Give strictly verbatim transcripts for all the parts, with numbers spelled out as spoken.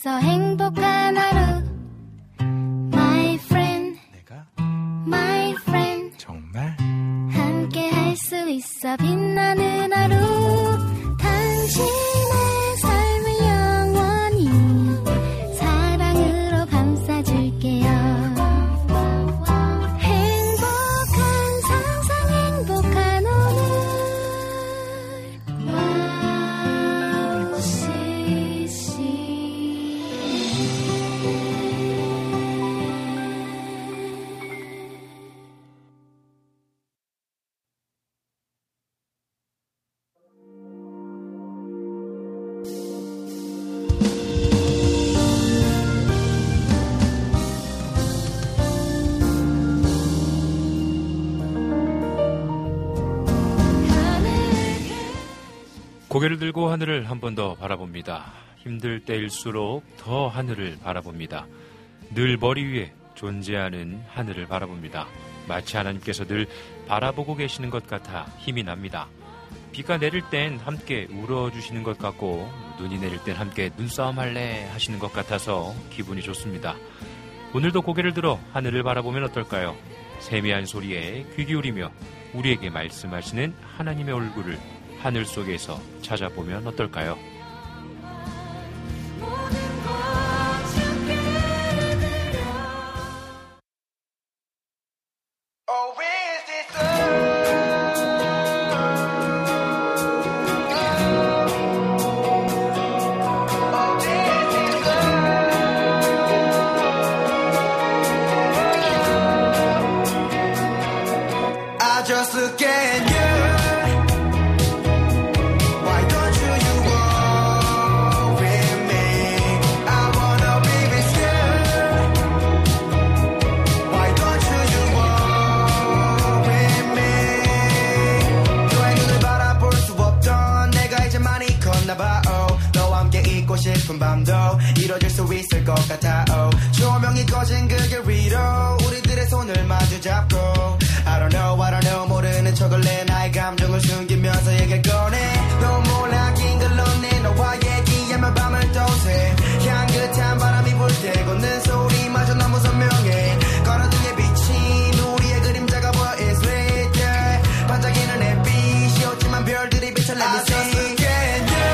있어 행복한 하루 My friend 내가 My friend 정말 함께 할 수 있어 빛나는 하루 당신의 삶을 영원히 사랑으로 감싸줄게요 행복한 상상 행복한 오늘 와우 씨씨 고개를 들고 하늘을 한 번 더 바라봅니다. 힘들 때일수록 더 하늘을 바라봅니다. 늘 머리 위에 존재하는 하늘을 바라봅니다. 마치 하나님께서 늘 바라보고 계시는 것 같아 힘이 납니다. 비가 내릴 땐 함께 울어주시는 것 같고 눈이 내릴 땐 함께 눈싸움 할래 하시는 것 같아서 기분이 좋습니다. 오늘도 고개를 들어 하늘을 바라보면 어떨까요? 세미한 소리에 귀 기울이며 우리에게 말씀하시는 하나님의 얼굴을 하늘 속에서 찾아보면 어떨까요? I just look at you. Why don't you you walk with me? I wanna be with you. Why don't you you walk with me? 너의 눈을 바라볼 수 없던 내가 이제 많이 컸나봐. Oh. 너와 함께 있고 싶은 밤도 이뤄질 수 있을 것 같아. Oh. 조명이 꺼진 그 길 위로 우리들의 손을 마주 잡고 I don't know, I don't know 모르는 척을 해 나의 감정을 숨기면서 얘기를 꺼내 너무 몰라 긴 글렀네 너와 얘기하면 밤을 또새 향긋한 바람이 불 때 걷는 소리마저 너무 선명해 걸어등에 비친 우리의 그림자가 보여 It's lit, yeah 반짝이는 햇빛이 없지만 별들이 비쳐 Let me see Can you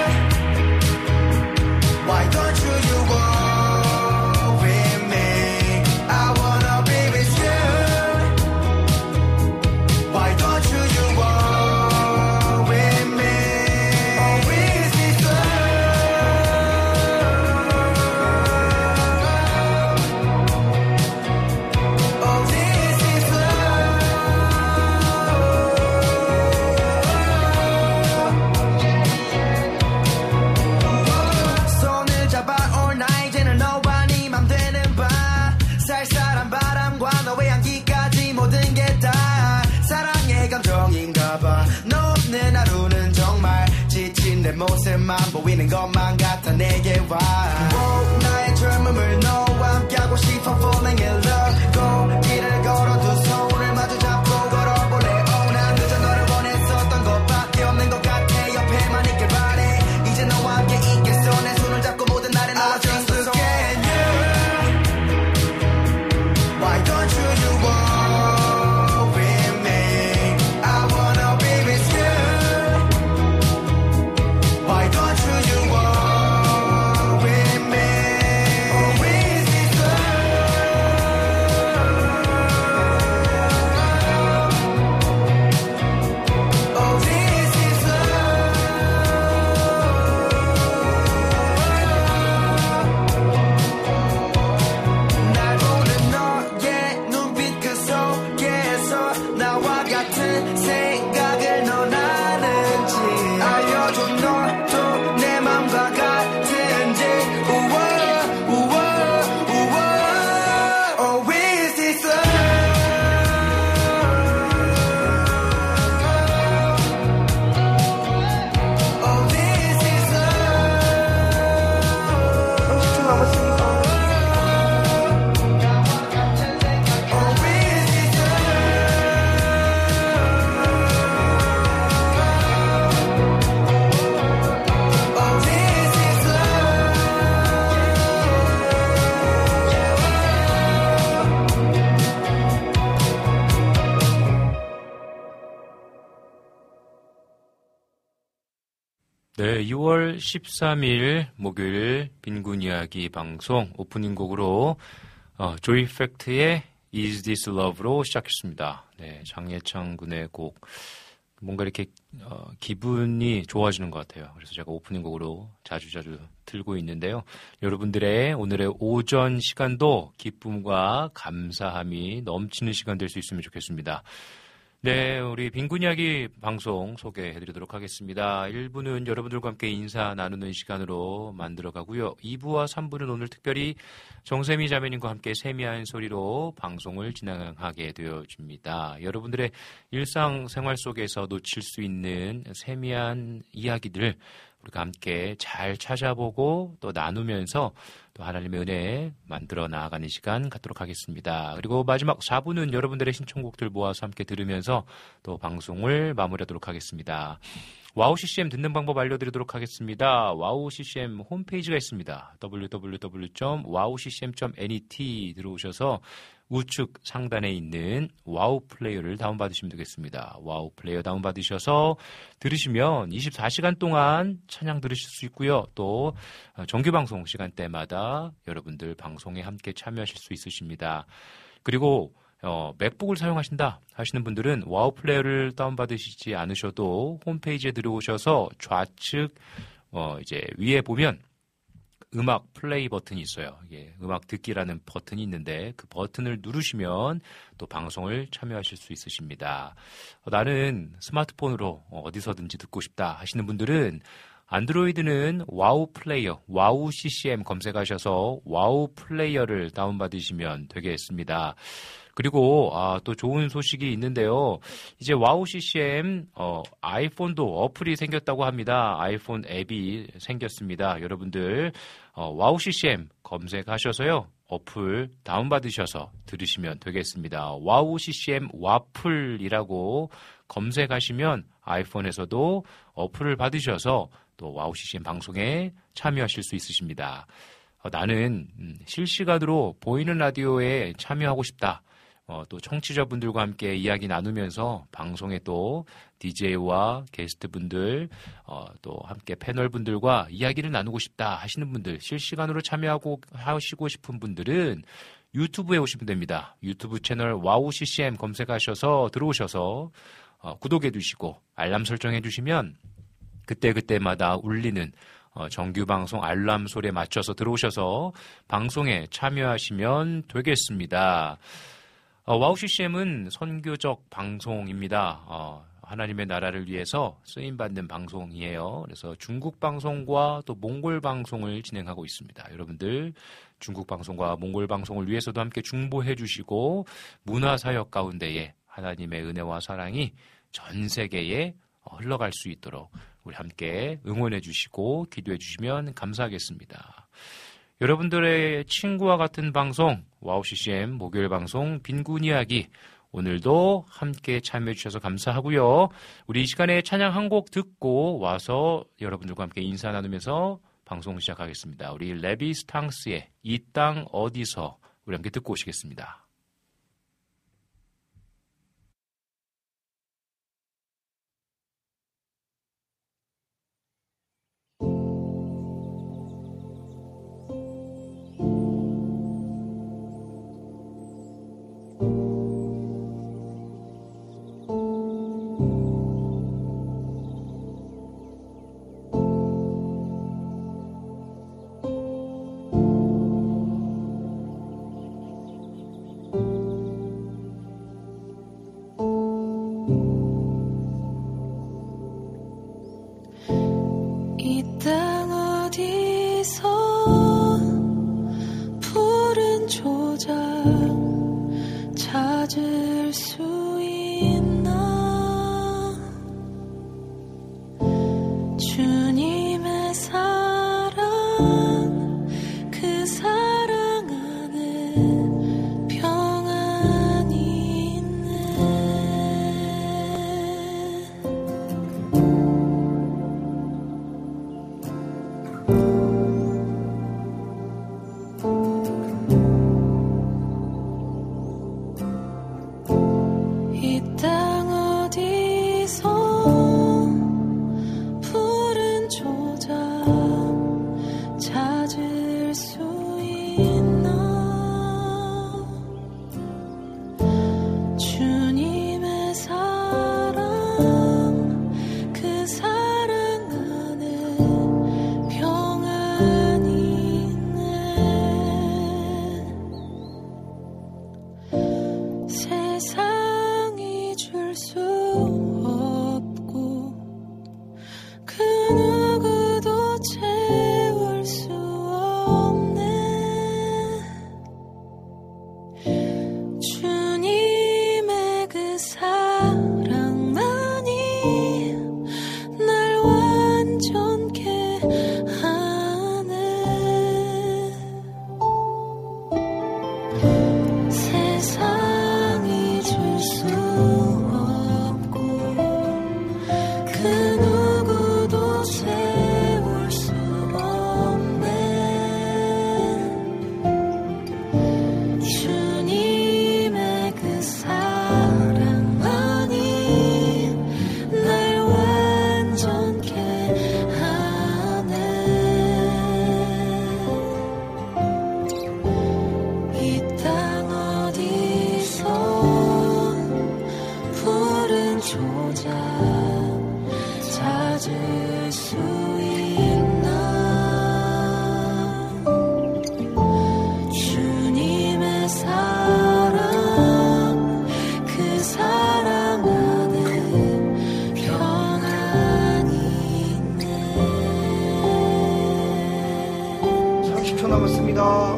Why don't you you walk with me I wanna be with you Why don't you you walk with me? Oh, is this love? Oh, this is love. 손을 잡아 all night 이제는 너와 네 맘 되는 밤 쌀쌀한 바람과 너의 향기까지 모든 게 다 사랑의 감정인가봐 너 없는 하루는 정말 지친 내 모습만 보이는 것만 같아 내게 와 oh, 나의 젊음을 너와 함께하고 싶어 falling in love 꽃길을 걸어 두 손을 마주 잡고 걸어볼래 oh, 난 그저 너를 원했었던 것밖에 없는 것 같아 옆에만 있길 바래 이제 너와 함께 있겠어 내 손을 잡고 모든 날에 너와 just look at you Why don't you you walk with me I wanna be with you Why don't you you walk with me Oh, with 네, 이월 십삼일 목요일 빈곤 이야기 방송 오프닝 곡으로 어, 조이 팩트의 Is This Love로 시작했습니다. 네, 장예창 군의 곡 뭔가 이렇게 어, 기분이 좋아지는 것 같아요. 그래서 제가 오프닝 곡으로 자주자주 틀고 있는데요. 여러분들의 오늘의 오전 시간도 기쁨과 감사함이 넘치는 시간 될 수 있으면 좋겠습니다. 네, 우리 빈곤 이야기 방송 소개해드리도록 하겠습니다. 일 부는 여러분들과 함께 인사 나누는 시간으로 만들어가고요. 이 부와 삼 부는 오늘 특별히 정세미 자매님과 함께 세미한 소리로 방송을 진행하게 되어집니다. 여러분들의 일상생활 속에서 놓칠 수 있는 세미한 이야기들 우리가 함께 잘 찾아보고 또 나누면서 또 하나님의 은혜 만들어 나아가는 시간 갖도록 하겠습니다. 그리고 마지막 사 부는 여러분들의 신청곡들 모아서 함께 들으면서 또 방송을 마무리하도록 하겠습니다. 와우 씨씨엠 듣는 방법 알려드리도록 하겠습니다. 와우 씨씨엠 홈페이지가 있습니다. 더블유 더블유 더블유 점 와우 씨씨엠 점 넷 들어오셔서 우측 상단에 있는 와우 플레이어를 다운받으시면 되겠습니다. 와우 플레이어 다운받으셔서 들으시면 이십사 시간 동안 찬양 들으실 수 있고요. 또 정규방송 시간대마다 여러분들 방송에 함께 참여하실 수 있으십니다. 그리고 어, 맥북을 사용하신다 하시는 분들은 와우 플레이어를 다운받으시지 않으셔도 홈페이지에 들어오셔서 좌측 어, 이제 위에 보면 음악 플레이 버튼이 있어요. 이게 음악 듣기라는 버튼이 있는데 그 버튼을 누르시면 또 방송을 참여하실 수 있으십니다. 어, 나는 스마트폰으로 어디서든지 듣고 싶다 하시는 분들은 안드로이드는 와우 플레이어, 와우 씨씨엠 검색하셔서 와우 플레이어를 다운받으시면 되겠습니다. 그리고 아, 또 좋은 소식이 있는데요. 이제 와우 씨씨엠 어, 아이폰도 어플이 생겼다고 합니다. 아이폰 앱이 생겼습니다. 여러분들 어, 와우 씨씨엠 검색하셔서요. 어플 다운받으셔서 들으시면 되겠습니다. 와우 씨씨엠 와플이라고 검색하시면 아이폰에서도 어플을 받으셔서 또 와우 씨씨엠 방송에 참여하실 수 있으십니다. 어, 나는 음, 실시간으로 보이는 라디오에 참여하고 싶다. 어, 또 청취자분들과 함께 이야기 나누면서 방송에 또 디제이와 게스트분들 어, 또 함께 패널분들과 이야기를 나누고 싶다 하시는 분들 실시간으로 참여하고 하시고 싶은 분들은 유튜브에 오시면 됩니다. 유튜브 채널 와우 씨씨엠 검색하셔서 들어오셔서 어, 구독해 주시고 알람 설정해 주시면 그때그때마다 울리는 어, 정규방송 알람 소리에 맞춰서 들어오셔서 방송에 참여하시면 되겠습니다. 어, 와우 씨씨엠은 선교적 방송입니다. 어, 하나님의 나라를 위해서 쓰임받는 방송이에요. 그래서 중국 방송과 또 몽골 방송을 진행하고 있습니다. 여러분들 중국 방송과 몽골 방송을 위해서도 함께 중보해 주시고 문화사역 가운데에 하나님의 은혜와 사랑이 전 세계에 흘러갈 수 있도록 우리 함께 응원해 주시고 기도해 주시면 감사하겠습니다. 여러분들의 친구와 같은 방송 와우 씨씨엠 목요일 방송 빈곤 이야기 오늘도 함께 참여해 주셔서 감사하고요. 우리 이 시간에 찬양 한 곡 듣고 와서 여러분들과 함께 인사 나누면서 방송 시작하겠습니다. 우리 레비 스탕스의 이 땅 어디서 우리 함께 듣고 오시겠습니다. 이 없고 그 누구도 채울 수 없네. 주님의 그 사랑만이 날 완전케 하네. 세상이 줄 수 없고 그 누구도 채울 수 없네. 주님의 그 사랑만이 날 완전케 하네. 이 땅 어디서 푸른 초장 찾을 수 있나. 주님의 사랑 그 사랑 안에 평안이 있네. 삼십 초 남았습니다.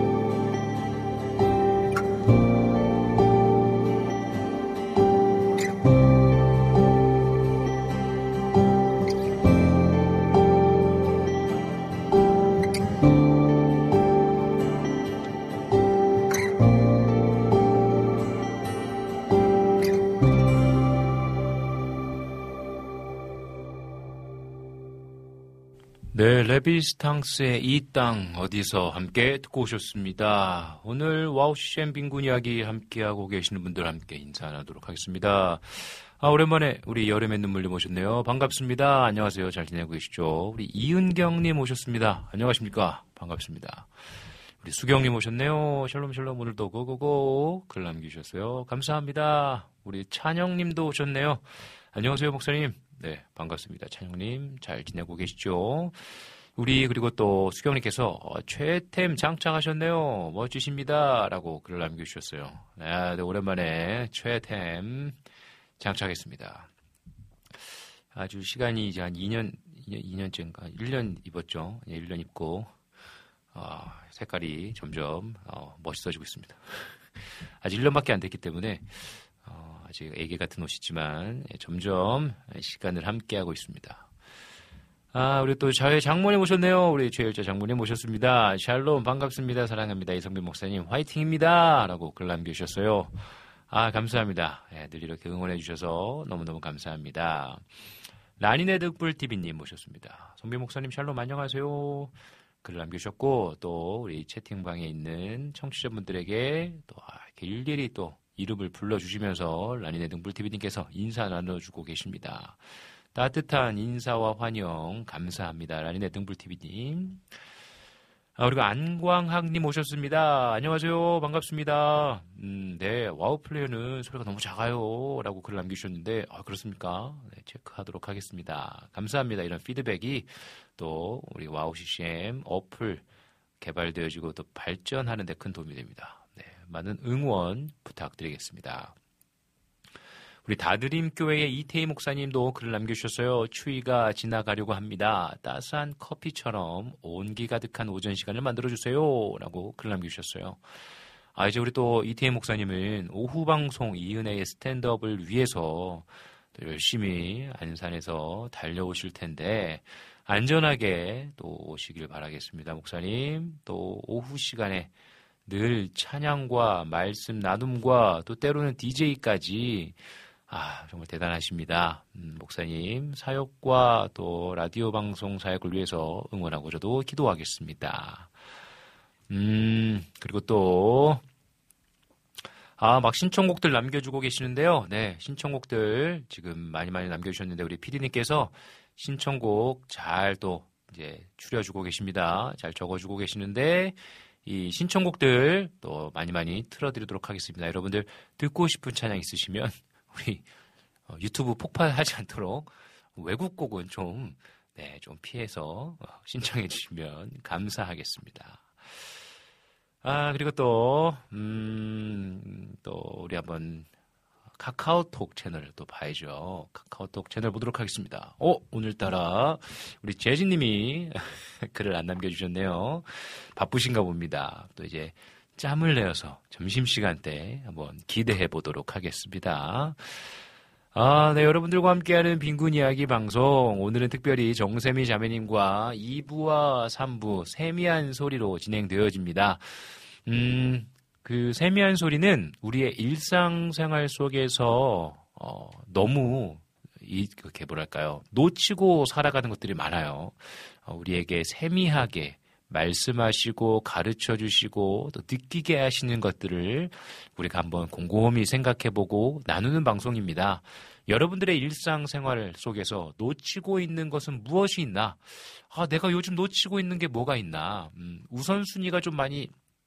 네, 레비스탕스의 이 땅 어디서 함께 듣고 오셨습니다. 오늘 와우 씨엠 빈곤 이야기 함께하고 계시는 분들 함께 인사 나누도록 하겠습니다. 아, 오랜만에 우리 여름의 눈물님 오셨네요. 반갑습니다. 안녕하세요. 잘 지내고 계시죠? 우리 이은경님 오셨습니다. 안녕하십니까? 반갑습니다. 우리 수경님 오셨네요. 샬롬 샬롬 오늘도 고고고 글 남기셨어요. 감사합니다. 우리 찬영님도 오셨네요. 안녕하세요 목사님. 네, 반갑습니다. 찬영님 잘 지내고 계시죠? 우리 그리고 또 수경님께서 어, 최템 장착하셨네요. 멋지십니다. 라고 글을 남겨주셨어요. 아, 네, 오랜만에 최템 장착했습니다. 아주 시간이 이제 한 이 년, 이 년째인가 일 년 입었죠. 예, 일 년 입고 어, 색깔이 점점 어, 멋있어지고 있습니다. 아직 일 년밖에 안 됐기 때문에 어, 아직 애기 같은 옷이지만 예, 점점 시간을 함께하고 있습니다. 아, 우리 또 자회 장모님 오셨네요. 우리 최열자 장모님 오셨습니다. 샬롬 반갑습니다. 사랑합니다. 이성빈 목사님 화이팅입니다. 라고 글 남겨주셨어요. 아, 감사합니다. 예, 늘 이렇게 응원해 주셔서 너무너무 감사합니다. 라니네 득불티비님 모셨습니다. 성빈 목사님 샬롬 안녕하세요. 글 남겨주셨고 또 우리 채팅방에 있는 청취자분들에게 또 이렇게 일일이 또 이름을 불러주시면서 라니네 득불티비님께서 인사 나눠주고 계십니다. 따뜻한 인사와 환영 감사합니다. 라니네 득불티비님. 아, 그리고 안광학님 오셨습니다. 안녕하세요. 반갑습니다. 음, 네, 와우 플레이어는 소리가 너무 작아요. 라고 글을 남겨주셨는데, 아, 그렇습니까? 네, 체크하도록 하겠습니다. 감사합니다. 이런 피드백이 또 우리 와우 씨씨엠 어플 개발되어지고 또 발전하는 데 큰 도움이 됩니다. 네, 많은 응원 부탁드리겠습니다. 우리 다드림교회의 이태희 목사님도 글을 남겨주셨어요. 추위가 지나가려고 합니다. 따스한 커피처럼 온기 가득한 오전 시간을 만들어주세요. 라고 글을 남겨주셨어요. 아, 이제 우리 또 이태희 목사님은 오후 방송 이은혜의 스탠드업을 위해서 또 열심히 안산에서 달려오실 텐데 안전하게 또 오시길 바라겠습니다. 목사님, 또 오후 시간에 늘 찬양과 말씀 나눔과 또 때로는 디제이까지 아, 정말 대단하십니다. 음, 목사님 사역과 또 라디오 방송 사역을 위해서 응원하고 저도 기도하겠습니다. 음, 그리고 또 아, 막 신청곡들 남겨주고 계시는데요. 네, 신청곡들 지금 많이 많이 남겨주셨는데 우리 피디님께서 신청곡 잘 또 이제 추려주고 계십니다. 잘 적어주고 계시는데 이 신청곡들 또 많이 많이 틀어드리도록 하겠습니다. 여러분들 듣고 싶은 찬양 있으시면 우리 어, 유튜브 폭발하지 않도록 외국 곡은 좀, 네, 좀 피해서 어, 신청해 주시면 감사하겠습니다. 아, 그리고 또, 음, 또 우리 한번 카카오톡 채널을 또 봐야죠. 카카오톡 채널 보도록 하겠습니다. 어, 오늘따라 우리 재진님이 글을 안 남겨주셨네요. 바쁘신가 봅니다. 또 이제 짬을 내어서 점심시간 때 한번 기대해 보도록 하겠습니다. 아, 네, 여러분들과 함께하는 빈군 이야기 방송. 오늘은 특별히 정세미 자매님과 이 부와 삼 부 세미한 소리로 진행되어집니다. 음, 그 세미한 소리는 우리의 일상생활 속에서 어, 너무 이렇게 뭐랄까요, 놓치고 살아가는 것들이 많아요. 어, 우리에게 세미하게 말씀하시고 가르쳐 주시고 또 느끼게 하시는 것들을 우리가 한번 곰곰이 생각해보고 나누는 방송입니다. 여러분들의 일상생활 속에서 놓치고 있는 것은 무엇이 있나? 아, 내가 요즘 놓치고 있는 게 뭐가 있나? 음, 우선순위가 좀 많이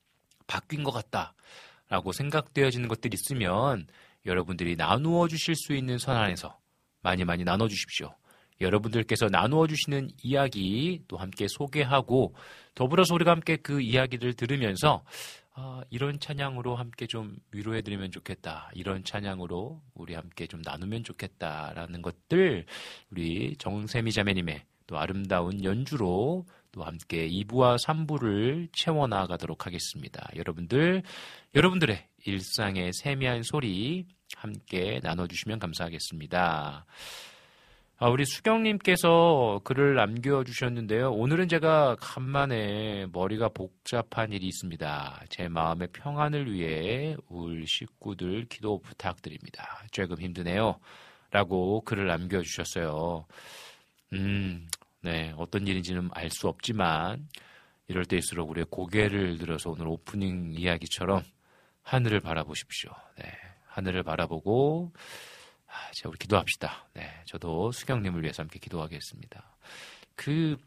바뀐 것 같다라고 생각되어지는 것들이 있으면 여러분들이 나누어 주실 수 있는 선 안에서 많이 많이 나눠 주십시오. 여러분들께서 나누어 주시는 이야기 또 함께 소개하고 더불어서 우리가 함께 그 이야기를 들으면서 아, 이런 찬양으로 함께 좀 위로해드리면 좋겠다. 이런 찬양으로 우리 함께 좀 나누면 좋겠다라는 것들 우리 정세미 자매님의 또 아름다운 연주로 또 함께 이 부와 삼 부를 채워나가도록 하겠습니다. 여러분들, 여러분들의 일상의 세미한 소리 함께 나눠주시면 감사하겠습니다. 아, 우리 수경님께서 글을 남겨주셨는데요. 오늘은 제가 간만에 머리가 복잡한 일이 있습니다. 제 마음의 평안을 위해 우리 식구들 기도 부탁드립니다. 조금 힘드네요. 라고 글을 남겨주셨어요. 음, 네, 어떤 일인지는 알 수 없지만 이럴 때일수록 우리의 고개를 들어서 오늘 오프닝 이야기처럼 하늘을 바라보십시오. 네, 하늘을 바라보고 아, 자, 우리 기도합시다. 네, 저도 수경님을 위해서 함께 기도하겠습니다. 그,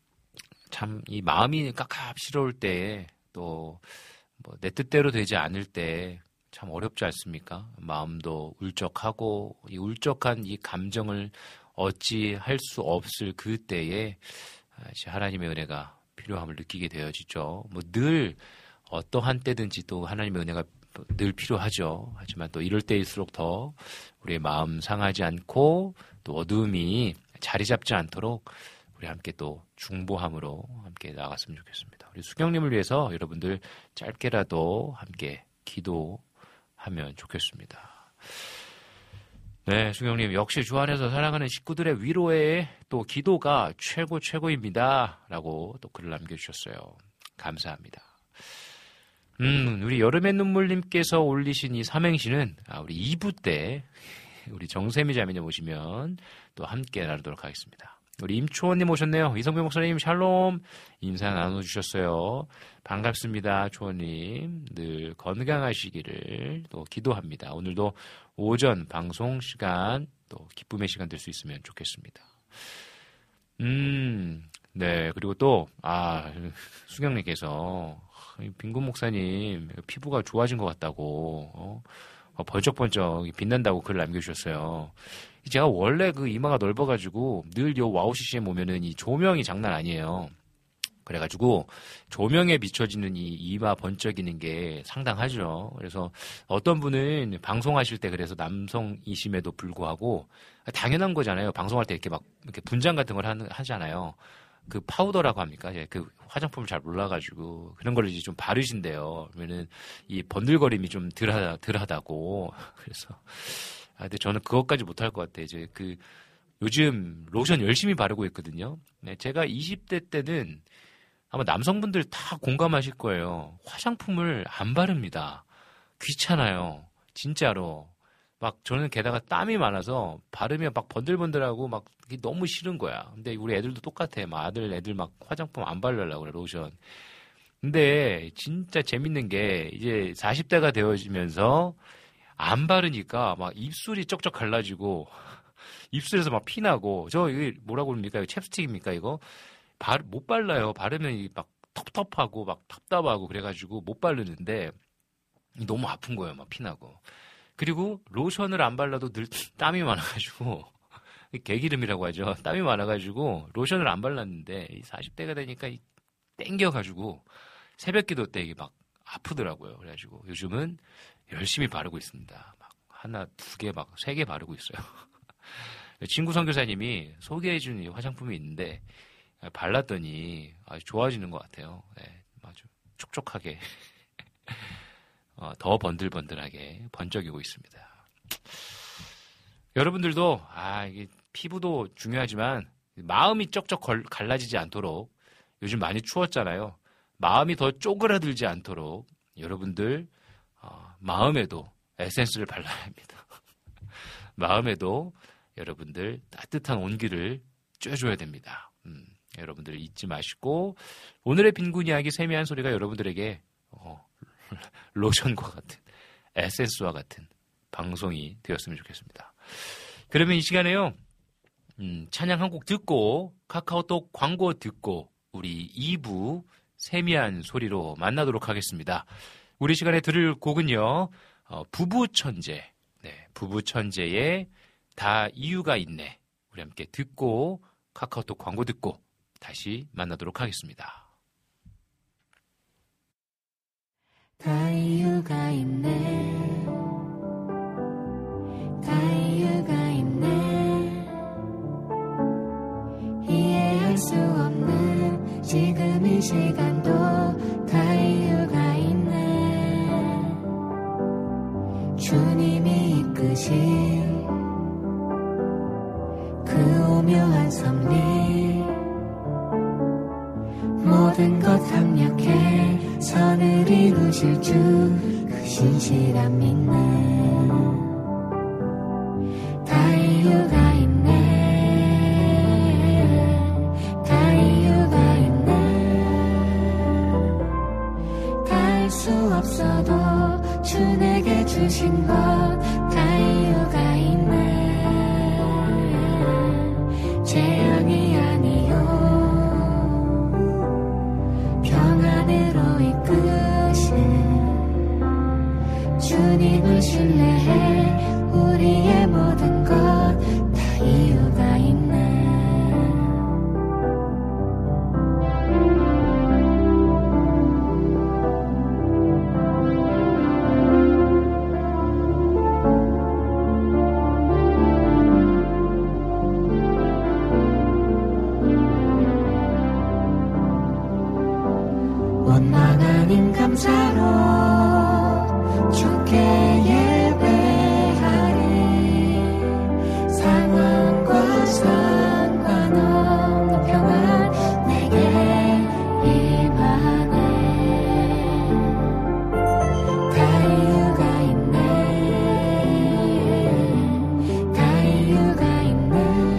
참, 이 마음이 깝깝스러울 때, 또, 뭐, 내 뜻대로 되지 않을 때, 참 어렵지 않습니까? 마음도 울적하고, 이 울적한 이 감정을 어찌할 수 없을 그때에, 하나님의 은혜가 필요함을 느끼게 되어지죠. 뭐, 늘, 어떠한 때든지 또 하나님의 은혜가 늘 필요하죠. 하지만 또 이럴 때일수록 더 우리의 마음 상하지 않고 또 어두움이 자리 잡지 않도록 우리 함께 또 중보함으로 함께 나갔으면 좋겠습니다. 우리 수경님을 위해서 여러분들 짧게라도 함께 기도하면 좋겠습니다. 네, 수경님 역시 주 안에서 사랑하는 식구들의 위로에 또 기도가 최고 최고입니다. 라고 또 글을 남겨주셨어요. 감사합니다. 음, 우리 여름의 눈물님께서 올리신 이 삼행시는, 아, 우리 이 부 때, 우리 정세미 자매님 오시면 또 함께 나누도록 하겠습니다. 우리 임초원님 오셨네요. 이성배 목사님, 샬롬. 인사 나눠주셨어요. 반갑습니다, 초원님. 늘 건강하시기를 또 기도합니다. 오늘도 오전 방송 시간, 또 기쁨의 시간 될 수 있으면 좋겠습니다. 음, 네. 그리고 또, 아, 수경님께서, 빈군 목사님 피부가 좋아진 것 같다고 어? 어, 번쩍번쩍 빛난다고 글을 남겨주셨어요. 제가 원래 그 이마가 넓어가지고 늘 요 와우 씨씨엠 오면은 이 조명이 장난 아니에요. 그래가지고 조명에 비춰지는 이 이마 번쩍이는 게 상당하죠. 그래서 어떤 분은 방송하실 때 그래서 남성이심에도 불구하고 당연한 거잖아요. 방송할 때 이렇게 막 이렇게 분장 같은 걸 하는, 하잖아요. 그 파우더라고 합니까? 그 화장품을 잘 몰라가지고 그런 걸 이제 좀 바르신대요. 그러면은 이 번들거림이 좀 덜하다, 덜하다고. 그래서 아, 근데 저는 그것까지 못할 것 같아요. 이제 그 요즘 로션 열심히 바르고 있거든요. 네, 제가 이십 대 때는 아마 남성분들 다 공감하실 거예요. 화장품을 안 바릅니다. 귀찮아요. 진짜로. 막 저는 게다가 땀이 많아서 바르면 막 번들번들하고 막 너무 싫은 거야. 근데 우리 애들도 똑같아. 막 아들 애들 막 화장품 안 바르려고 그래, 로션. 근데 진짜 재밌는 게 이제 사십 대가 되어지면서 안 바르니까 막 입술이 쩍쩍 갈라지고 입술에서 막 피나고 저 이게 뭐라고 그럽니까? 이거 챕스틱입니까 이거? 바, 못 발라요. 바르면 막 텁텁하고 막 답답하고 그래가지고 못 바르는데 너무 아픈 거예요. 막 피나고. 그리고 로션을 안 발라도 늘 땀이 많아가지고 개기름이라고 하죠. 땀이 많아가지고 로션을 안 발랐는데 사십 대가 되니까 땡겨가지고 새벽기도 때 이게 막 아프더라고요. 그래가지고 요즘은 열심히 바르고 있습니다. 막 하나, 두 개 막, 세 개 바르고 있어요. 친구 선교사님이 소개해준 이 화장품이 있는데, 발랐더니 아주 좋아지는 것 같아요. 네, 아주 촉촉하게, 어, 더 번들번들하게 번쩍이고 있습니다. 여러분들도, 아, 이게 피부도 중요하지만, 마음이 쩍쩍 걸, 갈라지지 않도록, 요즘 많이 추웠잖아요. 마음이 더 쪼그라들지 않도록, 여러분들, 어, 마음에도 에센스를 발라야 합니다. 마음에도 여러분들 따뜻한 온기를 쬐줘야 됩니다. 음, 여러분들 잊지 마시고 오늘의 빈곤 이야기 세미한 소리가 여러분들에게 어, 로션과 같은 에센스와 같은 방송이 되었으면 좋겠습니다. 그러면 이 시간에요. 음, 찬양 한 곡 듣고 카카오톡 광고 듣고 우리 이 부 세미한 소리로 만나도록 하겠습니다. 우리 시간에 들을 곡은요. 어, 부부천재. 네, 부부천재의 다 이유가 있네. 우리 함께 듣고 카카오톡 광고 듣고 다시 만나도록 하겠습니다. 다 이유가 있네. 다 이유가 있네. 이해할 수 없는 지금 이 시간도 다 이유가 있네. 주님이 이끄신 그 오묘한 섭리 모든 것 합력해 선을 이루실 주 그 신실함 믿네. 다 이유가 있네. 다 이유가 있네. 다 알 수 없어도 주 내게 주신 것 다 이유가 있네. 재앙이 아니요 평안으로 이끄신 주님을 신뢰해 우리의 모든 것 다 이유가 있네. 원망하는 감사로 주께 예배하리. 상황과 상관없는 평안 내게 임하네. 다 이유가 있네. 다 이유가 있네.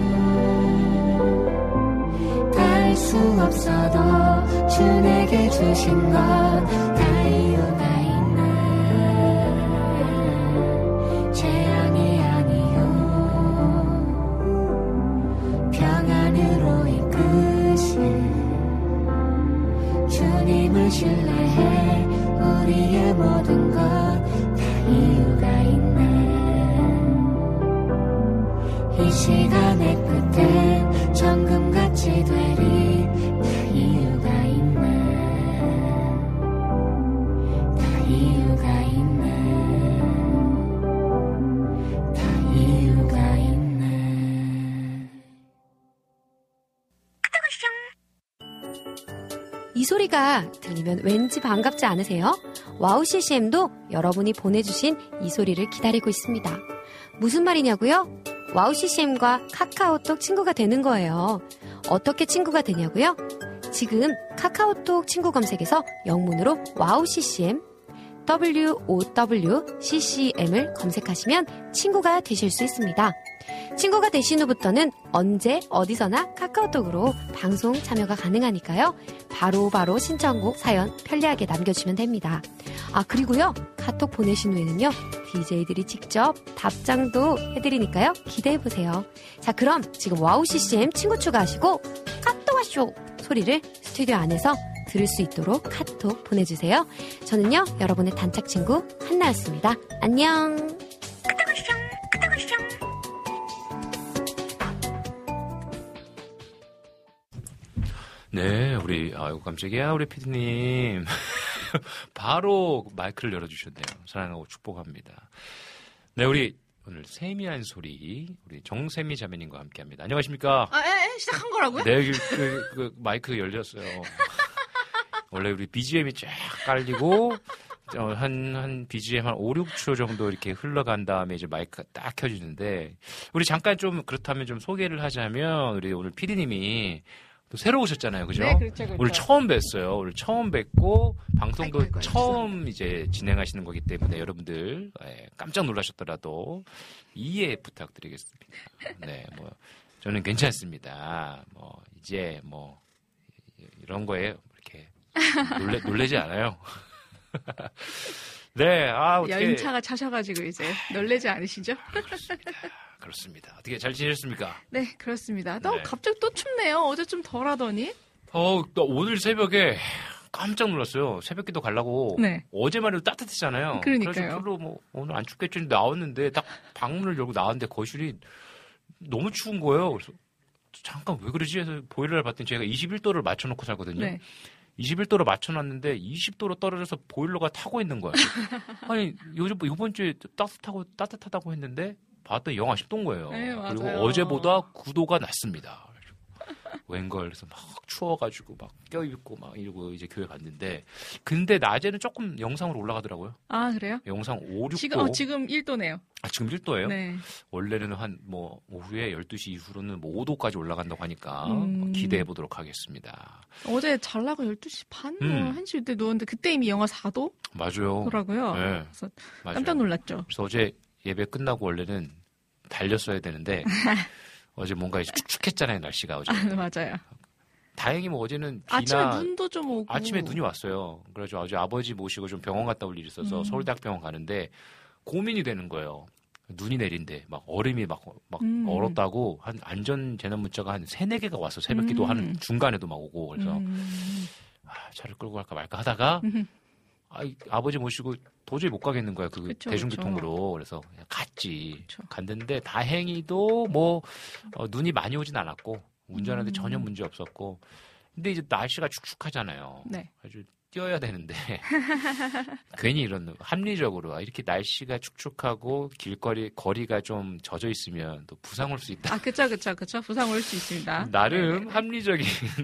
다 알 수 없어도 주 내게 주신 것 다 이유가 있네. 재앙이 아니요 평안으로 이끄신 주님을 신뢰해 우리의 모든 것 다 이유가 있네. 이 시간의 끝엔 정금같이 되리. 다 이유가 있네. 다 이유가 있네. 다 이유가 있네. 이 소리가 들리면 왠지 반갑지 않으세요? 와우 씨씨엠도 여러분이 보내주신 이 소리를 기다리고 있습니다. 무슨 말이냐고요? 와우 씨씨엠과 카카오톡 친구가 되는 거예요. 어떻게 친구가 되냐고요? 지금 카카오톡 친구 검색에서 영문으로 와우 씨씨엠 더블유 오 더블유 씨씨엠을 검색하시면 친구가 되실 수 있습니다. 친구가 되신 후부터는 언제 어디서나 카카오톡으로 방송 참여가 가능하니까요. 바로바로 바로 신청곡 사연 편리하게 남겨주시면 됩니다. 아 그리고요 카톡 보내신 후에는요 디제이들이 직접 답장도 해드리니까요 기대해보세요. 자 그럼 지금 와우 씨씨엠 친구 추가하시고 카톡 와쇼 소리를 스튜디오 안에서 들을 수 있도록 카톡 보내주세요. 저는요 여러분의 단짝 친구 한나였습니다. 안녕. 네, 우리 아이고 깜짝이야 우리 피디님 바로 마이크를 열어주셨네요. 사랑하고 축복합니다. 네, 우리 오늘 세미한 소리 우리 정세미 자매님과 함께합니다. 안녕하십니까? 아, 에, 에, 시작한 거라고요? 네, 그, 그, 그 마이크 열렸어요. 원래 우리 비지엠이 쫙 깔리고 어, 한, 한 비지엠 한 오, 육 초 정도 이렇게 흘러간 다음에 이제 마이크가 딱 켜지는데 우리 잠깐 좀 그렇다면 좀 소개를 하자면 우리 오늘 피디님이 또 새로 오셨잖아요. 그죠? 네, 그렇죠, 그렇죠. 오늘 처음 뵀어요. 오늘 처음 뵙고 방송도 아이고, 아이고, 처음 이제 진행하시는 거기 때문에 여러분들 예, 깜짝 놀라셨더라도 이해 부탁드리겠습니다. 네, 뭐 저는 괜찮습니다. 뭐 이제 뭐 이런 거에 이렇게 놀래, 놀래지 않아요. 네, 아, 어떻게. 연차가 차셔가지고 이제 놀래지 않으시죠? 그렇습니다. 그렇습니다. 어떻게 잘 지내셨습니까? 네, 그렇습니다. 너 네. 갑자기 또 춥네요. 어제 좀 덜하더니. 어, 나 오늘 새벽에 깜짝 놀랐어요. 새벽기도 가려고. 네. 어제만 해도 따뜻했잖아요. 그러니까요. 그래서 별로 뭐 오늘 안 춥겠지 나왔는데 딱 방문을 열고 나왔는데 거실이 너무 추운 거예요. 그래서 잠깐 왜 그러지 해서 보일러를 봤더니 제가 이십일 도를 맞춰놓고 살거든요. 네. 이십일 도로 맞춰놨는데 이십 도로 떨어져서 보일러가 타고 있는 거예요. 아니 요즘 이번 주에 따뜻하고 따뜻하다고 했는데 봤더니 영하 십 도인 거예요. 네, 맞아요. 그리고 어제보다 구 도가 낮습니다. 웬걸 그래서 막 추워가지고 막 껴입고 막 이러고 이제 교회 갔는데 근데 낮에는 조금 영상으로 올라가더라고요. 아, 그래요? 영상 오, 육 도. 지금, 어, 지금 일 도네요. 아, 지금 일 도예요? 네. 원래는 한 뭐 오후에 열두 시 이후로는 뭐 오 도까지 올라간다고 하니까 음. 기대해 보도록 하겠습니다. 어제 잘나고 열두 시 반? 뭐 음. 한 시 이때 누웠는데 그때 이미 영하 사 도? 맞아요. 더라고요. 네. 그래서 맞아요. 깜짝 놀랐죠. 그래서 어제 예배 끝나고 원래는 달렸어야 되는데 어제 뭔가 이제 축축했잖아요 날씨가 어제. 아, 맞아요. 다행히 뭐 어제는 비나 아침에 눈도 좀 오고. 아침에 눈이 왔어요. 그래서 어제 아버지 모시고 좀 병원 갔다 올 일이 있어서 음. 서울대학병원 가는데 고민이 되는 거예요. 눈이 내린대 막 얼음이 막, 막 음. 얼었다고 한 안전 재난 문자가 한 세네 개가 와서 새벽기도 음. 하는 중간에도 막 오고 그래서 음. 아, 차를 끌고 갈까 말까 하다가 음. 아, 아버지 모시고 도저히 못 가겠는 거야. 그 그쵸, 대중교통으로. 그래서 그냥 갔지. 그쵸. 갔는데 다행히도 뭐 어, 눈이 많이 오진 않았고 운전하는데 음. 전혀 문제 없었고. 근데 이제 날씨가 축축하잖아요. 네. 아주 뛰어야 되는데 괜히 이런 합리적으로 아, 이렇게 날씨가 축축하고 길거리 거리가 좀 젖어 있으면 또 부상 올 수 있다. 아, 그쵸, 그쵸, 그쵸. 부상 올 수 있습니다. 나름 네네. 합리적인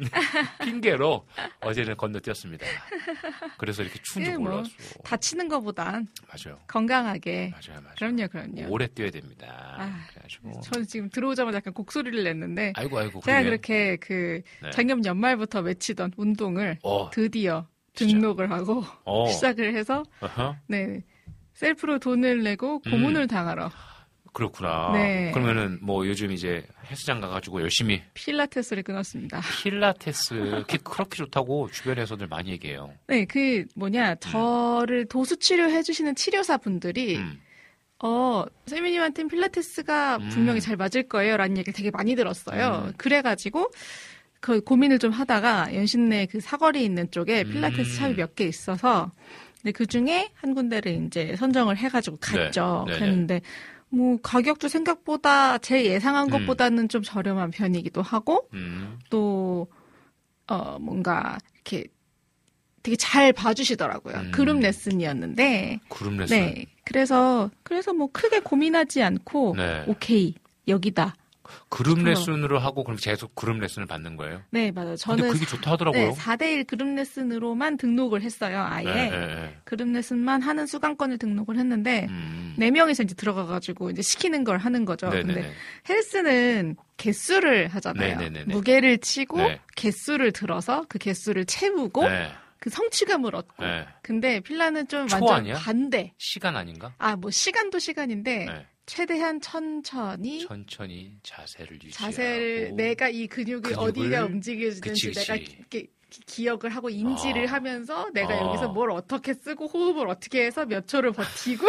핑계로 어제는 건너뛰었습니다. 그래서 이렇게 추운지 예, 뭐, 몰랐어. 다치는 것보단 맞아요. 건강하게. 맞아요, 맞아요. 그럼요, 그럼요. 오래 뛰어야 됩니다. 아, 그래가지고 저는 지금 들어오자마자 약간 곡소리를 냈는데 아이고 아이고 제가 그러게. 그렇게 그 네. 작년 연말부터 외치던 운동을 어, 드디어 진짜. 등록을 하고 어. 시작을 해서 어허. 네 셀프로 돈을 내고 고문을 당하러 그렇구나. 네. 그러면은 뭐 요즘 이제 헬스장 가가지고 열심히 필라테스를 끊었습니다. 필라테스 그게 그렇게 좋다고 주변에서들 많이 얘기해요. 네, 그 뭐냐 저를 도수 치료해 주시는 치료사 분들이 음. 어 세미님한테는 필라테스가 음. 분명히 잘 맞을 거예요라는 얘기를 되게 많이 들었어요. 음. 그래가지고 그 고민을 좀 하다가 연신내 그 사거리에 있는 쪽에 필라테스 음. 샵이 몇 개 있어서 근데 그 중에 한 군데를 이제 선정을 해가지고 갔죠. 네. 네네. 그랬는데 뭐 가격도 생각보다 제 예상한 음. 것보다는 좀 저렴한 편이기도 하고 음. 또 어 뭔가 이렇게 되게 잘 봐주시더라고요. 음. 그룹 레슨이었는데 그룹 레슨. 네. 그래서 그래서 뭐 크게 고민하지 않고 네. 오케이 여기다. 그룹 그럼. 레슨으로 하고 그럼 계속 그룹 레슨을 받는 거예요? 네 맞아요. 저는 근데 그게 좋다 하더라고요. 네, 사 대 일 그룹 레슨으로만 등록을 했어요. 아예 네, 네, 네. 그룹 레슨만 하는 수강권을 등록을 했는데 음. 네 명이서 이제 들어가가지고 이제 시키는 걸 하는 거죠. 네네네. 근데 헬스는 개수를 하잖아요. 네네네네. 무게를 치고 네. 개수를 들어서 그 개수를 채우고 네. 그 성취감을 얻고. 네. 근데 필라는 좀 초 완전 아니야? 반대. 시간 아닌가? 아, 뭐 시간도 시간인데 네. 최대한 천천히 천천히 자세를 유지하고 자세를 내가 이 근육이 근육을- 어디가 움직여지는지 그치, 그치. 내가 기, 기, 기억을 하고 인지를 아. 하면서 내가 아. 여기서 뭘 어떻게 쓰고 호흡을 어떻게 해서 몇 초를 버티고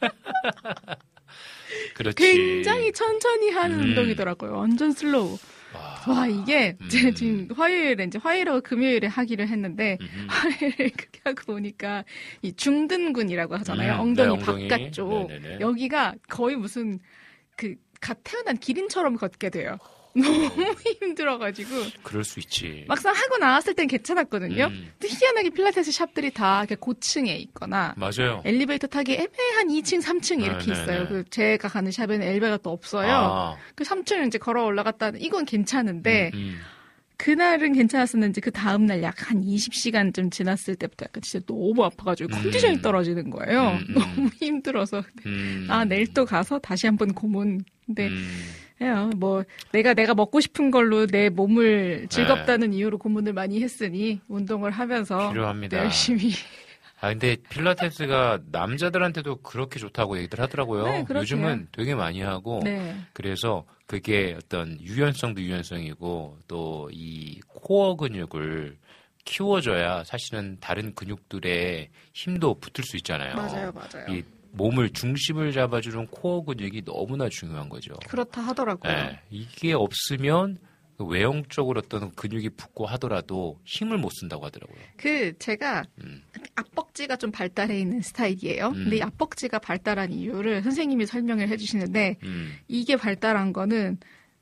그렇지. 굉장히 천천히 하는 음. 운동이더라고요. 완전 슬로우. 와, 와 이게 음. 제 지금 화요일에 이제 화요일하고 금요일에 하기를 했는데 음흠. 화요일에 그렇게 하고 보니까 이 중둔근이라고 하잖아요. 음, 엉덩이, 네, 엉덩이. 바깥쪽 네네네. 여기가 거의 무슨 그 갓 태어난 기린처럼 걷게 돼요. 너무 힘들어가지고. 그럴 수 있지. 막상 하고 나왔을 땐 괜찮았거든요. 음. 근데 희한하게 필라테스 샵들이 다 이렇게 고층에 있거나. 맞아요. 엘리베이터 타기 애매한 이 층, 삼 층 이렇게 네네네. 있어요. 그 제가 가는 샵에는 엘리베이터가 또 없어요. 아. 그 삼 층을 이제 걸어 올라갔다, 이건 괜찮은데, 음, 음. 그날은 괜찮았었는지 그 다음날 약 한 이십 시간쯤 지났을 때부터 약간 진짜 너무 아파가지고 음. 컨디션이 떨어지는 거예요. 음, 음. 너무 힘들어서. 음. 아, 내일 또 가서 다시 한번 고문. 근데, 음. 해요. 뭐, 내가, 내가 먹고 싶은 걸로 내 몸을 즐겁다는 네. 이유로 고문을 많이 했으니, 운동을 하면서. 필요합니다. 열심히. 아, 근데 필라테스가 남자들한테도 그렇게 좋다고 얘기들 하더라고요. 네, 요즘은 되게 많이 하고. 네. 그래서 그게 어떤 유연성도 유연성이고 또 이 코어 근육을 키워줘야 사실은 다른 근육들의 힘도 붙을 수 있잖아요. 맞아요, 맞아요. 이 몸을 중심을 잡아주는 코어 근육이 너무나 중요한 거죠. 그렇다 하더라고요. 네, 이게 없으면 외형적으로 어떤 근육이 붙고 하더라도 힘을 못 쓴다고 하더라고요. 그 제가 음. 앞벅지가 좀 발달해 있는 스타일이에요. 음. 근데 이 앞벅지가 발달한 이유를 선생님이 설명을 해주시는데 음. 이게 발달한 거는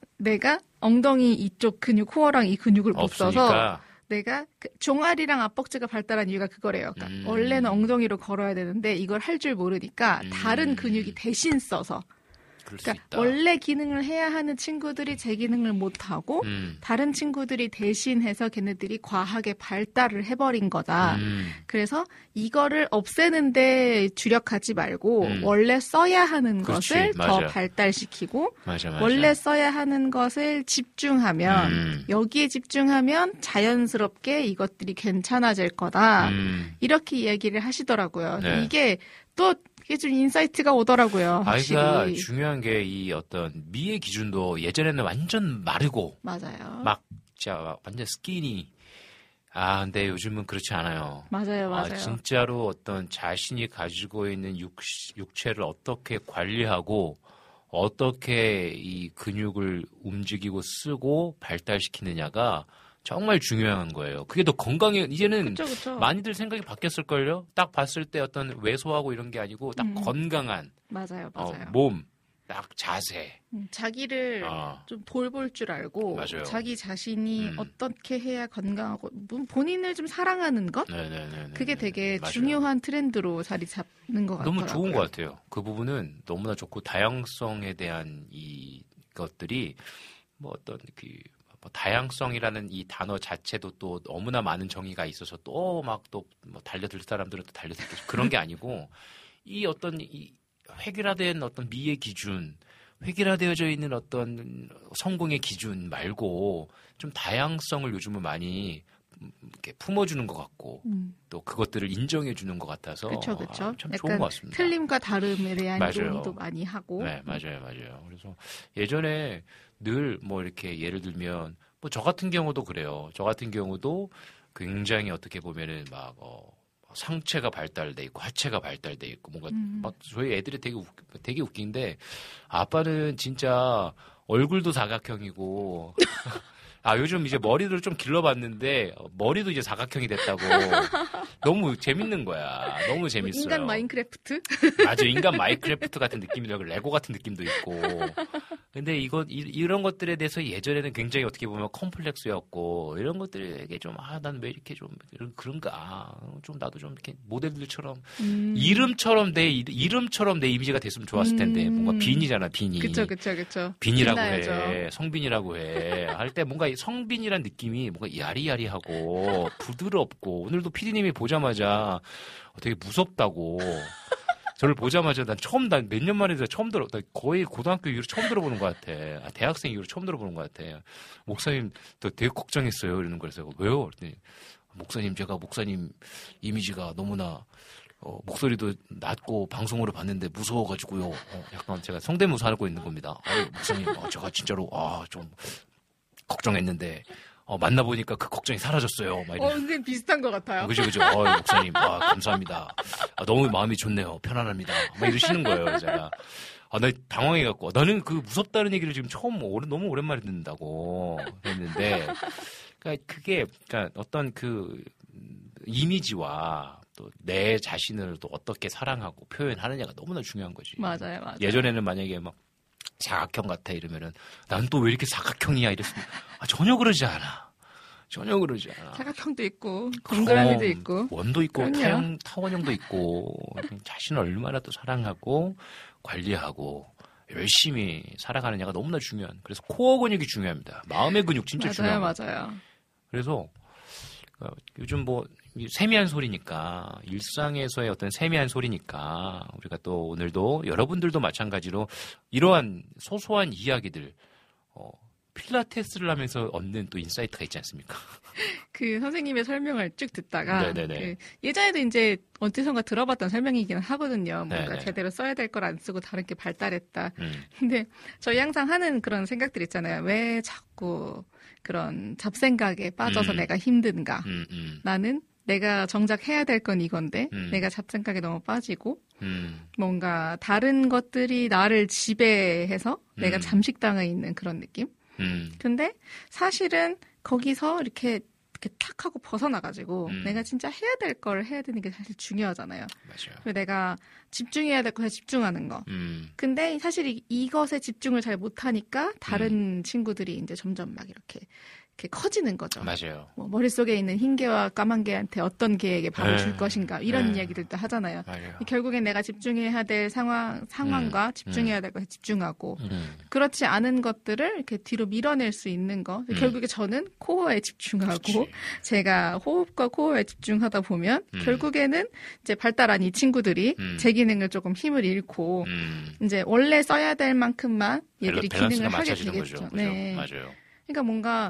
내가 엉덩이 이쪽 근육, 코어랑 이 근육을 못 없으니까. 써서 내가 그 종아리랑 앞벅지가 발달한 이유가 그거래요. 그러니까 음. 원래는 엉덩이로 걸어야 되는데 이걸 할 줄 모르니까 음. 다른 근육이 대신 써서. 그럴 수 그러니까 있다. 원래 기능을 해야 하는 친구들이 제 기능을 못 하고 음. 다른 친구들이 대신해서 걔네들이 과하게 발달을 해버린 거다. 음. 그래서 이거를 없애는데 주력하지 말고 음. 원래 써야 하는 그렇지, 것을 더 맞아. 발달시키고 맞아, 맞아. 원래 써야 하는 것을 집중하면 음. 여기에 집중하면 자연스럽게 이것들이 괜찮아질 거다. 음. 이렇게 이야기를 하시더라고요. 네. 이게 또 이게 좀 인사이트가 오더라고요. 확실히. 아이가 중요한 게 이 어떤 미의 기준도 예전에는 완전 마르고 맞아요. 막 진짜 완전 스키니. 아 근데 요즘은 그렇지 않아요. 맞아요, 맞아요. 아, 진짜로 어떤 자신이 가지고 있는 육, 육체를 어떻게 관리하고 어떻게 이 근육을 움직이고 쓰고 발달시키느냐가 정말 중요한 거예요. 그게 더 건강해. 이제는 그쵸, 그쵸. 많이들 생각이 바뀌었을걸요? 딱 봤을 때 어떤 왜소하고 이런 게 아니고 딱 음. 건강한 맞아요, 어, 맞아요. 몸, 딱 자세. 음, 자기를 어. 좀 돌볼 줄 알고 맞아요. 자기 자신이 음. 어떻게 해야 건강하고 뭐 본인을 좀 사랑하는 것 네네네. 그게 되게 맞아요. 중요한 트렌드로 자리 잡는 것 같아요. 너무 좋은 것 같아요. 그 부분은 너무나 좋고 다양성에 대한 이 것들이 뭐 어떤 그 뭐 다양성이라는 이 단어 자체도 또 너무나 많은 정의가 있어서 또 막 또 뭐 달려들 사람들은 또 달려들겠죠. 그런 게 아니고 이 어떤 이 획일화된 어떤 미의 기준, 획일화되어져 있는 어떤 성공의 기준 말고 좀 다양성을 요즘은 많이 이렇게 품어주는 것 같고 음. 또 그것들을 인정해주는 것 같아서 그렇죠, 그렇죠. 아, 참 약간 좋은 것 같습니다. 틀림과 다름에 대한 맞아요. 논의도 많이 하고. 네, 맞아요, 맞아요. 그래서 예전에 늘 뭐 이렇게 예를 들면 뭐 저 같은 경우도 그래요. 저 같은 경우도 굉장히 어떻게 보면은 막 어, 상체가 발달돼 있고 하체가 발달돼 있고 뭔가 음. 막 저희 애들이 되게 웃, 되게 웃긴데 아빠는 진짜 얼굴도 사각형이고 아 요즘 이제 머리를 좀 길러봤는데 머리도 이제 사각형이 됐다고 너무 재밌는 거야. 너무 재밌어요. 인간 마인크래프트? 맞아, 인간 마인크래프트 같은 느낌이라고 레고 같은 느낌도 있고. 근데 이거 이, 이런 것들에 대해서 예전에는 굉장히 어떻게 보면 컴플렉스였고 이런 것들에게 좀 아 난 왜 이렇게 좀 이런 그런가 좀 나도 좀 이렇게 모델들처럼 음. 이름처럼 내 이름처럼 내 이미지가 됐으면 좋았을 텐데 음. 뭔가 빈이잖아 빈이. 그쵸, 그쵸, 그쵸. 빈이라고 빛나야죠. 해. 성빈이라고 해. 할 때 뭔가 이 성빈이란 느낌이 뭔가 야리야리하고 부드럽고 오늘도 피디님이 보자마자 되게 무섭다고 저를 보자마자 난 처음 난 몇 년 만에 처음 들어 나 거의 고등학교 이후로 처음 들어보는 것 같아. 아, 대학생 이후로 처음 들어보는 것 같아. 목사님 또 되게 걱정했어요. 이러는 거라서 왜요? 그랬더니 목사님 제가 목사님 이미지가 너무나 어, 목소리도 낮고 방송으로 봤는데 무서워가지고요. 어, 약간 제가 성대모사 하고 있는 겁니다. 아유, 목사님 어, 제가 진짜로 아, 좀 걱정했는데 어, 만나보니까 그 걱정이 사라졌어요. 막 어, 선생님 비슷한 것 같아요. 어, 그죠, 그죠. 어, 목사님, 아, 감사합니다. 아, 너무 마음이 좋네요. 편안합니다. 막 이러시는 거예요, 제가. 아, 나 당황해갖고. 나는 그 무섭다는 얘기를 지금 처음, 오래, 너무 오랜만에 듣는다고 했는데, 그니까 그게, 그니까 어떤 그, 이미지와 또 내 자신을 또 어떻게 사랑하고 표현하느냐가 너무나 중요한 거지. 맞아요, 맞아요. 예전에는 만약에 막, 사각형 같아 이러면은 난 또 왜 이렇게 사각형이야 이랬으면 아, 전혀 그러지 않아. 전혀 그러지 않아. 사각형도 있고 동그라미도 있고 원도 있고 그럼요. 타원, 타원형도 있고 자신을 얼마나 또 사랑하고 관리하고 열심히 살아가느냐가 너무나 중요한. 그래서 코어 근육이 중요합니다. 마음의 근육 진짜 맞아요, 중요합니다. 맞아요. 그래서 요즘 뭐 세미한 소리니까 일상에서의 어떤 세미한 소리니까 우리가 또 오늘도 여러분들도 마찬가지로 이러한 소소한 이야기들 어, 필라테스를 하면서 얻는 또 인사이트가 있지 않습니까? 그 선생님의 설명을 쭉 듣다가 네네네. 그 예전에도 이제 어디선가 들어봤던 설명이긴 하거든요. 뭔가 네네. 제대로 써야 될 걸 안 쓰고 다른 게 발달했다. 음. 근데 저희 항상 하는 그런 생각들 있잖아요. 왜 자꾸 그런 잡생각에 빠져서 음. 내가 힘든가? 음, 음, 나는 내가 정작 해야 될 건 이건데 음. 내가 잡생각에 너무 빠지고 음, 뭔가 다른 것들이 나를 지배해서 내가 음. 잠식당해 있는 그런 느낌? 음, 근데 사실은 거기서 이렇게 이렇게 탁 하고 벗어나가지고 음. 내가 진짜 해야 될 걸 해야 되는 게 사실 중요하잖아요. 맞아요. 그리고 내가 집중해야 될 것에 집중하는 거. 음, 근데 사실 이, 이것에 집중을 잘 못하니까 다른 친구들이 이제 점점 막 이렇게 이렇게 커지는 거죠. 맞아요. 뭐 머릿속에 있는 흰 개와 까만 개한테 어떤 개에게 밥을 네. 줄 것인가 이런 네. 이야기들도 하잖아요. 맞아요. 결국엔 내가 집중해야 될 상황, 상황과 집중해야 될 것에 집중하고 음, 그렇지 않은 것들을 이렇게 뒤로 밀어낼 수 있는 거. 음. 결국에 저는 코어에 집중하고 그치. 제가 호흡과 코어에 집중하다 보면 음. 결국에는 이제 발달한 이 친구들이 음. 제 기능을 조금 힘을 잃고 음. 이제 원래 써야 될 만큼만 얘들이 밸런스가 기능을 하게 맞춰지는 되겠죠. 거죠. 그죠? 네. 맞아요. 그러니까 뭔가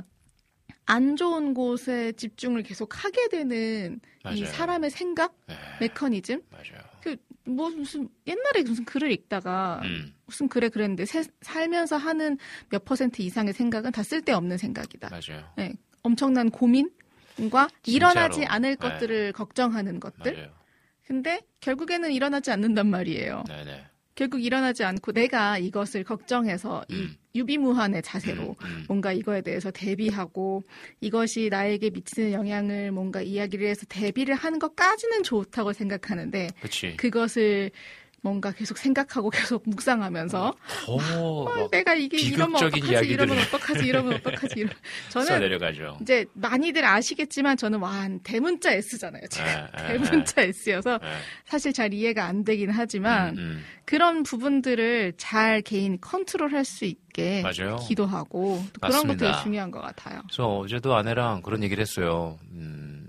안 좋은 곳에 집중을 계속 하게 되는 이 맞아요. 사람의 생각 네. 메커니즘. 맞아요. 그 뭐 무슨 옛날에 무슨 글을 읽다가 음, 무슨 글에 그랬는데 세- 살면서 하는 몇 퍼센트 이상의 생각은 다 쓸데없는 생각이다. 맞아요. 네, 엄청난 고민과 일어나지 진짜로. 않을 네. 것들을 걱정하는 것들. 맞아요. 근데 결국에는 일어나지 않는단 말이에요. 네네. 결국 일어나지 않고 내가 이것을 걱정해서 이 음. 유비무환의 자세로 음, 음. 뭔가 이거에 대해서 대비하고 이것이 나에게 미치는 영향을 뭔가 이야기를 해서 대비를 하는 것까지는 좋다고 생각하는데 그치. 그것을 뭔가 계속 생각하고 계속 묵상하면서 더 어, 막 내가 이게 이러면 비극적인 어떡하지 이야기들을 이러면 어떡하지 이러면 어떡하지 이러 저는 써내려가죠. 이제 많이들 아시겠지만 저는 완 대문자 S잖아요. 제가 네, 네, 대문자 S여서 네. 사실 잘 이해가 안 되긴 하지만 음, 음. 그런 부분들을 잘 개인이 컨트롤할 수 있게 맞아요. 기도하고 또 그런 것도 맞습니다. 되게 중요한 것 같아요. 그래서 어제도 아내랑 그런 얘기를 했어요. 음,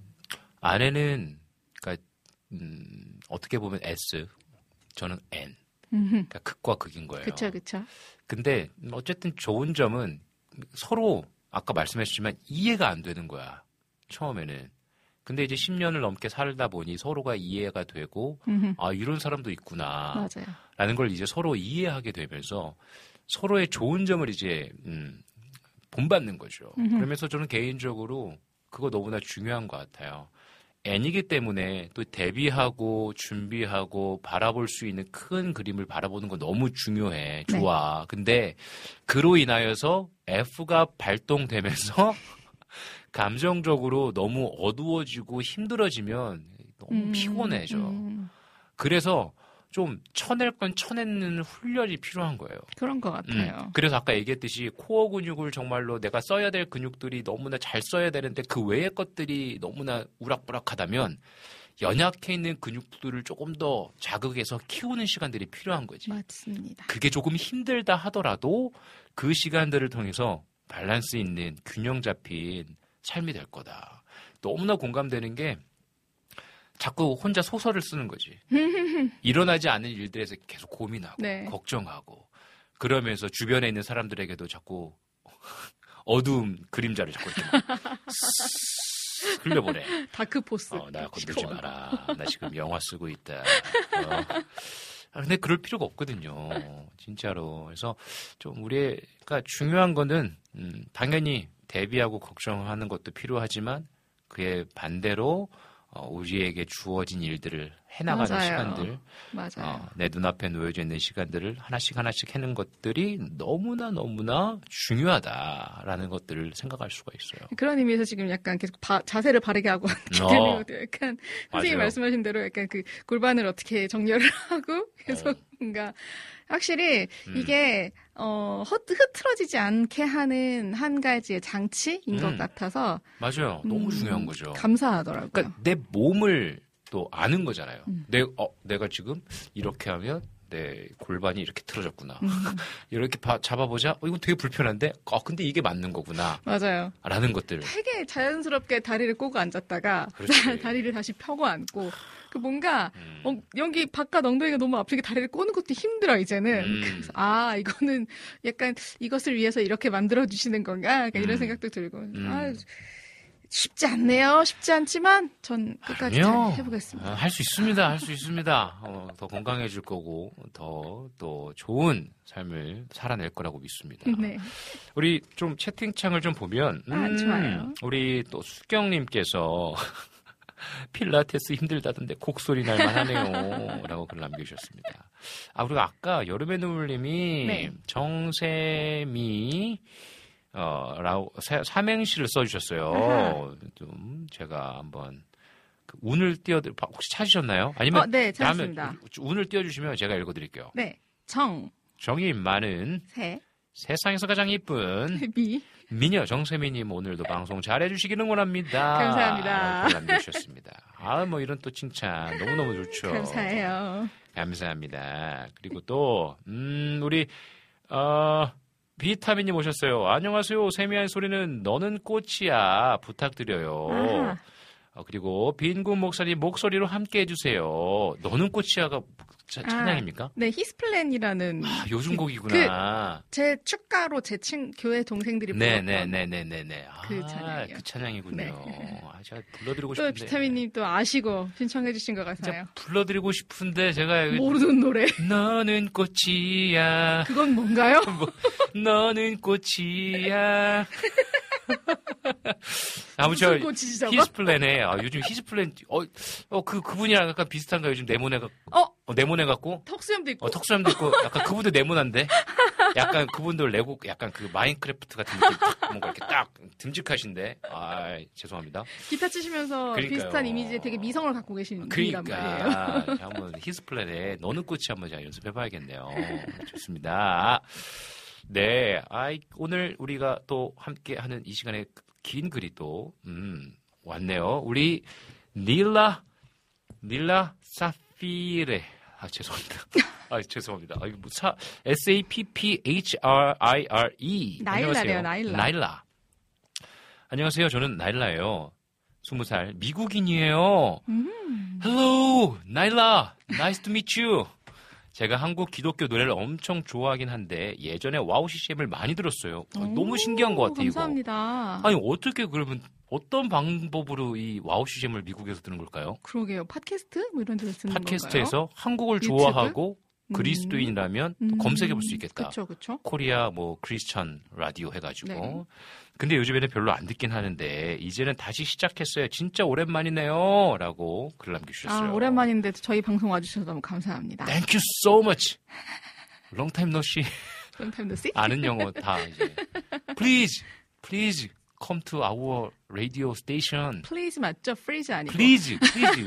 아내는, 그러니까, 음, 어떻게 보면 S, 저는 N. 그러니까 극과 극인 거예요. 그렇죠, 그렇죠. 근데 어쨌든 좋은 점은 서로 아까 말씀하셨지만 이해가 안 되는 거야. 처음에는. 근데 이제 십 년을 넘게 살다 보니 서로가 이해가 되고 아 이런 사람도 있구나 맞아요. 라는 걸 이제 서로 이해하게 되면서 서로의 좋은 점을 이제 음, 본받는 거죠. 음흠. 그러면서 저는 개인적으로 그거 너무나 중요한 것 같아요. N이기 때문에 또 대비하고 준비하고 바라볼 수 있는 큰 그림을 바라보는 건 너무 중요해. 좋아. 네. 근데 그로 인하여서 F가 발동되면서 감정적으로 너무 어두워지고 힘들어지면 너무 음, 피곤해져. 음. 그래서 좀 쳐낼 건 쳐내는 훈련이 필요한 거예요. 그런 것 같아요. 음, 그래서 아까 얘기했듯이 코어 근육을 정말로 내가 써야 될 근육들이 너무나 잘 써야 되는데 그 외의 것들이 너무나 우락부락하다면 연약해 있는 근육들을 조금 더 자극해서 키우는 시간들이 필요한 거지. 맞습니다. 그게 조금 힘들다 하더라도 그 시간들을 통해서 밸런스 있는 균형 잡힌 삶이 될 거다. 너무나 공감되는 게 자꾸 혼자 소설을 쓰는 거지. 일어나지 않는 일들에 대해서 계속 고민하고 네. 걱정하고 그러면서 주변에 있는 사람들에게도 자꾸 어두운 그림자를 자꾸 이렇게 흘려보내. 다크포스. 어, 나 건들지 마라. 나 지금 영화 쓰고 있다. 어. 아, 근데 그럴 필요가 없거든요. 진짜로. 그래서 좀 우리의, 그러니까 중요한 거는 음, 당연히 대비하고 걱정하는 것도 필요하지만 그에 반대로 어, 우리에게 주어진 일들을 해나가는 맞아요. 시간들, 맞아요. 어, 내 눈앞에 놓여져 있는 시간들을 하나씩 하나씩 해는 것들이 너무나 너무나 중요하다라는 것들을 생각할 수가 있어요. 그런 의미에서 지금 약간 계속 바, 자세를 바르게 하고 있기 어. 때문에 약간 선생님 맞아요. 말씀하신 대로 약간 그 골반을 어떻게 정렬을 하고 계속 어. 뭔가 확실히 음. 이게 어, 흐, 흐트러지지 않게 하는 한 가지의 장치인 음. 것 같아서 맞아요. 너무 음, 중요한 거죠. 감사하더라고요. 그러니까 내 몸을 또 아는 거잖아요. 음. 내, 어, 내가 지금 이렇게 하면 내 골반이 이렇게 틀어졌구나. 음. 이렇게 봐- 잡아보자. 어, 이건 되게 불편한데? 어, 근데 이게 맞는 거구나. 맞아요. 라는 것들. 되게 자연스럽게 다리를 꼬고 앉았다가 그렇지. 다리를 다시 펴고 앉고 그 뭔가 음. 어, 여기 바깥 엉덩이가 너무 아프게 다리를 꼬는 것도 힘들어 이제는. 음. 그래서 아 이거는 약간 이것을 위해서 이렇게 만들어 주시는 건가? 약간 이런 음. 생각도 들고. 음. 아 쉽지 않네요. 쉽지 않지만 전 끝까지 아니요. 잘 해보겠습니다. 아, 할 수 있습니다. 할 수 있습니다. 어, 더 건강해질 거고, 더 또 좋은 삶을 살아낼 거라고 믿습니다. 네. 우리 좀 채팅창을 좀 보면, 음, 아, 좋아요. 우리 또 수경님께서 필라테스 힘들다던데 곡소리 날만 하네요. 라고 글 남겨주셨습니다. 아, 그리고 아까 여름의 눈물님이 네. 정샘이 어, 라고, 사- 삼행시를 써주셨어요. 아하. 좀, 제가 한번, 그 운을 띄워드, 혹시 찾으셨나요? 아니면, 어, 네, 다음에 찾았습니다. 운을 띄워주시면 제가 읽어드릴게요. 네. 정, 정이 많은 세, 세상에서 가장 이쁜 미. 미녀 정세미님 오늘도 방송 잘해주시기를 원합니다. 감사합니다. 라고 남겨주셨습니다. 아, 뭐 이런 또 칭찬 너무너무 좋죠. 감사해요. 감사합니다. 그리고 또, 음, 우리, 어, 비타민님 오셨어요. 안녕하세요. 세미한 소리는 너는 꽃이야. 부탁드려요. 아하. 어, 그리고 빈군 목사님 목소리로 함께 해주세요. 너는 꽃이야가 차- 찬양입니까? 네, 히스플랜이라는 아, 요즘 곡이구나. 제 축가로 제 친 교회 동생들이 불렀던 네네네네네네. 아, 그 찬양이요. 그 찬양이군요. 네. 아, 제가 불러드리고 또 싶은데. 비타민님 또 아시고 신청해주신 것 같아요. 진짜 불러드리고 싶은데 제가 여기 모르는 노래. 너는 꽃이야. 그건 뭔가요? 너는 꽃이야. 아무튼 무슨 꽃이지 저거? 히스플랜에 아, 요즘 히스플랜 어어그 그분이랑 약간 비슷한가 요즘 네모네 가 어? 어, 네모네 갖고 턱수염도 있고. 어 턱수염도 있고 약간 그분도 네모난데 약간 그분도 레고 약간 그 마인크래프트 같은 느낌 딱 뭔가 이렇게 딱 듬직하신데 아 죄송합니다. 기타 치시면서 그러니까요. 비슷한 이미지에 되게 미성을 갖고 계신 분이란 말이에요. 그러니까 자, 한번 히스플랜에 너는 꽃이 한번 제가 연습해봐야겠네요. 좋습니다. 네, 아이 오늘 우리가 또 함께하는 이 시간에 긴 글이 또 음, 왔네요. 우리 닐라 닐라 사피레 아 죄송합니다. 아 죄송합니다. 아, 이거 뭐 사 S A P P H R I R E 나일라래요, 나일라. 나일라. 안녕하세요. 저는 나일라예요. 스무 살 미국인이에요. 음. Hello, 나일라. Nice to meet you. 제가 한국 기독교 노래를 엄청 좋아하긴 한데 예전에 와우 씨씨엠을 많이 들었어요. 어, 너무 신기한 것 같아요. 감사합니다. 이거. 아니 어떻게 그러면 어떤 방법으로 이 와우 씨씨엠을 미국에서 듣는 걸까요? 그러게요. 팟캐스트? 뭐 이런 데서 듣는 팟캐스트에서 한국을 유튜브? 좋아하고 음. 그리스도인이라면 건가요? 검색해 볼 수 있겠다. 그렇죠, 그렇죠. 코리아 뭐 크리스천 라디오 해가지고. 네. 근데 요즘에는 별로 안 듣긴 하는데 이제는 다시 시작했어요. 진짜 오랜만이네요. 라고 글 남겨주셨어요. 아, 오랜만인데 저희 방송 와주셔서 너무 감사합니다. Thank you so much. Long time no see. 롱타임도 씨? 아는 영어 다 이제. Please, please come to our radio station. 플리즈 맞죠? 프리즈 아니고. Please, please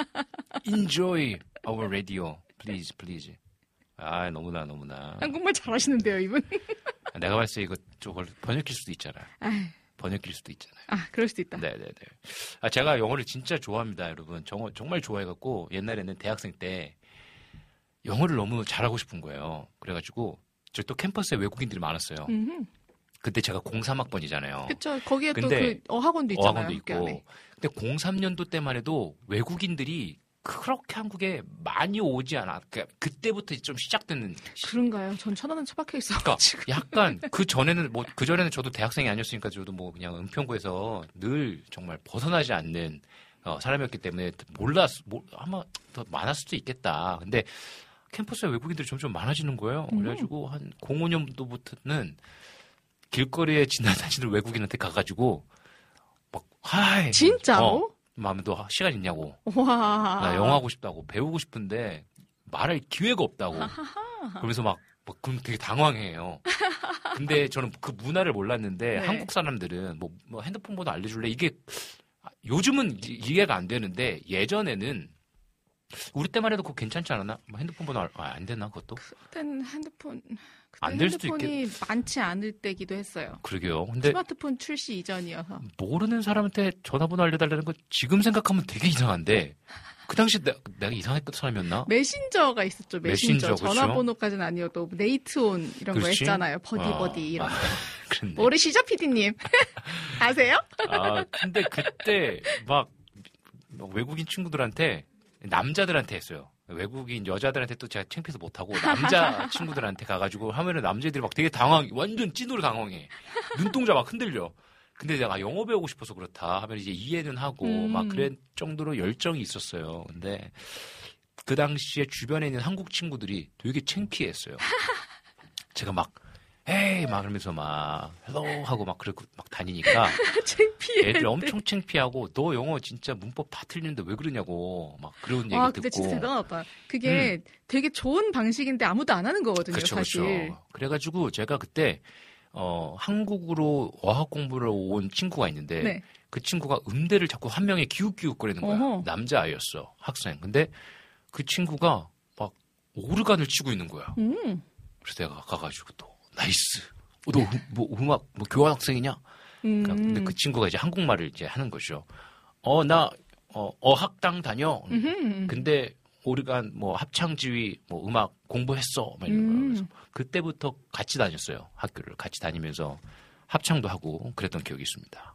enjoy our radio. Please, please. 아, 너무나 너무나. 한국말 잘하시는데요, 이분. 내가 봤을 때 이거 저걸 번역일 수도 있잖아. 아휴, 번역일 수도 있잖아요. 아, 그럴 수도 있다. 네네네. 아, 제가 영어를 진짜 좋아합니다, 여러분. 정, 정말 좋아해갖고 옛날에는 대학생 때 영어를 너무 잘하고 싶은 거예요. 그래가지고 저 또 캠퍼스에 외국인들이 많았어요. 음흠. 그때 제가 공삼 학번이잖아요. 그쵸. 거기에 또 근데 그 어학원도 있잖아요. 어학원도 학교 있고. 안에. 근데 공삼 년도 때만 해도 외국인들이 그렇게 한국에 많이 오지 않아. 그러니까 그때부터 좀 시작되는. 그런가요? 전 천안은 처박혀 있어. 그러니까 약간 그 전에는 뭐 그 전에는 저도 대학생이 아니었으니까 저도 뭐 그냥 은평구에서 늘 정말 벗어나지 않는 어, 사람이었기 때문에 몰랐 뭐, 아마 더 많았을 수도 있겠다. 근데 캠퍼스에 외국인들이 점점 많아지는 거예요. 음. 그래가지고 한 공오 년도부터는 길거리에 지나다니는 외국인한테 가가지고 막 하이 진짜로? 어, 마음에 너 시간 있냐고. 와. 나 영어 하고 싶다고. 배우고 싶은데 말할 기회가 없다고. 그러면서 막, 막 그럼 되게 당황해요. 근데 저는 그 문화를 몰랐는데 네. 한국 사람들은 뭐, 뭐 핸드폰 번호 알려줄래? 이게 요즘은 이- 이해가 안 되는데 예전에는 우리 때만 해도 그거 괜찮지 않았나? 뭐 핸드폰 번호 알- 아, 안 됐나 그것도? 그때는 핸드폰 그때 안될 수도 핸드폰이 많지 않을 때기도 했어요. 그러게요. 근데 스마트폰 출시 이전이어서. 모르는 사람한테 전화번호 알려달라는 거 지금 생각하면 되게 이상한데 그 당시 내, 내가 이상했던 사람이었나? 메신저가 있었죠. 메신저. 메신저, 그렇죠. 전화번호까지는 아니어도 네이트온 이런 거 그렇지? 했잖아요. 버디 어. 버디 이런 거. 그랬네. 모르시죠, 피디님? 아세요? 아, 근데 그때 막, 막 외국인 친구들한테 남자들한테 했어요. 외국인 여자들한테 또 제가 창피해서 못하고 남자 친구들한테 가가지고 하면은 남자들이 막 되게 당황, 완전 찐으로 당황해. 눈동자 막 흔들려. 근데 내가 영어 배우고 싶어서 그렇다 하면 이제 이해는 하고 음. 막 그럴 정도로 열정이 있었어요. 근데 그 당시에 주변에 있는 한국 친구들이 되게 창피했어요. 제가 막 에이 막 그러면서 막 헬로 하고 막 그러고 막 다니니까 창피해. 애들 엄청 창피하고 너 영어 진짜 문법 다 틀리는데 왜 그러냐고 막 그런 얘기 와, 듣고. 근데 진짜 대단하다. 그게 되게 좋은 방식인데 아무도 안 하는 거거든요, 그렇죠, 사실. 그렇죠. 그래가지고 제가 그때 어 한국으로 어학 공부를 온 친구가 있는데 네. 그 친구가 음대를 자꾸 한 명에 기웃기웃거리는 거야. 어허. 남자아이였어, 학생. 근데 그 친구가 막 오르간을 치고 있는 거야. 음. 그래서 내가 가가지고 또 나이스. 어, 너 음- 뭐 음악 뭐 교환 학생이냐? 음. 그러니까 근데 그 친구가 이제 한국말을 이제 하는 거죠. 어, 나, 어, 어학당 다녀. 음흠. 근데 오르간 뭐 합창지휘 뭐 음악 공부했어. 막 이런 음. 거예요. 그래서 그때부터 같이 다녔어요. 학교를 같이 다니면서 합창도 하고 그랬던 기억이 있습니다.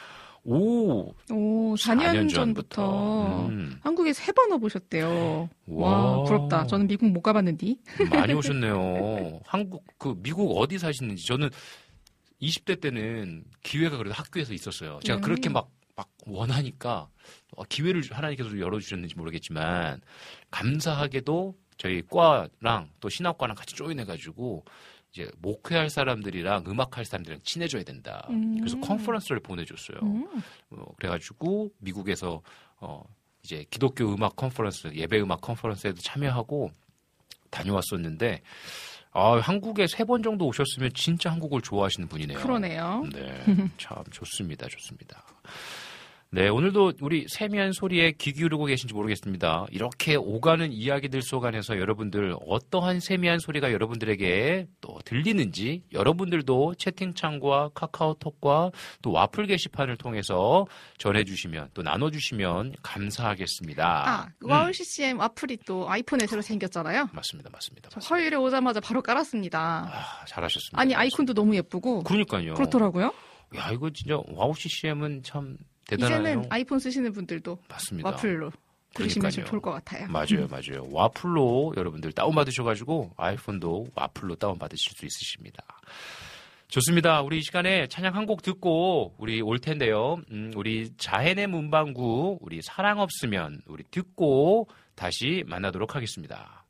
오, 오, 사 년 전부터 음. 한국에 세 번 와보셨대요. 와, 와. 부럽다. 저는 미국 못 가봤는데. 많이 오셨네요. 한국, 그, 미국 어디 사시는지. 저는 이십 대 때는 기회가 그래도 학교에서 있었어요. 제가 음. 그렇게 막, 막 원하니까 기회를 하나님께서 열어주셨는지 모르겠지만, 감사하게도 저희 과랑 또 신학과랑 같이 조인해가지고, 이제 목회할 사람들이랑 음악할 사람들이랑 친해져야 된다. 음. 그래서 컨퍼런스를 보내줬어요. 음. 어, 그래가지고 미국에서 어 이제 기독교 음악 컨퍼런스, 예배 음악 컨퍼런스에도 참여하고 다녀왔었는데 아, 한국에 세 번 정도 오셨으면 진짜 한국을 좋아하시는 분이네요. 그러네요. 네, 참 좋습니다, 좋습니다. 네, 오늘도 우리 세미한 소리에 귀 기울이고 계신지 모르겠습니다. 이렇게 오가는 이야기들 속 안에서 여러분들 어떠한 세미한 소리가 여러분들에게 또 들리는지 여러분들도 채팅창과 카카오톡과 또 와플 게시판을 통해서 전해주시면 또 나눠주시면 감사하겠습니다. 아, 와우 씨씨엠 와플이 또 아이폰에 새로 생겼잖아요. 맞습니다, 맞습니다. 저 맞습니다. 화요일에 오자마자 바로 깔았습니다. 아, 잘하셨습니다. 아니, 아이콘도 너무 예쁘고. 그러니까요. 그렇더라고요. 야, 이거 진짜 와우 씨씨엠은 참 대단하네요. 이제는 아이폰 쓰시는 분들도 맞습니다. 와플로 들으시면 좀 그러니까요. 좋을 것 같아요. 맞아요, 맞아요. 와플로 여러분들 다운받으셔가지고 아이폰도 와플로 다운받으실 수 있으십니다. 좋습니다. 우리 이 시간에 찬양 한 곡 듣고 우리 올 텐데요. 음, 우리 자연의 문방구, 우리 사랑 없으면 우리 듣고 다시 만나도록 하겠습니다.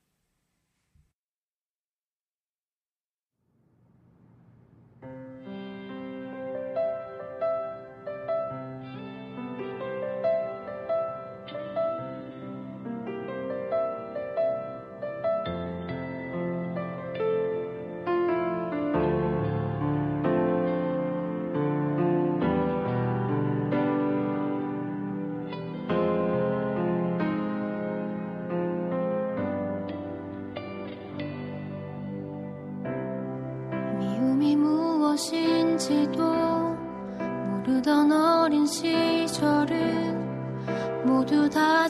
미움이 무엇인지도 모르던 어린 시절은 모두 다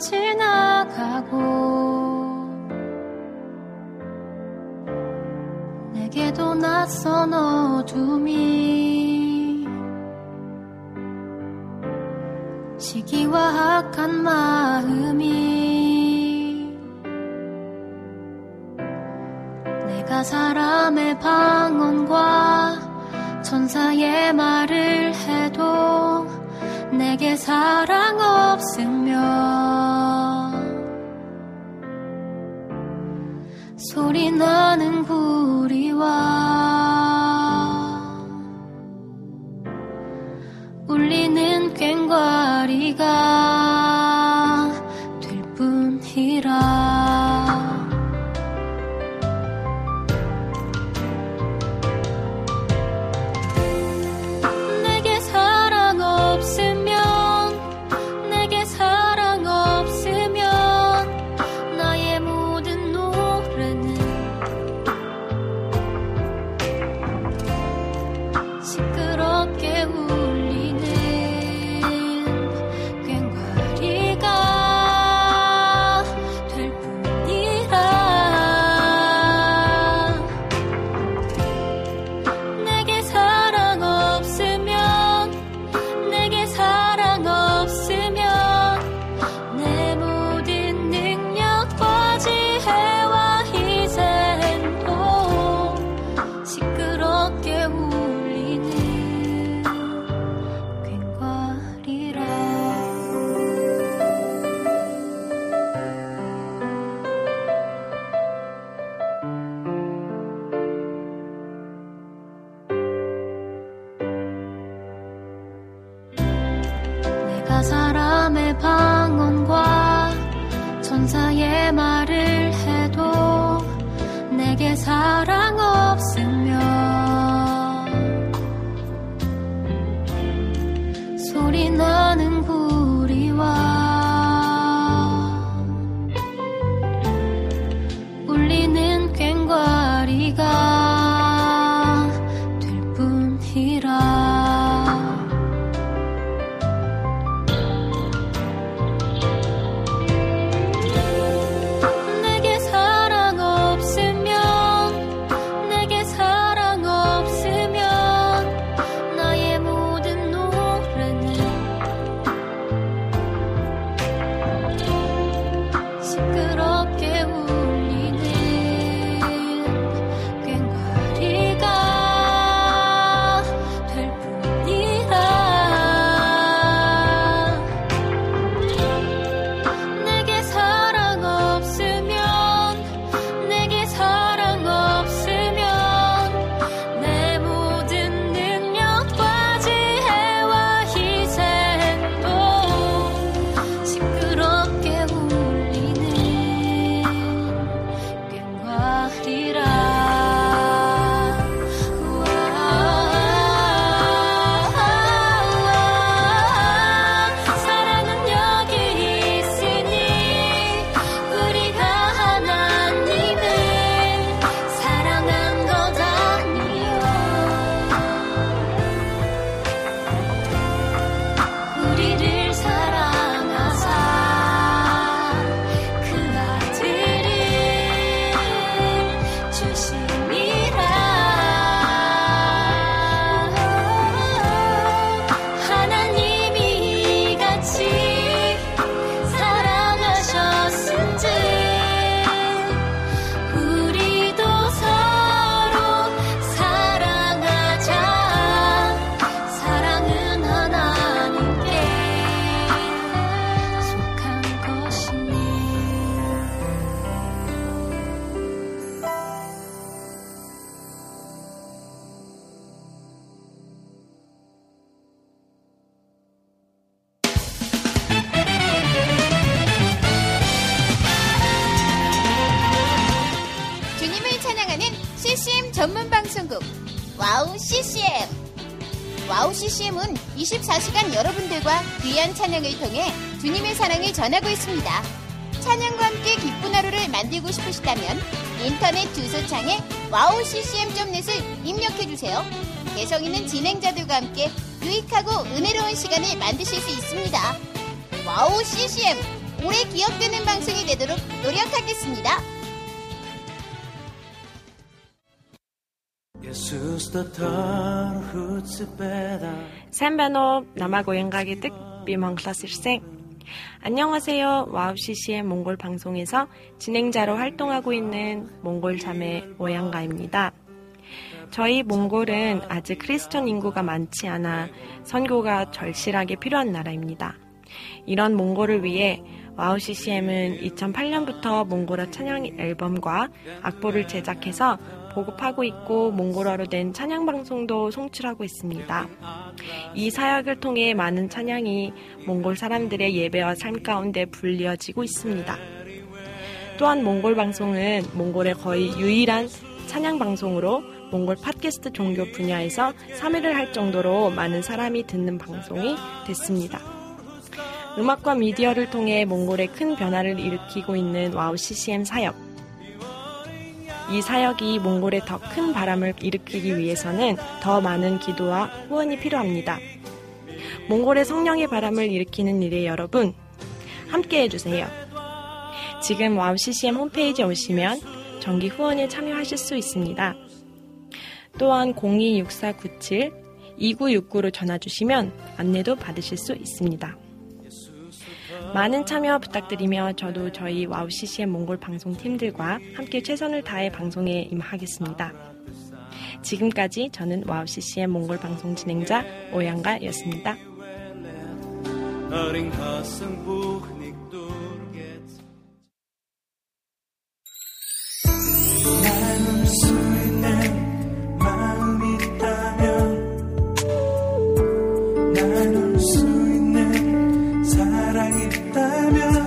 지나가고 내게도 낯선 어둠이 시기와 악한 마음이 내가 사람의 방언과 천사의 말을 해도 내게 사랑 없으면 소리 나는 구리와 울리는 꽹과리가 전문 방송국 와우 씨씨엠. 와우 씨씨엠은 이십사 시간 여러분들과 귀한 찬양을 통해 주님의 사랑을 전하고 있습니다. 찬양과 함께 기쁜 하루를 만들고 싶으시다면 인터넷 주소창에 와우 씨씨엠 닷 넷을 입력해주세요. 개성 있는 진행자들과 함께 유익하고 은혜로운 시간을 만드실 수 있습니다. 와우 씨씨엠, 오래 기억되는 방송이 되도록 노력하겠습니다. Сайн байна уу? Намайг Уянга гэдэг. Би Монголоос ирсэн. 안녕하세요. 와우 씨씨엠 몽골 방송에서 진행자로 활동하고 있는 몽골 자매 오양가입니다. 저희 몽골은 아직 크리스천 인구가 많지 않아 선교가 절실하게 필요한 나라입니다. 이런 몽골을 위해 와우 씨씨엠은 이천팔 년부터 몽골어 찬양 앨범과 악보를 제작해서 보급하고 있고 몽골어로 된 찬양 방송도 송출하고 있습니다. 이 사역을 통해 많은 찬양이 몽골 사람들의 예배와 삶 가운데 불리어지고 있습니다. 또한 몽골 방송은 몽골의 거의 유일한 찬양 방송으로 몽골 팟캐스트 종교 분야에서 삼 위를 할 정도로 많은 사람이 듣는 방송이 됐습니다. 음악과 미디어를 통해 몽골에 큰 변화를 일으키고 있는 와우 씨씨엠 사역. 이 사역이 몽골에 더 큰 바람을 일으키기 위해서는 더 많은 기도와 후원이 필요합니다. 몽골의 성령의 바람을 일으키는 일에 여러분, 함께 해주세요. 지금 와우 씨씨엠 홈페이지에 오시면 정기 후원에 참여하실 수 있습니다. 또한 공이 육사 구칠 이구육구로 전화주시면 안내도 받으실 수 있습니다. 많은 참여 부탁드리며 저도 저희 와우 씨씨엠 몽골 방송팀들과 함께 최선을 다해 방송에 임하겠습니다. 지금까지 저는 와우 씨씨엠 몽골 방송 진행자 오양가였습니다. 나눌 수 있는 마음이 있다면 나눌 수 있는 사랑이 있다면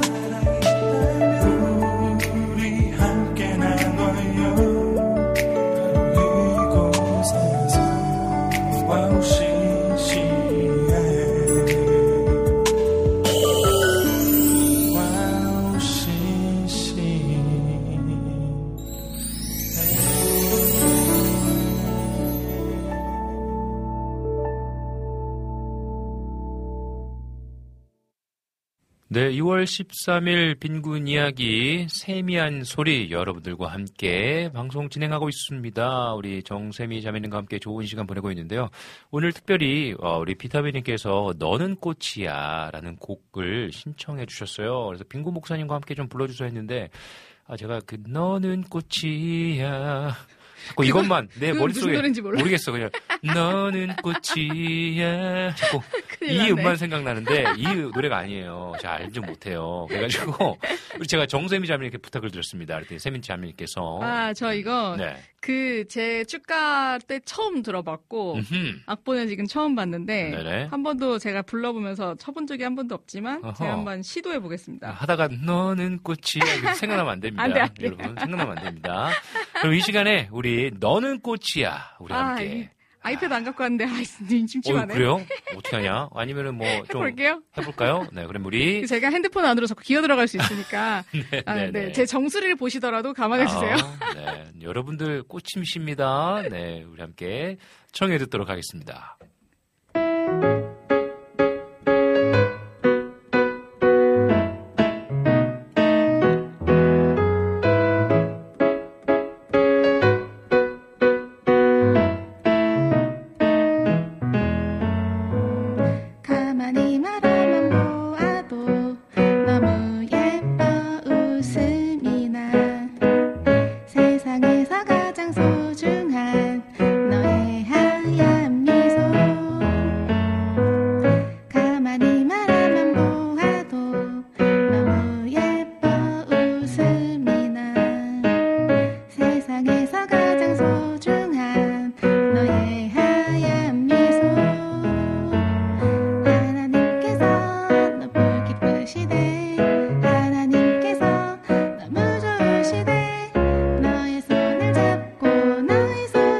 우리 함께 나눠요. 이곳에서 와우 씨씨엠 와우 씨씨엠 네, 이월 십삼일 빈군 이야기 세미한 소리 여러분들과 함께 방송 진행하고 있습니다. 우리 정세미 자매님과 함께 좋은 시간 보내고 있는데요. 오늘 특별히 우리 비타민님께서 너는 꽃이야 라는 곡을 신청해 주셨어요. 그래서 빈군 목사님과 함께 좀 불러주셔야 했는데 아 제가 그 너는 꽃이야 자꾸 이것만 내 머릿속에 모르겠어. 그냥 너는 꽃이야 자꾸 이 음만 생각나는데 이 노래가 아니에요. 잘 알지 못해요. 그래가지고 우리 제가 정세미 자매님께 부탁을 드렸습니다. 그랬더니 세민 자매님께서 아, 저 이거 네. 그 제 축가 때 처음 들어봤고 음흠. 악보는 지금 처음 봤는데 네네. 한 번도 제가 불러보면서 쳐본 적이 한 번도 없지만 어허. 제가 한번 시도해 보겠습니다. 하다가 너는 꽃이야 생각나면 안 됩니다. 안 돼, 안 돼. 여러분 생각나면 안 됩니다. 그럼 이 시간에 우리 너는 꽃이야 우리 아, 함께. 이, 아이패드 안 갖고 왔는데 아, 심심하네. 어, 그래요? 어떻게 하냐? 아니면은 뭐 좀 해볼게요. 해볼까요? 네, 그럼 우리 제가 핸드폰 안으로 자꾸 기어 들어갈 수 있으니까 네, 아, 네, 네. 제 정수리를 보시더라도 감안해 주세요. 아, 네, 여러분들 꽃임십니다. 네, 우리 함께 청해 듣도록 하겠습니다. 너의 손을 잡고 너의 손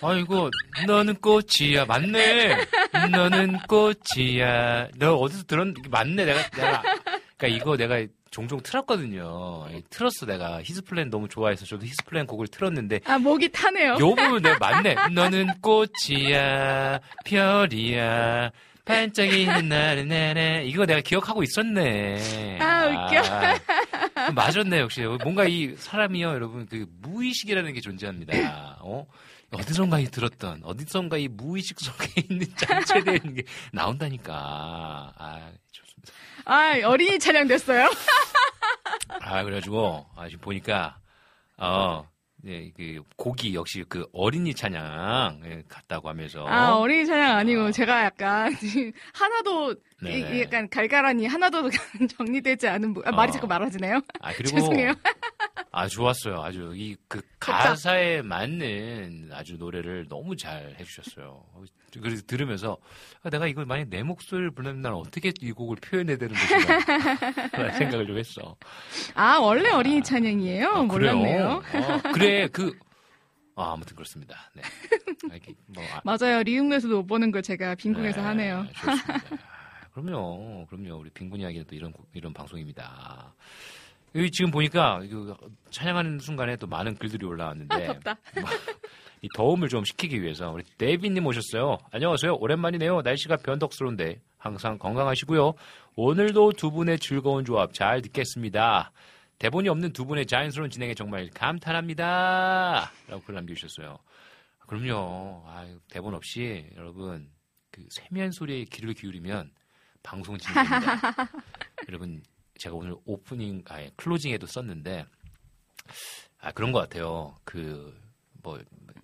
아이고, 너는 꽃이야. 맞네. 너는 꽃이야. 너 어디서 들었, 맞네. 내가, 내가. 그러니까 이거 내가 종종 틀었거든요. 틀었어, 내가. 히스플랜 너무 좋아해서 저도 히스플랜 곡을 틀었는데. 아, 목이 타네요. 요 부분 내가 맞네. 너는 꽃이야. 별이야. 반짝이는 날은 내내. 이거 내가 기억하고 있었네. 아, 웃겨. 아, 맞았네, 역시. 뭔가 이 사람이요, 여러분, 그 무의식이라는 게 존재합니다. 어? 어디선가 이 들었던, 어디선가 이 무의식 속에 있는 짱체되어 있는 게 나온다니까. 아, 좋습니다. 아, 어린이 찬양 됐어요? 아, 그래가지고, 아, 지금 보니까, 어, 네, 그, 곡이 역시 그 어린이 찬양 같다고 하면서. 아, 어린이 찬양 아니고, 어. 제가 약간, 하나도, 이, 약간 갈갈하니 하나도 정리되지 않은, 부... 아, 말이 어. 자꾸 많아지네요. 아, 그리고. 죄송해요. 아, 좋았어요. 아주, 이, 그, 가사에 맞는 아주 노래를 너무 잘 해주셨어요. 그래서 들으면서, 아, 내가 이걸 만약 내 목소리를 부르면 난 어떻게 이 곡을 표현해야 되는 것인가. 생각을 좀 했어. 아, 원래 어린이 찬양이에요? 아, 몰랐네요. 어, 그래, 그, 아, 아무튼 그렇습니다. 네. 뭐, 아. 맞아요. 리움에서도 못 보는 걸 제가 빈궁에서 네, 하네요. 좋습니다. 그럼요. 그럼요. 우리 빈궁 이야기는 또 이런, 이런 방송입니다. 여기 지금 보니까 그 찬양하는 순간에 또 많은 글들이 올라왔는데 아, 덥다. 이 더움을 좀 식히기 위해서 우리 데이비님 오셨어요. 안녕하세요. 오랜만이네요. 날씨가 변덕스러운데 항상 건강하시고요. 오늘도 두 분의 즐거운 조합 잘 듣겠습니다. 대본이 없는 두 분의 자연스러운 진행에 정말 감탄합니다. 라고 글 남겨주셨어요. 그럼요. 아유, 대본 없이 여러분 그 세미한 소리에 귀를 기울이면 방송 진행됩니다. 여러분 제가 오늘 오프닝, 아니, 클로징에도 썼는데, 아, 그런 것 같아요. 그, 뭐,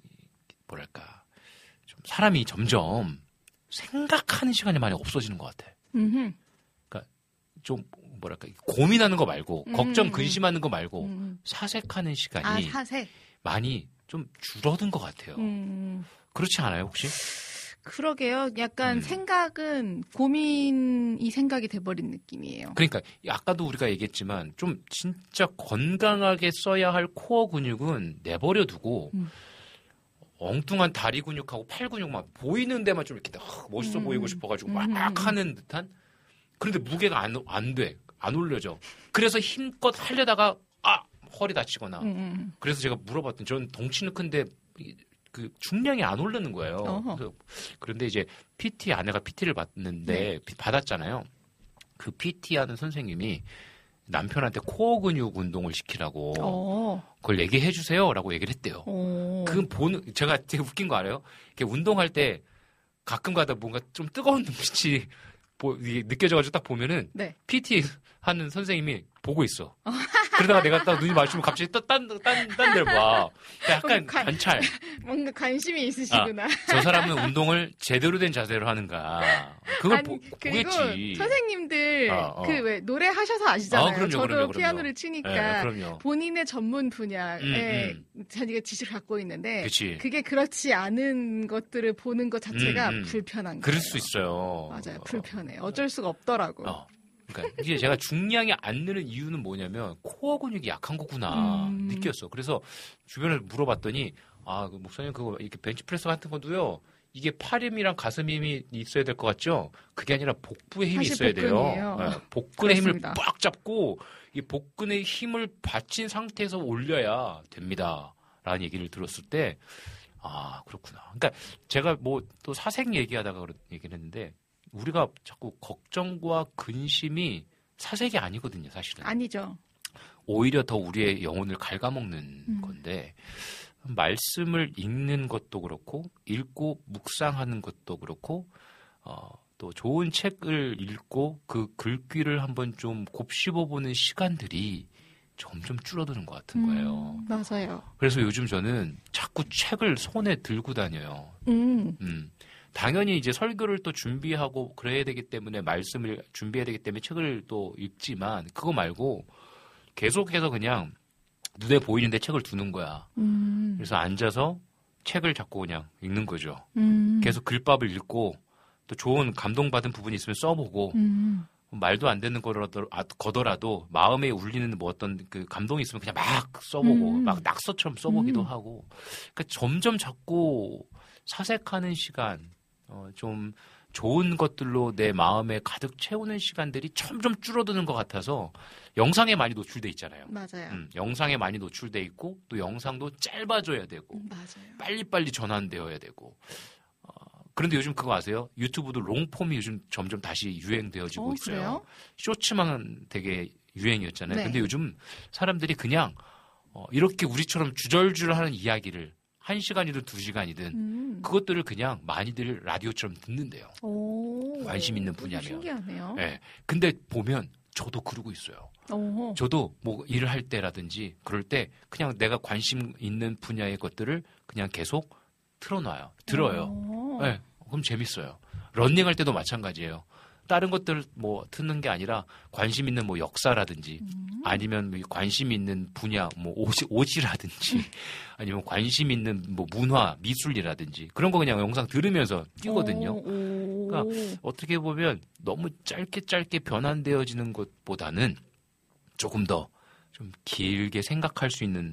뭐랄까. 좀 사람이 점점 생각하는 시간이 많이 없어지는 것 같아. 음흠. 그러니까 좀, 뭐랄까. 고민하는 거 말고, 음, 걱정, 근심하는 거 말고, 음. 사색하는 시간이 아, 사색. 많이 좀 줄어든 것 같아요. 음. 그렇지 않아요, 혹시? 그러게요. 약간 음. 생각은 고민이 생각이 돼버린 느낌이에요. 그러니까 아까도 우리가 얘기했지만 좀 진짜 건강하게 써야 할 코어 근육은 내버려 두고 음. 엉뚱한 다리 근육하고 팔 근육만 보이는 데만 좀 이렇게 멋있어 음. 보이고 싶어가지고 막 음. 하는 듯한. 그런데 무게가 안, 안 돼. 안 올려져. 그래서 힘껏 하려다가 아 허리 다치거나. 음. 그래서 제가 물어봤더니 저는 덩치는 큰데 그 중량이 안 오르는 거예요. 그래서 그런데 이제 피티 아내가 피티를 받는데 네. 받았잖아요. 그 피티하는 선생님이 남편한테 코어 근육 운동을 시키라고 오. 그걸 얘기해 주세요라고 얘기를 했대요. 그 보는 제가 되게 웃긴 거 알아요? 이렇게 운동할 때 가끔가다 뭔가 좀 뜨거운 눈빛이 보, 이게 느껴져가지고 딱 보면은 네. 피티 하는 선생님이 보고 있어. 그러다가 내가 딱 눈이 마주치면 갑자기 또 딴, 딴, 딴 데를 봐. 약간 관, 관찰. 뭔가 관심이 있으시구나. 아, 저 사람은 운동을 제대로 된 자세로 하는가. 그걸 아니, 보, 그리고 보겠지. 선생님들, 어, 어. 그 왜, 노래 하셔서 아시잖아요. 어, 그럼요, 저도 그럼요, 피아노를 치니까. 네, 본인의 전문 분야에 음, 음. 자기가 지식을 갖고 있는데. 그치. 그게 그렇지 않은 것들을 보는 것 자체가 음, 음. 불편한 거예요. 그럴 수 있어요. 맞아요. 불편해. 어쩔 수가 없더라고. 어. 그러니까 이게 제가 중량이 안 느는 이유는 뭐냐면 코어 근육이 약한 거구나 음. 느꼈어. 그래서 주변에 물어봤더니 아, 그 목사님 그거 이렇게 벤치프레스 같은 것도요. 이게 팔 힘이랑 가슴 힘이 있어야 될 것 같죠? 그게 아니라 복부에 힘이 있어야 돼요. 네, 복근의 힘을 꽉 잡고 이 복근의 힘을 받친 상태에서 올려야 됩니다. 라는 얘기를 들었을 때 아, 그렇구나. 그러니까 제가 뭐 또 사색 얘기하다가 그런 얘기를 했는데 우리가 자꾸 걱정과 근심이 사색이 아니거든요, 사실은. 아니죠. 오히려 더 우리의 영혼을 갉아먹는 음. 건데 말씀을 읽는 것도 그렇고 읽고 묵상하는 것도 그렇고 어, 또 좋은 책을 읽고 그 글귀를 한번 좀 곱씹어보는 시간들이 점점 줄어드는 것 같은 거예요. 음, 맞아요. 그래서 요즘 저는 자꾸 책을 손에 들고 다녀요. 음. 음. 당연히 이제 설교를 또 준비하고 그래야 되기 때문에 말씀을 준비해야 되기 때문에 책을 또 읽지만 그거 말고 계속해서 그냥 눈에 보이는데 책을 두는 거야. 음. 그래서 앉아서 책을 잡고 그냥 읽는 거죠. 음. 계속 글밥을 읽고 또 좋은 감동받은 부분이 있으면 써보고 음. 말도 안 되는 거더라도 마음에 울리는 뭐 어떤 그 감동이 있으면 그냥 막 써보고 음. 막 낙서처럼 써보기도 음. 하고 그러니까 점점 자꾸 사색하는 시간 어, 좀 좋은 것들로 내 마음에 가득 채우는 시간들이 점점 줄어드는 것 같아서 영상에 많이 노출돼 있잖아요. 맞아요. 음, 영상에 많이 노출돼 있고 또 영상도 짧아져야 되고 음, 맞아요. 빨리빨리 전환되어야 되고 어, 그런데 요즘 그거 아세요? 유튜브도 롱폼이 요즘 점점 다시 유행되어지고 어, 있어요. 그래요? 쇼츠만 되게 유행이었잖아요. 네. 근데 요즘 사람들이 그냥 어, 이렇게 우리처럼 주절주절 하는 이야기를 한 시간이든 두 시간이든 음. 그것들을 그냥 많이들 라디오처럼 듣는데요. 오, 관심 있는 분야면. 신기하네요. 네. 근데 보면 저도 그러고 있어요. 오. 저도 뭐 일을 할 때라든지 그럴 때 그냥 내가 관심 있는 분야의 것들을 그냥 계속 틀어놔요. 들어요. 네. 그럼 재밌어요. 러닝할 때도 마찬가지예요. 다른 것들 뭐 듣는 게 아니라 관심 있는 뭐 역사라든지 음. 아니면 뭐 관심 있는 분야 뭐 옷이, 옷이라든지 아니면 관심 있는 뭐 문화 미술이라든지 그런 거 그냥 영상 들으면서 뛰거든요. 오, 오. 그러니까 어떻게 보면 너무 짧게 짧게 변환되어지는 것보다는 조금 더 좀 길게 생각할 수 있는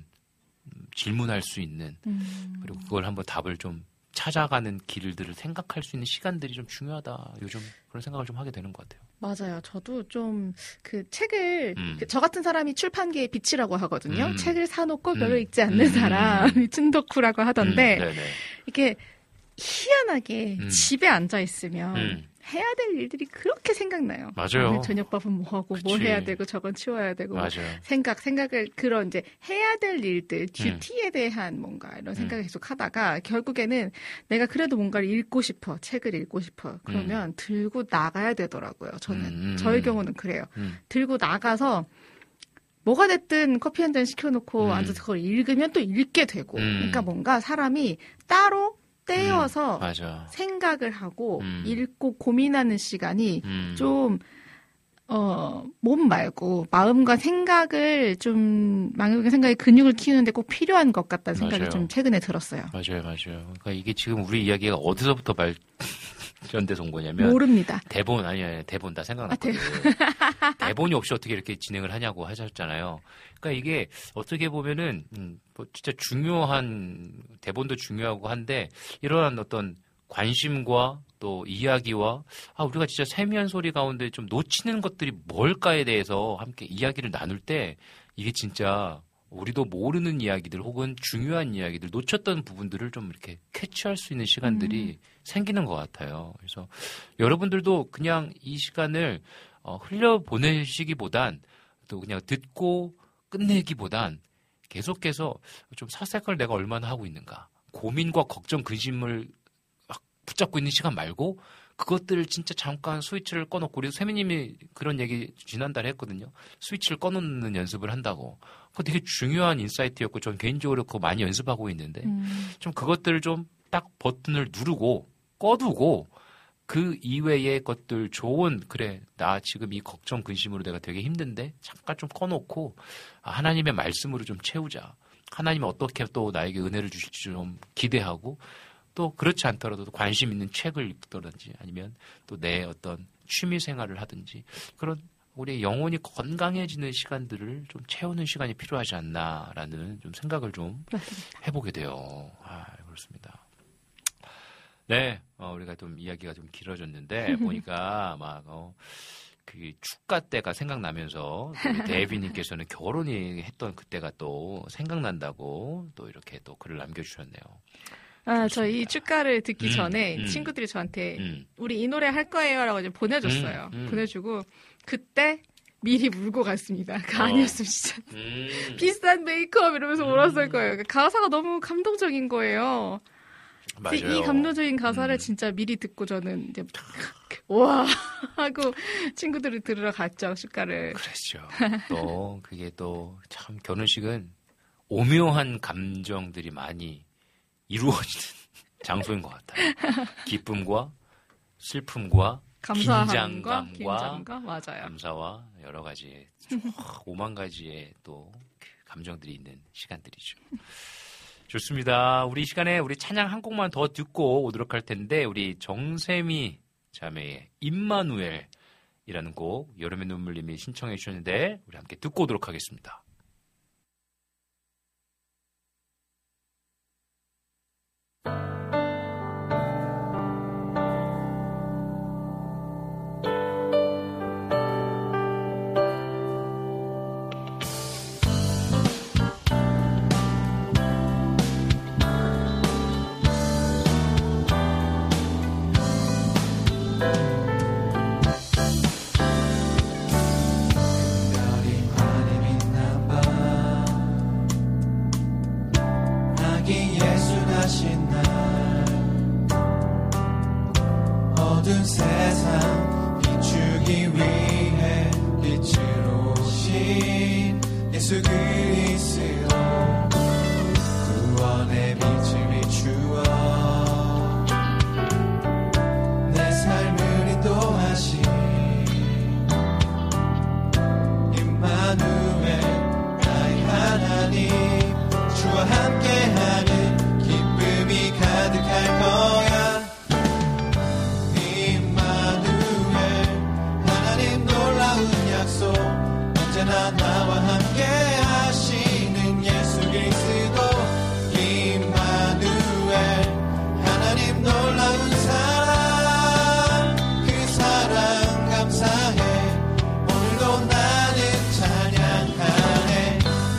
질문할 수 있는 음. 그리고 그걸 한번 답을 좀 찾아가는 길들을 생각할 수 있는 시간들이 좀 중요하다. 요즘 그런 생각을 좀 하게 되는 것 같아요. 맞아요. 저도 좀 그 책을 음. 그 저 같은 사람이 출판계의 빛이라고 하거든요. 음. 책을 사놓고 음. 별로 읽지 않는 음. 사람이 춘덕후라고 하던데 음. 이게 희한하게 음. 집에 앉아 있으면 음. 해야 될 일들이 그렇게 생각나요. 맞아요. 저녁밥은 뭐 하고 그치. 뭘 해야 되고 저건 치워야 되고 맞아요. 생각 생각을 그런 이제 해야 될 일들 듀티에 음. 대한 뭔가 이런 생각을 음. 계속 하다가 결국에는 내가 그래도 뭔가를 읽고 싶어 책을 읽고 싶어 그러면 음. 들고 나가야 되더라고요. 저는 음. 저의 경우는 그래요. 음. 들고 나가서 뭐가 됐든 커피 한 잔 시켜놓고 음. 앉아서 그걸 읽으면 또 읽게 되고 음. 그러니까 뭔가 사람이 따로 떼어서 음, 생각을 하고 음. 읽고 고민하는 시간이 음. 좀, 어, 몸 말고 마음과 생각을 좀, 마음과 생각의 근육을 키우는데 꼭 필요한 것 같다는 생각이 맞아요. 좀 최근에 들었어요. 맞아요, 맞아요. 그러니까 이게 지금 우리 이야기가 어디서부터 발, 전돼서 온 거냐면. 모릅니다. 대본, 아니, 아니, 대본 다 생각났거든요. 아, 대본이 없이 어떻게 이렇게 진행을 하냐고 하셨잖아요. 그러니까 이게 어떻게 보면은, 음, 뭐 진짜 중요한, 대본도 중요하고 한데, 이러한 어떤 관심과 또 이야기와, 아, 우리가 진짜 세미한 소리 가운데 좀 놓치는 것들이 뭘까에 대해서 함께 이야기를 나눌 때, 이게 진짜 우리도 모르는 이야기들 혹은 중요한 이야기들, 놓쳤던 부분들을 좀 이렇게 캐치할 수 있는 시간들이 음. 생기는 것 같아요. 그래서 여러분들도 그냥 이 시간을 어, 흘려보내시기보단 또 그냥 듣고 끝내기보단 계속해서 좀 사색을 내가 얼마나 하고 있는가. 고민과 걱정, 근심을 막 붙잡고 있는 시간 말고 그것들을 진짜 잠깐 스위치를 꺼놓고 우리 세미님이 그런 얘기 지난달에 했거든요. 스위치를 꺼놓는 연습을 한다고. 그거 되게 중요한 인사이트였고 전 개인적으로 그거 많이 연습하고 있는데 음. 좀 그것들을 좀 딱 버튼을 누르고 꺼두고 그 이외의 것들 좋은 그래 나 지금 이 걱정 근심으로 내가 되게 힘든데 잠깐 좀 꺼놓고 아, 하나님의 말씀으로 좀 채우자. 하나님이 어떻게 또 나에게 은혜를 주실지 좀 기대하고 또 그렇지 않더라도 관심 있는 책을 읽더라든지 아니면 또 내 어떤 취미 생활을 하든지 그런 우리의 영혼이 건강해지는 시간들을 좀 채우는 시간이 필요하지 않나라는 좀 생각을 좀 해보게 돼요. 아, 그렇습니다. 네, 어, 우리가 좀 이야기가 좀 길어졌는데 보니까 막 어, 그 축가 때가 생각나면서 데이비님께서는 결혼이 했던 그때가 또 생각난다고 또 이렇게 또 글을 남겨주셨네요. 아, 저 이 축가를 듣기 음, 전에 음, 친구들이 저한테 음. 우리 이 노래 할 거예요라고 좀 보내줬어요. 음, 음. 보내주고 그때 미리 울고 갔습니다. 그 어. 아니었으면 진짜 음. 비싼 메이크업 이러면서 울었을 거예요. 가사가 너무 감동적인 거예요. 맞아요. 이 감동적인 가사를 음. 진짜 미리 듣고 저는 이제 와 하고 친구들이 들으러 갔죠. 축가를. 그랬죠. 또 그게 또 참 결혼식은 오묘한 감정들이 많이 이루어지는 장소인 것 같아요. 기쁨과 슬픔과 긴장감과 긴장감? 맞아요. 감사와 여러 가지 오만 가지의 또 감정들이 있는 시간들이죠. 좋습니다. 우리 이 시간에 우리 찬양 한 곡만 더 듣고 오도록 할 텐데 우리 정세미 자매의 임마누엘 이라는 곡 여름의 눈물님이 신청해 주셨는데 우리 함께 듣고 오도록 하겠습니다. 세상 비추기 위해 빛으로 오신 예수 그리스도 구원의 빛을 비추어 내 삶을 인도하신 임마누엘 나의 하나님 주와 함께하는 기쁨이 가득할 거야. 언제나 나와 함께 하시는 예수 그리스도 임마누엘 하나님 놀라운 사랑 그 사랑 감사해 오늘도 나는 찬양하네.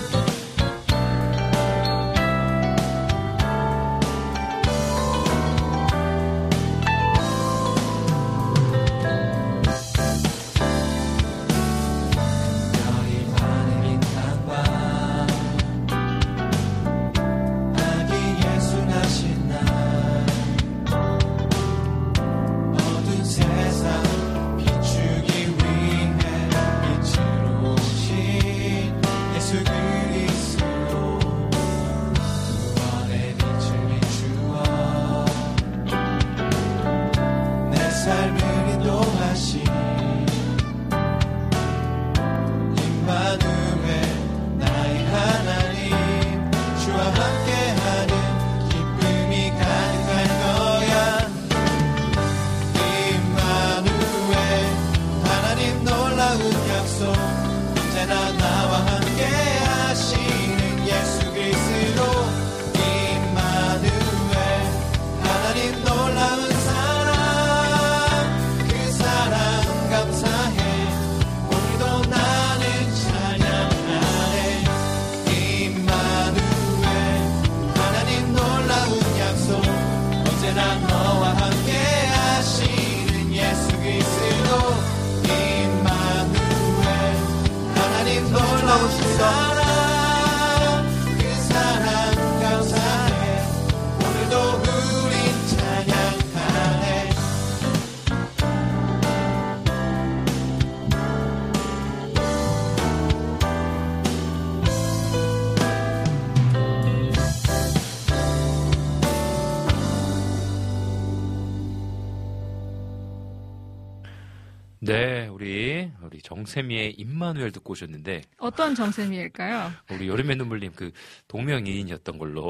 네, 우리 우리 정세미의 임마누엘 듣고 오셨는데 어떤 정세미일까요? 우리 여름의 눈물님 그 동명이인이었던 걸로.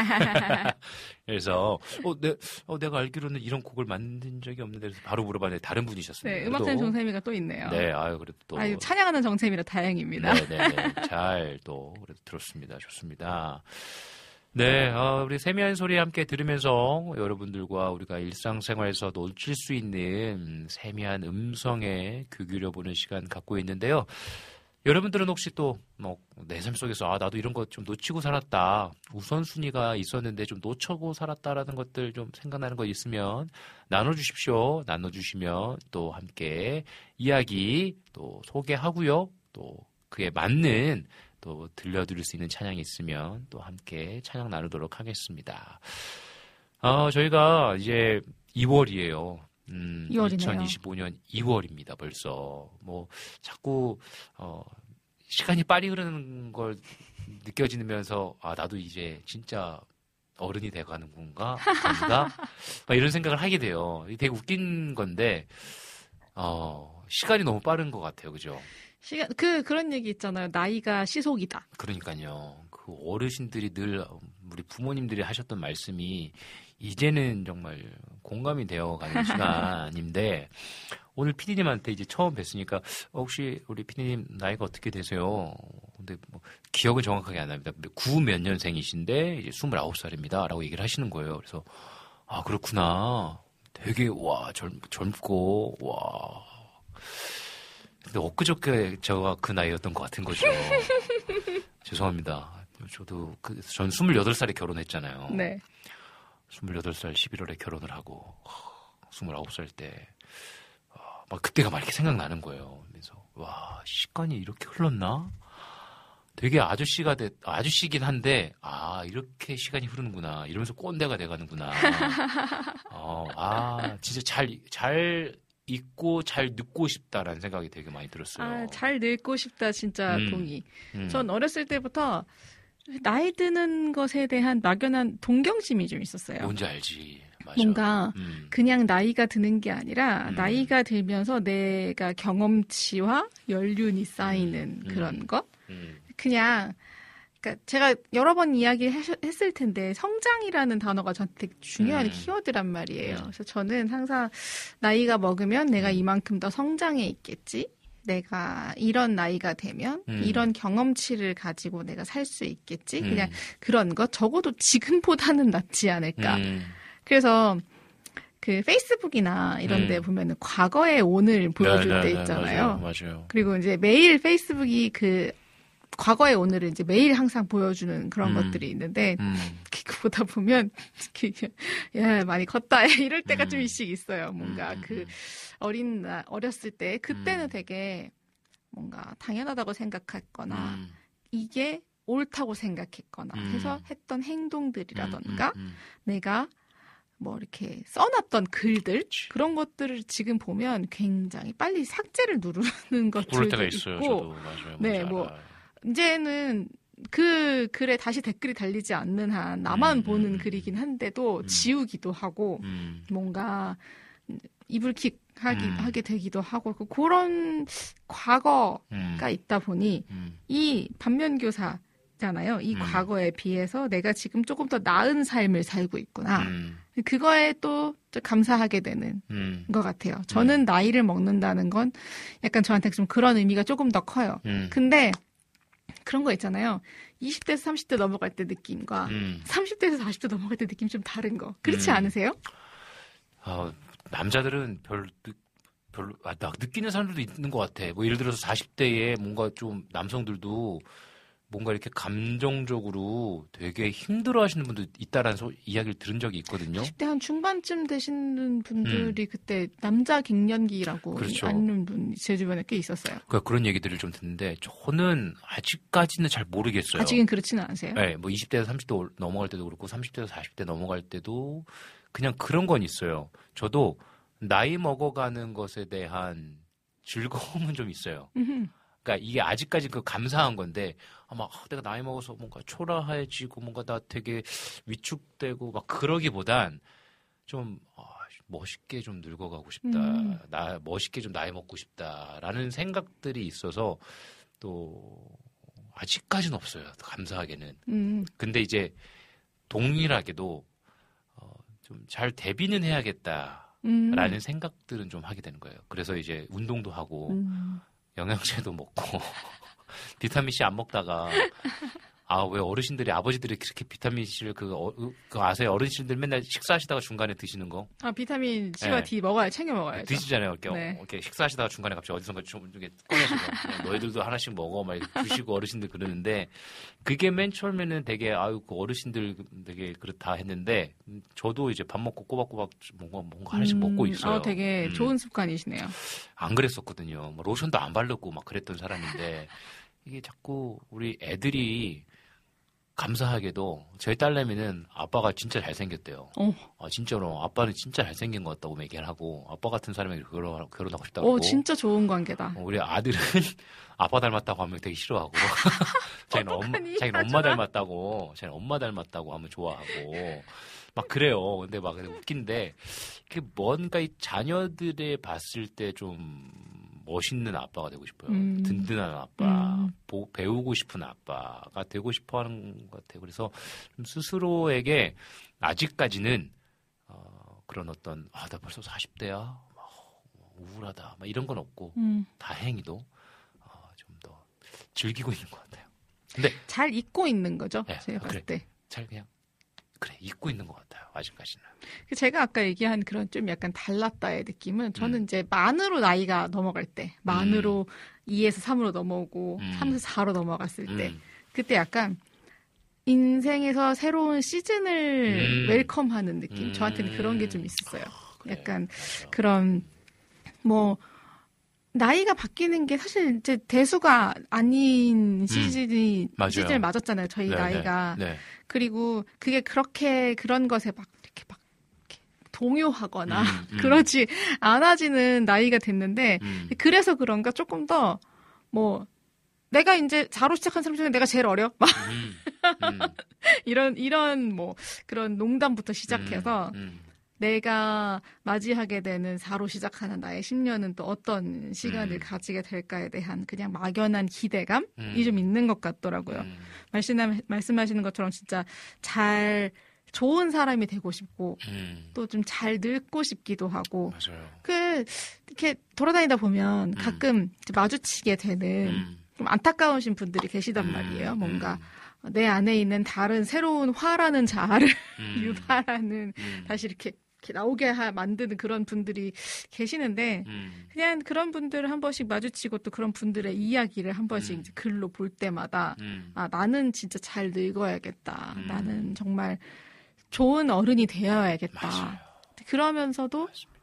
그래서 어, 내, 어, 내가 알기로는 이런 곡을 만든 적이 없는데 그래서 바로 물어봤는데 다른 분이셨습니다. 네, 음악된 정세미가 또 있네요. 네, 아유 그래도 또 아유 찬양하는 정세미라 다행입니다. 네, 네, 네. 잘 또 그래도 들었습니다. 좋습니다. 네, 어, 우리 세미한 소리 함께 들으면서 여러분들과 우리가 일상생활에서 놓칠 수 있는 세미한 음성에 귀 기울여보는 시간 갖고 있는데요. 여러분들은 혹시 또 뭐 내 삶 속에서 아 나도 이런 것 좀 놓치고 살았다. 우선순위가 있었는데 좀 놓쳐고 살았다라는 것들 좀 생각나는 거 있으면 나눠주십시오. 나눠주시면 또 함께 이야기 또 소개하고요. 또 그에 맞는 또 들려드릴 수 있는 찬양이 있으면 또 함께 찬양 나누도록 하겠습니다. 어, 저희가 이제 이월이에요. 음, 이월이네요. 이천이십오 년 이월입니다. 벌써 뭐 자꾸 어, 시간이 빨리 흐르는 걸 느껴지면서 아 나도 이제 진짜 어른이 돼가는 건가? 건가? 이런 생각을 하게 돼요. 되게 웃긴 건데 어, 시간이 너무 빠른 것 같아요. 그죠? 시간 그 그런 얘기 있잖아요. 나이가 시속이다. 그러니까요. 그 어르신들이 늘 우리 부모님들이 하셨던 말씀이 이제는 정말 공감이 되어가는 시간인데 오늘 피디님한테 이제 처음 뵀으니까 어, 혹시 우리 피디님 나이가 어떻게 되세요? 근데 뭐 기억은 정확하게 안 납니다. 구 몇 년생이신데 이제 스물아홉 살입니다라고 얘기를 하시는 거예요. 그래서 아 그렇구나. 되게 와 젊, 젊고 와. 근데 엊그저께 제가 그 나이였던 것 같은 거죠. 죄송합니다. 저도 그, 전 스물여덟 살에 결혼했잖아요. 네. 스물여덟 살 십일월에 결혼을 하고 스물아홉 살 때 막 그때가 막 이렇게 생각나는 거예요. 그래서 와 시간이 이렇게 흘렀나? 되게 아저씨가 됐 아저씨긴 한데 아 이렇게 시간이 흐르는구나 이러면서 꼰대가 돼가는구나. 어, 아 진짜 잘 잘 있고 잘 늙고 싶다라는 생각이 되게 많이 들었어요. 아, 잘 늙고 싶다 진짜 음, 동의. 음. 전 어렸을 때부터 나이 드는 것에 대한 막연한 동경심이 좀 있었어요. 뭔지 알지. 맞아. 뭔가 음. 그냥 나이가 드는 게 아니라 음. 나이가 들면서 내가 경험치와 연륜이 쌓이는 음. 그런 것. 음. 그냥 그러니까 제가 여러 번 이야기했을 텐데 성장이라는 단어가 저한테 되게 중요한 음. 키워드란 말이에요. 음. 그래서 저는 항상 나이가 먹으면 내가 이만큼 더 성장해 있겠지. 내가 이런 나이가 되면 음. 이런 경험치를 가지고 내가 살 수 있겠지. 음. 그냥 그런 것 적어도 지금보다는 낫지 않을까. 음. 그래서 그 페이스북이나 이런 데 음. 보면은 과거의 오늘 보여줄 네, 때 네, 네, 있잖아요. 맞아요, 맞아요. 그리고 이제 매일 페이스북이 그 과거의 오늘을 이제 매일 항상 보여주는 그런 음. 것들이 있는데 음. 그거 보다 보면 야 많이 컸다 이럴 때가 음. 좀 일씩 있어요. 뭔가 음. 그 어린 나 어렸을 때 그때는 음. 되게 뭔가 당연하다고 생각했거나 음. 이게 옳다고 생각했거나 음. 해서 했던 행동들이라던가 음, 음, 음. 내가 뭐 이렇게 써놨던 글들 그치. 그런 것들을 지금 보면 굉장히 빨리 삭제를 누르는 것들도 그럴 때가 있어요. 있고 저도 맞아요. 네, 뭔지 뭐 알아요. 이제는 그 글에 다시 댓글이 달리지 않는 한 나만 음, 보는 음, 글이긴 한데도 음. 지우기도 하고 음. 뭔가 이불킥 하기 음. 하게 되기도 하고 그 그런 과거가 음. 있다 보니 음. 이 반면교사잖아요. 이 음. 과거에 비해서 내가 지금 조금 더 나은 삶을 살고 있구나. 음. 그거에 또 감사하게 되는 음. 것 같아요. 저는 음. 나이를 먹는다는 건 약간 저한테 좀 그런 의미가 조금 더 커요. 음. 근데 그런 거 있잖아요. 이십 대에서 삼십 대 넘어갈 때 느낌과 음. 삼십 대에서 사십 대 넘어갈 때 느낌 좀 다른 거. 그렇지 음. 않으세요? 아, 남자들은 별, 느, 별로, 아, 나 느끼는 사람들도 있는 것 같아. 뭐 예를 들어서 사십 대에 뭔가 좀 남성들도 뭔가 이렇게 감정적으로 되게 힘들어 하시는 분도 있다라는 소, 이야기를 들은 적이 있거든요. 사십 대 한 중반쯤 되시는 분들이 그때 남자 갱년기라고 그렇죠. 아는 분 제 주변에 꽤 있었어요. 그러니까 그런 얘기들을 좀 듣는데 저는 아직까지는 잘 모르겠어요. 아직은 그렇지는 않으세요? 네, 뭐 이십 대에서 삼십 대 넘어갈 때도 그렇고 삼십 대에서 사십 대 넘어갈 때도 그냥 그런 건 있어요. 저도 나이 먹어가는 것에 대한 즐거움은 좀 있어요. 음흠. 그러니까 이게 아직까지 그 감사한 건데 아마 아, 내가 나이 먹어서 뭔가 초라해지고 뭔가 나 되게 위축되고 막 그러기보단 좀 아, 멋있게 좀 늙어가고 싶다. 음. 나 멋있게 좀 나이 먹고 싶다라는 생각들이 있어서 또 아직까지는 없어요. 감사하게는. 음. 근데 이제 동일하게도 어, 좀 잘 대비는 해야겠다라는 음. 생각들은 좀 하게 되는 거예요. 그래서 이제 운동도 하고 음. 영양제도 먹고 비타민C 안 먹다가 아, 왜 어르신들이 아버지들이 그렇게 비타민C를 그, 어, 그 아세요? 어르신들 맨날 식사하시다가 중간에 드시는 거 아 비타민 C와 네. D 먹어야 챙겨 먹어야죠. 드시잖아요. 이렇게, 네. 어, 이렇게 식사하시다가 중간에 갑자기 어디선가 좀 이렇게 꺼내시고 그냥 너희들도 하나씩 먹어 막 이렇게 주시고 어르신들 그러는데 그게 맨 처음에는 되게 아유 그 어르신들 되게 그렇다 했는데 저도 이제 밥 먹고 꼬박꼬박 뭔가 뭔가 하나씩 음, 먹고 있어요. 어, 되게 음. 좋은 습관이시네요. 안 그랬었거든요. 뭐 로션도 안 바르고 막 그랬던 사람인데 이게 자꾸 우리 애들이 감사하게도 저희 딸내미는 아빠가 진짜 잘생겼대요. 어. 아, 진짜로 아빠는 진짜 잘생긴 것 같다고 얘기를 하고 아빠 같은 사람이 결혼, 결혼하고 싶다고. 오, 진짜 좋은 관계다. 어, 우리 아들은 아빠 닮았다고 하면 되게 싫어하고 자기는 엄마, 어떡하니? 자기는 엄마 하지마. 닮았다고 자기는 엄마 닮았다고 하면 좋아하고 막 그래요. 근데 막 웃긴데 그 뭔가 이 자녀들에 봤을 때 좀 멋있는 아빠가 되고 싶어요. 음. 든든한 아빠, 음. 보, 배우고 싶은 아빠가 되고 싶어 하는 것 같아요. 그래서 좀 스스로에게 아직까지는 어, 그런 어떤 아, 나 벌써 사십 대야? 우울하다 막 이런 건 없고 음. 다행히도 어, 좀 더 즐기고 있는 것 같아요. 근데 잘 잊고 있는 거죠. 네, 제가 봤을 그래. 때. 잘 그냥 그래 잊고 있는 것 같아요. 아직까지는. 제가 아까 얘기한 그런 좀 약간 달랐다의 느낌은 저는 음. 이제 만으로 나이가 넘어갈 때 만으로 음. 이에서 삼으로 넘어오고 음. 삼에서 사로 넘어갔을 때 음. 그때 약간 인생에서 새로운 시즌을 음. 웰컴하는 느낌. 음. 저한테는 그런 게 좀 있었어요. 그래, 약간 맞아. 그런 뭐 나이가 바뀌는 게 사실 이제 대수가 아닌 시즌이 맞아요. 시즌을 맞았잖아요. 저희 네, 나이가. 네, 네. 그리고 그게 그렇게 그런 것에 막 이렇게 막 이렇게 동요하거나 음, 음. 그러지 않아지는 나이가 됐는데 음. 그래서 그런가 조금 더 뭐 내가 이제 사로 시작한 사람 중에 내가 제일 어려 막 음. 음. 이런 이런 뭐 그런 농담부터 시작해서 음. 음. 내가 맞이하게 되는 사로 시작하는 나의 십 년은 또 어떤 시간을 음. 가지게 될까에 대한 그냥 막연한 기대감이 음. 좀 있는 것 같더라고요. 음. 말씀, 말씀하시는 것처럼 진짜 잘 좋은 사람이 되고 싶고 음. 또 좀 잘 늙고 싶기도 하고 맞아요. 그 이렇게 돌아다니다 보면 가끔 이제 마주치게 되는 음. 좀 안타까우신 분들이 계시단 음. 말이에요. 뭔가 음. 내 안에 있는 다른 새로운 화라는 자아를 음. 유발하는 음. 다시 이렇게, 이렇게 나오게 하, 만드는 그런 분들이 계시는데 음. 그냥 그런 분들을 한 번씩 마주치고 또 그런 분들의 이야기를 한 번씩 음. 이제 글로 볼 때마다 음. 아 나는 진짜 잘 늙어야겠다. 음. 나는 정말 좋은 어른이 되어야겠다. 맞아요. 그러면서도 맞습니다.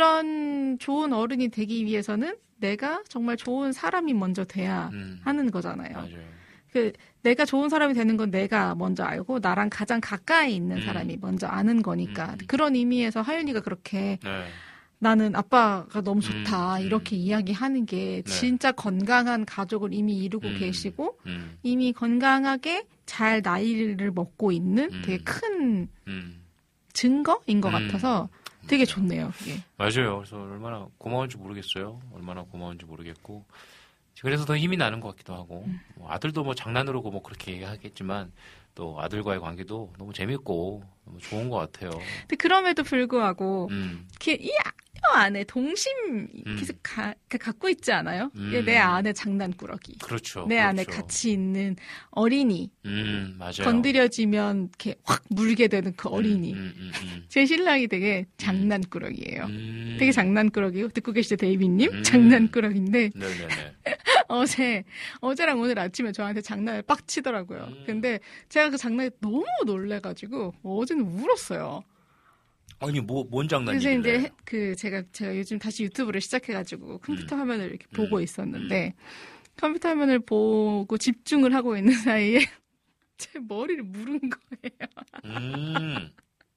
그런 좋은 어른이 되기 위해서는 내가 정말 좋은 사람이 먼저 돼야 음. 하는 거잖아요. 맞아요. 그 내가 좋은 사람이 되는 건 내가 먼저 알고 나랑 가장 가까이 있는 음. 사람이 먼저 아는 거니까 음. 그런 의미에서 하윤이가 그렇게 네. 나는 아빠가 너무 좋다 음. 이렇게 음. 이야기하는 게 네. 진짜 건강한 가족을 이미 이루고 음. 계시고 음. 이미 건강하게 잘 나이를 먹고 있는 음. 되게 큰 음. 증거인 것 음. 같아서 되게 좋네요. 그게. 맞아요. 그래서 얼마나 고마운지 모르겠어요. 얼마나 고마운지 모르겠고. 그래서 더 힘이 나는 것 같기도 하고. 음. 뭐 아들도 뭐 장난으로 뭐 그렇게 얘기하겠지만 또 아들과의 관계도 너무 재밌고 너무 좋은 것 같아요. 근데 그럼에도 불구하고 음. 이렇게 이 안에 동심 음. 계속 가, 갖고 있지 않아요? 음. 내 안에 장난꾸러기. 그렇죠. 내 그렇죠. 안에 같이 있는 어린이. 음, 맞아요. 건드려지면 이렇게 확 물게 되는 그 어린이. 음, 음, 음, 제 신랑이 되게 장난꾸러기예요. 음. 되게 장난꾸러기고 듣고 계시죠, 데이비님? 음. 장난꾸러기인데 네네네. 어제 어제랑 오늘 아침에 저한테 장난을 빡 치더라고요. 음. 근데 제가 그 장난에 너무 놀래가지고 어제는 울었어요. 아니 뭐 뭔 그래서 장난이길래? 이제 해- 그 제가 제가 요즘 다시 유튜브를 시작해가지고 컴퓨터 음. 화면을 이렇게 음. 보고 있었는데 컴퓨터 화면을 보고 집중을 하고 있는 사이에 제 머리를 물은 거예요. 음.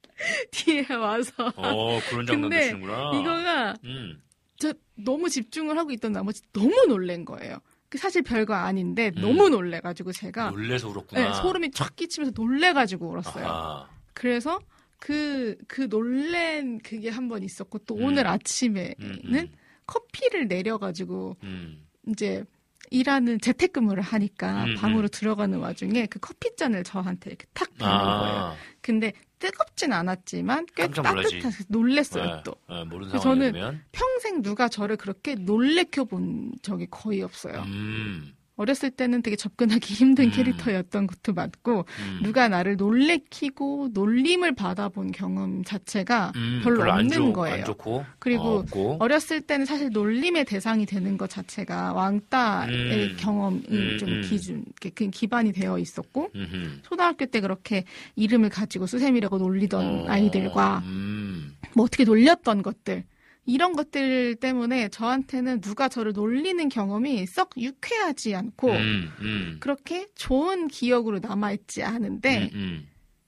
뒤에 와서. 어 그런 장난도 근데 치는구나. 이거가 음. 저 너무 집중을 하고 있던 나머지 너무 놀란 거예요. 그 사실 별거 아닌데 음. 너무 놀래가지고 제가 놀래서 울었구나. 네, 소름이 쫙 끼치면서 놀래가지고 울었어요. 아하. 그래서 그, 그 놀란 그게 한 번 있었고 또 음. 오늘 아침에는 음, 음. 커피를 내려가지고 음. 이제 일하는 재택근무를 하니까 음, 방으로 음. 들어가는 와중에 그 커피잔을 저한테 이렇게 탁 받는 아. 거예요. 근데 뜨겁진 않았지만 꽤 깜짝 놀라지. 따뜻해서 놀랬어요 네, 또. 네, 모르는 그래서 상황이 저는 되면. 평생 누가 저를 그렇게 놀래켜 본 적이 거의 없어요. 음. 어렸을 때는 되게 접근하기 힘든 음. 캐릭터였던 것도 맞고 음. 누가 나를 놀래키고 놀림을 받아본 경험 자체가 음, 별로 안 없는 좋- 거예요. 안 좋고. 그리고 어, 없고. 어렸을 때는 사실 놀림의 대상이 되는 것 자체가 왕따의 음. 경험이 음, 좀 음. 기준, 그 기반이 되어 있었고 음흠. 초등학교 때 그렇게 이름을 가지고 수세미라고 놀리던 어, 아이들과 음. 뭐 어떻게 놀렸던 것들 이런 것들 때문에 저한테는 누가 저를 놀리는 경험이 썩 유쾌하지 않고 음, 음. 그렇게 좋은 기억으로 남아있지 않은데 음, 음.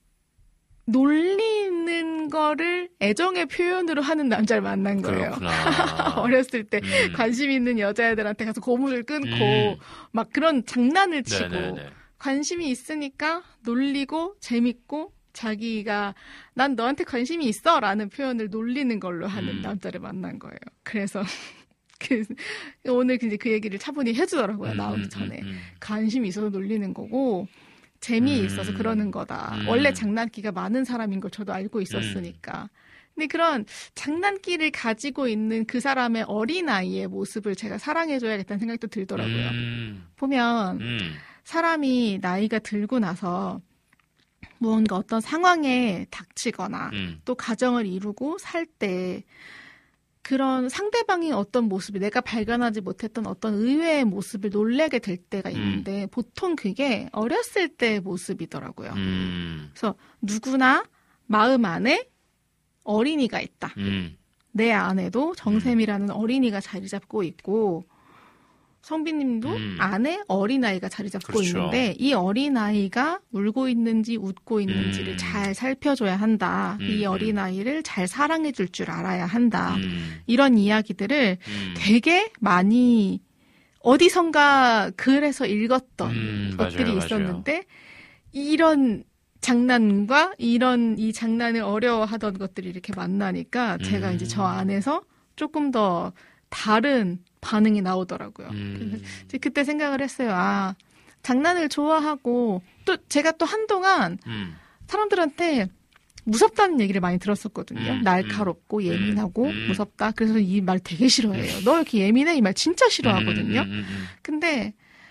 놀리는 거를 애정의 표현으로 하는 남자를 만난 거예요. 그렇구나. 어렸을 때 음. 관심 있는 여자애들한테 가서 고무줄 끊고 음. 막 그런 장난을 치고 네네네. 관심이 있으니까 놀리고 재밌고 자기가 난 너한테 관심이 있어 라는 표현을 놀리는 걸로 하는 음. 남자를 만난 거예요. 그래서 그 오늘 이제 그 얘기를 차분히 해주더라고요. 음, 나오기 음, 전에. 음, 음. 관심이 있어서 놀리는 거고 재미있어서 음. 그러는 거다. 음. 원래 장난기가 많은 사람인 걸 저도 알고 있었으니까. 근데 그런 장난기를 가지고 있는 그 사람의 어린아이의 모습을 제가 사랑해줘야겠다는 생각도 들더라고요. 음. 보면 음. 사람이 나이가 들고 나서 무언가 어떤 상황에 닥치거나 음. 또 가정을 이루고 살 때 그런 상대방이 어떤 모습이 내가 발견하지 못했던 어떤 의외의 모습을 놀래게 될 때가 있는데 음. 보통 그게 어렸을 때의 모습이더라고요. 음. 그래서 누구나 마음 안에 어린이가 있다. 음. 내 안에도 정샘이라는 음. 어린이가 자리 잡고 있고 성빈님도 음. 안에 어린아이가 자리 잡고 그렇죠. 있는데 이 어린아이가 울고 있는지 웃고 있는지를 음. 잘 살펴줘야 한다. 음. 이 어린아이를 잘 사랑해 줄 줄 알아야 한다. 음. 이런 이야기들을 음. 되게 많이 어디선가 글에서 읽었던 음. 것들이 맞아요, 있었는데 맞아요. 이런 장난과 이런 이 장난을 어려워하던 것들이 이렇게 만나니까 제가 음. 이제 저 안에서 조금 더 다른 반응이 나오더라고요. 음. 그래서 그때 생각을 했어요. 아, 장난을 좋아하고 또 제가 또 한동안 음. 사람들한테 무섭다는 얘기를 많이 들었었거든요. 음. 날카롭고 음. 예민하고 음. 무섭다. 그래서 이 말 되게 싫어해요. 너 이렇게 예민해? 이 말 진짜 싫어하거든요. 음. 음. 음. 근데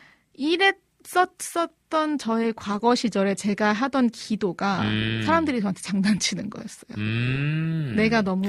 이랬었던 저의 과거 시절에 제가 하던 기도가 음. 사람들이 저한테 장난치는 거였어요. 음. 내가 너무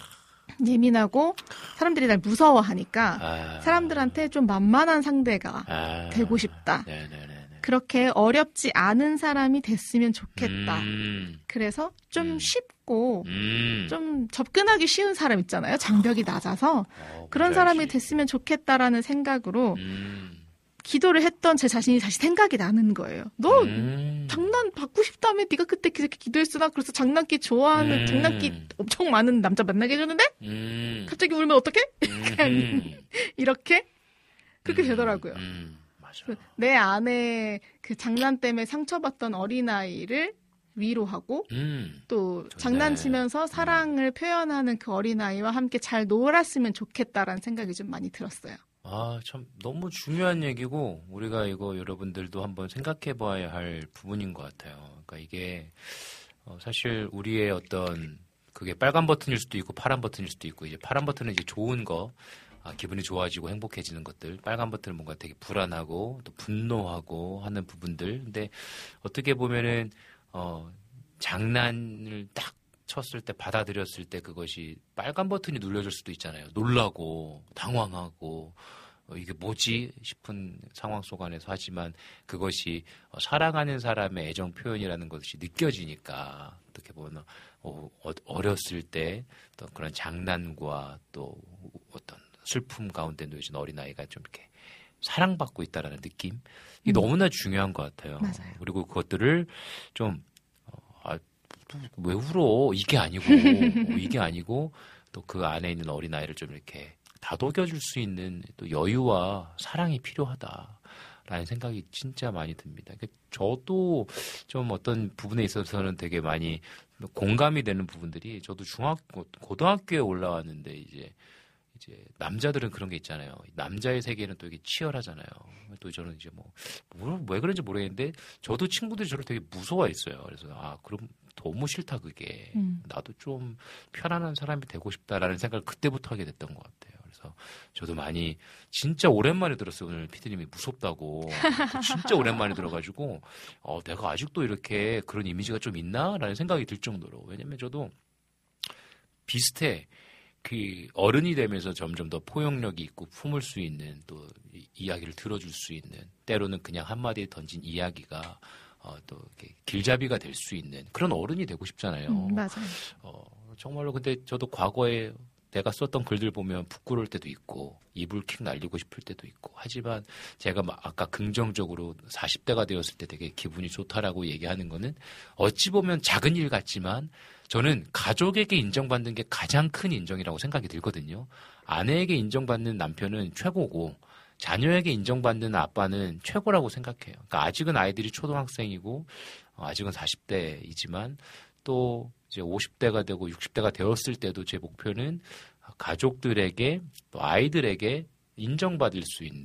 예민하고 사람들이 날 무서워하니까 아. 사람들한테 좀 만만한 상대가 아. 되고 싶다. 네네네. 그렇게 어렵지 않은 사람이 됐으면 좋겠다. 음. 그래서 좀 음. 쉽고 음. 좀 접근하기 쉬운 사람 있잖아요. 장벽이 낮아서 어, 그런 뭔지 사람이 알지. 됐으면 좋겠다라는 생각으로 음. 기도를 했던 제 자신이 다시 생각이 나는 거예요. 너 음. 장난 받고 싶다며 네가 그때 그렇게 기도했으나 그래서 장난기 좋아하는 음. 장난기 엄청 많은 남자 만나게 해줬는데 음. 갑자기 울면 어떡해? 음. 이렇게 그렇게 음. 되더라고요. 음. 맞아. 내 안에 그 장난 때문에 상처받던 어린아이를 위로하고 음. 또 좋네. 장난치면서 사랑을 표현하는 그 어린아이와 함께 잘 놀았으면 좋겠다라는 생각이 좀 많이 들었어요. 아, 참 너무 중요한 얘기고 우리가 이거 여러분들도 한번 생각해 봐야 할 부분인 것 같아요. 그러니까 이게 어, 사실 우리의 어떤 그게 빨간 버튼일 수도 있고 파란 버튼일 수도 있고 이제 파란 버튼은 이제 좋은 거 아, 기분이 좋아지고 행복해지는 것들, 빨간 버튼은 뭔가 되게 불안하고 또 분노하고 하는 부분들. 근데 어떻게 보면은 어, 장난을 딱 쳤을 때 받아들였을 때 그것이 빨간 버튼이 눌려질 수도 있잖아요. 놀라고 당황하고 어, 이게 뭐지 싶은 상황 속 안에서 하지만 그것이 어, 사랑하는 사람의 애정 표현이라는 것이 느껴지니까 어떻게 보면 어, 어렸을 때 또 그런 장난과 또 어떤 슬픔 가운데 놓여진 어린아이가 좀 이렇게 사랑받고 있다라는 느낌 이게 음. 너무나 중요한 것 같아요. 맞아요. 그리고 그것들을 좀 어, 아, 왜 울어? 이게 아니고 이게 아니고 또 그 안에 있는 어린아이를 좀 이렇게 다독여줄 수 있는 또 여유와 사랑이 필요하다라는 생각이 진짜 많이 듭니다. 저도 좀 어떤 부분에 있어서는 되게 많이 공감이 되는 부분들이 저도 중학교, 고등학교에 올라왔는데 이제 이제 남자들은 그런 게 있잖아요. 남자의 세계는 또 이게 치열하잖아요. 또 저는 이제 뭐 왜 그런지 모르겠는데 저도 친구들이 저를 되게 무서워했어요. 그래서 아 그럼 너무 싫다 그게. 음. 나도 좀 편안한 사람이 되고 싶다라는 생각을 그때부터 하게 됐던 것 같아요. 그래서 저도 많이 진짜 오랜만에 들었어요. 오늘 피디님이 무섭다고. 진짜 오랜만에 들어가지고 어, 내가 아직도 이렇게 그런 이미지가 좀 있나라는 생각이 들 정도로. 왜냐면 저도 비슷해. 그 어른이 되면서 점점 더 포용력이 있고 품을 수 있는 또 이야기를 들어줄 수 있는 때로는 그냥 한마디에 던진 이야기가 어, 또 이렇게 길잡이가 될 수 있는 그런 어른이 되고 싶잖아요. 음, 맞아요. 어, 정말로 근데 저도 과거에 내가 썼던 글들 보면 부끄러울 때도 있고 이불 킥 날리고 싶을 때도 있고 하지만 제가 막 아까 긍정적으로 사십 대가 되었을 때 되게 기분이 좋다라고 얘기하는 거는 어찌 보면 작은 일 같지만 저는 가족에게 인정받는 게 가장 큰 인정이라고 생각이 들거든요. 아내에게 인정받는 남편은 최고고 자녀에게 인정받는 아빠는 최고라고 생각해요. 그러니까 아직은 아이들이 초등학생이고 아직은 사십 대이지만 또 이제 오십 대가 되고 육십 대가 되었을 때도 제 목표는 가족들에게 또 아이들에게 인정받을 수 있는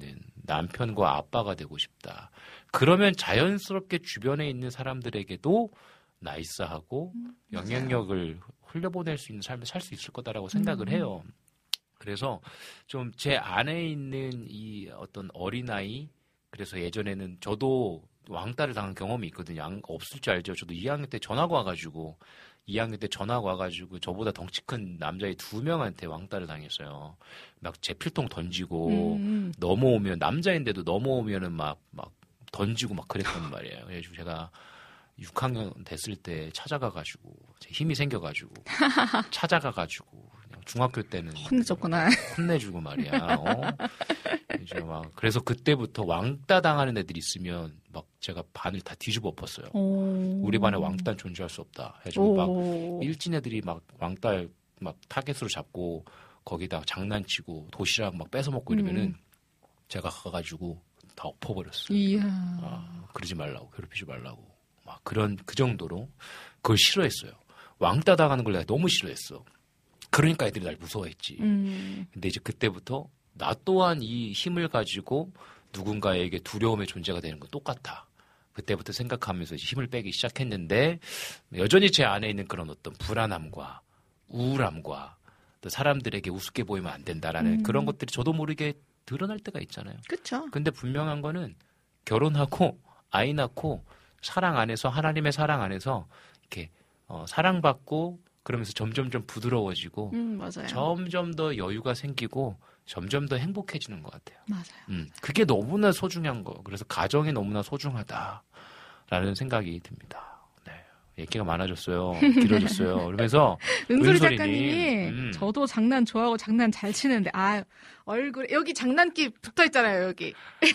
남편과 아빠가 되고 싶다. 그러면 자연스럽게 주변에 있는 사람들에게도 나이스하고 음, 영향력을 흘려보낼 수 있는 삶을 살 수 있을 거다라고 생각을 음. 해요. 그래서 좀 제 안에 있는 이 어떤 어린아이, 그래서 예전에는 저도 왕따를 당한 경험이 있거든요. 없을 줄 알죠. 저도 이 학년 때 전화가 와가지고 이 학년 때 전화가 와가지고 저보다 덩치 큰 남자애 두 명한테 왕따를 당했어요. 막 제 필통 던지고 음. 넘어오면 남자인데도 넘어오면은 막 막 던지고 막 그랬단 말이에요. 그래서 제가 육 학년 됐을 때 찾아가가지고 힘이 생겨가지고 찾아가가지고 그냥 중학교 때는 혼내줬구나. 혼내주고 말이야. 어? 이제 막 그래서 그때부터 왕따 당하는 애들 있으면 막 제가 반을 다 뒤집어 엎었어요. 오. 우리 반에 왕따는 존재할 수 없다. 해가지고 막 일진 애들이 막 왕따 막 타겟으로 잡고 거기다 장난치고 도시락 막 뺏어 먹고 이러면은 음. 제가 가가지고 다 엎어버렸어요. 이야. 아, 그러지 말라고, 괴롭히지 말라고. 막 그런 그 정도로 그걸 싫어했어요. 왕따 당하는 걸 내가 너무 싫어했어. 그러니까 애들이 날 무서워했지. 음. 근데 이제 그때부터 나 또한 이 힘을 가지고 누군가에게 두려움의 존재가 되는 건 똑같아. 그때부터 생각하면서 이제 힘을 빼기 시작했는데 여전히 제 안에 있는 그런 어떤 불안함과 우울함과 또 사람들에게 우습게 보이면 안 된다라는 음. 그런 것들이 저도 모르게 드러날 때가 있잖아요. 그렇죠. 근데 분명한 거는 결혼하고 아이 낳고 사랑 안에서 하나님의 사랑 안에서 이렇게 어, 사랑받고 그러면서 점점점 부드러워지고 음, 맞아요. 점점 더 여유가 생기고 점점 더 행복해지는 것 같아요. 맞아요. 음, 그게 너무나 소중한 거. 그래서 가정이 너무나 소중하다라는 생각이 듭니다. 네, 얘기가 많아졌어요. 길어졌어요. 그러면서 은솔이 작가님이 음. 저도 장난 좋아하고 장난 잘 치는데 아 얼굴에 여기 장난기 붙어 있잖아요. 여기.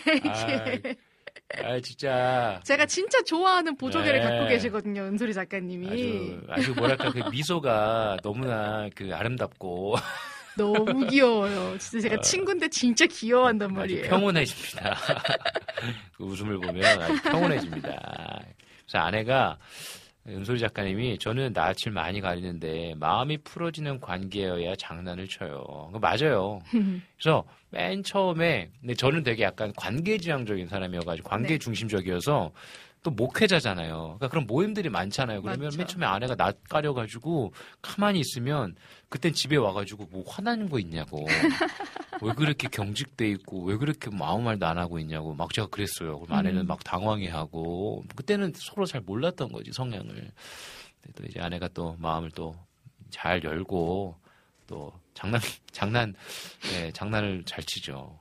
아, 진짜. 제가 진짜 좋아하는 보조개를 네. 갖고 계시거든요, 은솔이 작가님이. 아주, 아주 뭐랄까, 그 미소가 너무나 그 아름답고. 너무 귀여워요. 진짜 제가 어, 친구인데 진짜 귀여워한단 말이에요. 아주 평온해집니다. 그 웃음을 보면 아주 평온해집니다. 그래서 아내가, 은솔이 작가님이 저는 낯을 많이 가리는데 마음이 풀어지는 관계여야 장난을 쳐요. 맞아요. 그래서 맨 처음에 근데 저는 되게 약간 관계지향적인 사람이어가지고 관계 중심적이어서 또 목회자잖아요. 그러니까 그런 모임들이 많잖아요. 그러면 맞죠. 맨 처음에 아내가 낯 가려가지고 가만히 있으면 그땐 집에 와가지고 뭐 화나는 거 있냐고. 왜 그렇게 경직돼 있고 왜 그렇게 뭐 아무 말도 안 하고 있냐고 막 제가 그랬어요. 그럼 아내는 음. 막 당황해하고 그때는 서로 잘 몰랐던 거지 성향을. 또 이제 아내가 또 마음을 또 잘 열고 또 장난 장난 네, 장난을 잘 치죠.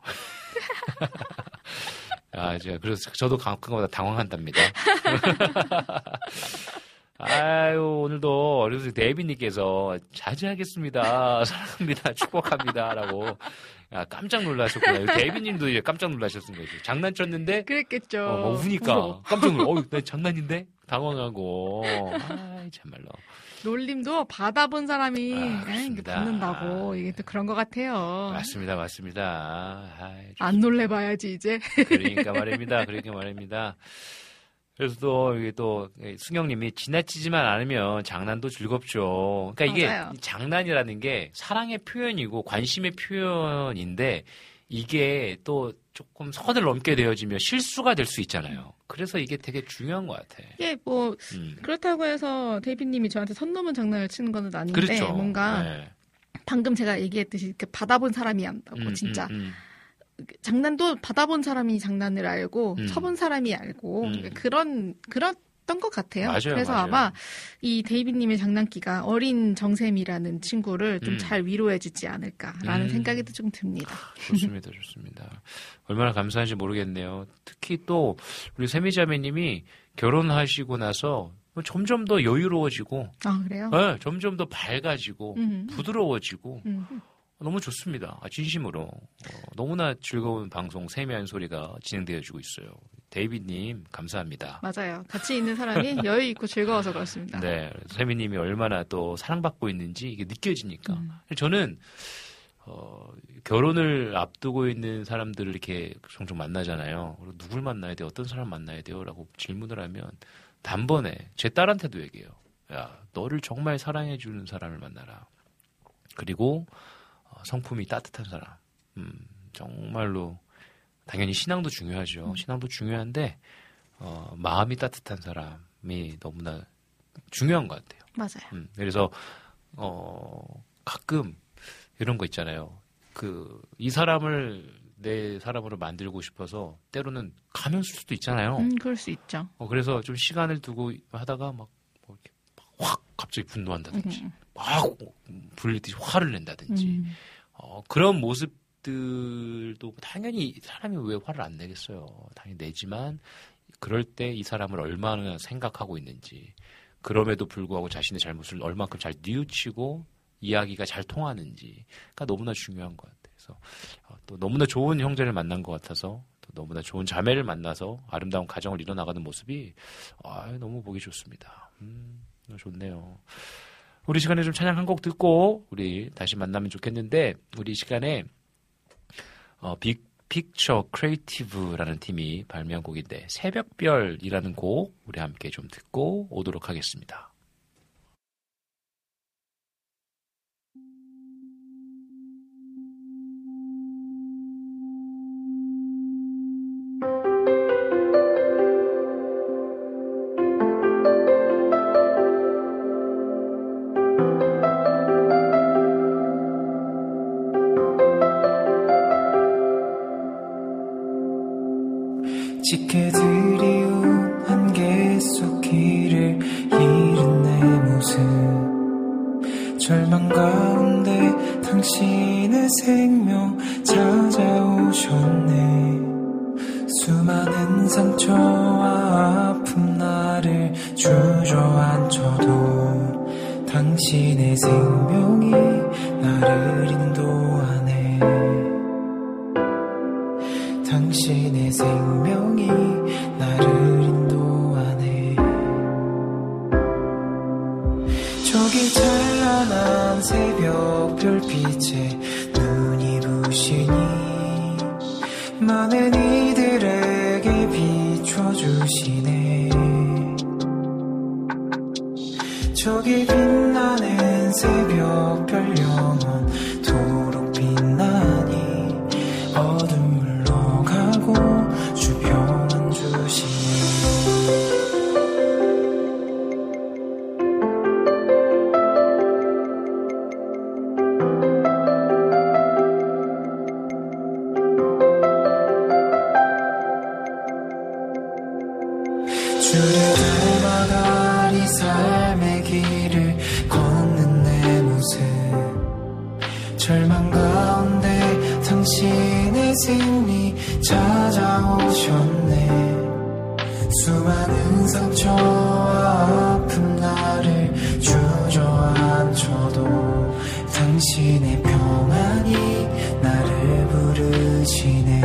아 이제 그래서 저도 가끔가다 당황한답니다. 아유 오늘도 그래서 데이비님께서 자제하겠습니다. 사랑합니다. 축복합니다라고. 야, 깜짝 놀라셨구나. 데이비님도 이제 깜짝 놀라셨은 거죠. 장난쳤는데. 그랬겠죠. 어, 막 우니까 무서워. 깜짝 놀라. 어, 나 장난인데? 당황하고. 아이, 참말로. 롤님도 받아본 사람이 아, 에이, 받는다고. 이게 또 그런 것 같아요. 맞습니다, 맞습니다. 아이, 안 놀래봐야지, 이제. 그러니까 말입니다. 그러니까 말입니다. 그래서 또, 이게 또, 승영님이 지나치지만 않으면 장난도 즐겁죠. 그러니까 이게 맞아요. 장난이라는 게 사랑의 표현이고 관심의 표현인데 이게 또 조금 선을 넘게 되어지면 실수가 될 수 있잖아요. 그래서 이게 되게 중요한 것 같아. 예, 뭐, 음. 그렇다고 해서 데이비님이 저한테 선 넘은 장난을 치는 건 아닌데 그렇죠. 뭔가 네. 방금 제가 얘기했듯이 받아본 사람이 안다고, 음, 진짜. 음, 음. 장난도 받아본 사람이 장난을 알고 음. 쳐본 사람이 알고 음. 그런 그랬던 것 같아요. 맞아요, 그래서 맞아요. 아마 이 데이비님의 장난기가 어린 정샘이라는 친구를 좀 잘 음. 위로해주지 않을까라는 음. 생각이 좀 듭니다. 좋습니다, 좋습니다. 얼마나 감사한지 모르겠네요. 특히 또 우리 세미자매님이 결혼하시고 나서 점점 더 여유로워지고, 아 그래요? 네, 점점 더 밝아지고 음. 부드러워지고. 음. 너무 좋습니다. 진심으로. 어, 너무나 즐거운 방송 세미한 소리가 진행되어지고 있어요. 데이비드님 감사합니다. 맞아요. 같이 있는 사람이 여유 있고 즐거워서 그렇습니다. 네, 세미님이 얼마나 또 사랑받고 있는지 이게 느껴지니까. 음. 저는 어, 결혼을 앞두고 있는 사람들을 이렇게 종종 만나잖아요. 그리고 누굴 만나야 돼요? 어떤 사람 만나야 돼요? 라고 질문을 하면 단번에 제 딸한테도 얘기해요. 야, 너를 정말 사랑해주는 사람을 만나라. 그리고 성품이 따뜻한 사람, 음, 정말로 당연히 신앙도 중요하죠. 음. 신앙도 중요한데 어, 마음이 따뜻한 사람이 너무나 중요한 것 같아요. 맞아요. 음, 그래서 어, 가끔 이런 거 있잖아요. 그 이 사람을 내 사람으로 만들고 싶어서 때로는 가면 쓸 수도 있잖아요. 음, 그럴 수 있죠. 어, 그래서 좀 시간을 두고 하다가 막, 뭐 이렇게 확 갑자기 분노한다든지 음. 막 불리듯이 화를 낸다든지 음. 어, 그런 모습들도 당연히 사람이 왜 화를 안 내겠어요. 당연히 내지만 그럴 때 이 사람을 얼마나 생각하고 있는지 그럼에도 불구하고 자신의 잘못을 얼만큼 잘 뉘우치고 이야기가 잘 통하는지가 너무나 중요한 것 같아요. 그래서 어, 또 너무나 좋은 형제를 만난 것 같아서 또 너무나 좋은 자매를 만나서 아름다운 가정을 이뤄나가는 모습이 아, 너무 보기 좋습니다. 음, 좋네요. 우리 시간에 좀 찬양 한 곡 듣고 우리 다시 만나면 좋겠는데 우리 시간에 어, 빅 픽처 크리에이티브라는 팀이 발매한 곡인데 새벽별이라는 곡 우리 함께 좀 듣고 오도록 하겠습니다. 지켜드리운 안개 속 길을 잃은 내 모습 절망 가운데 당신의 생명 찾아오셨네 수많은 상처와 아픔 나를 주저앉혀도 당신의 생명이 나를 인도하네 당신의 생명이 나를 인도하네 저기 찬란한 새벽 별빛에 눈이 부시니 많은 이들에게 비춰주시네 저기 빛나는 새벽 별 영원토록 빛나니 어둠을 가고 주평안 주시네 주를 닮아갈 이 삶의 길을 걷는 내 모습 절망 가운데 당신의 승리 찾아오셨네 수많은 상처와 아픔 나를 주저앉혀도 당신의 평안이 나를 부르시네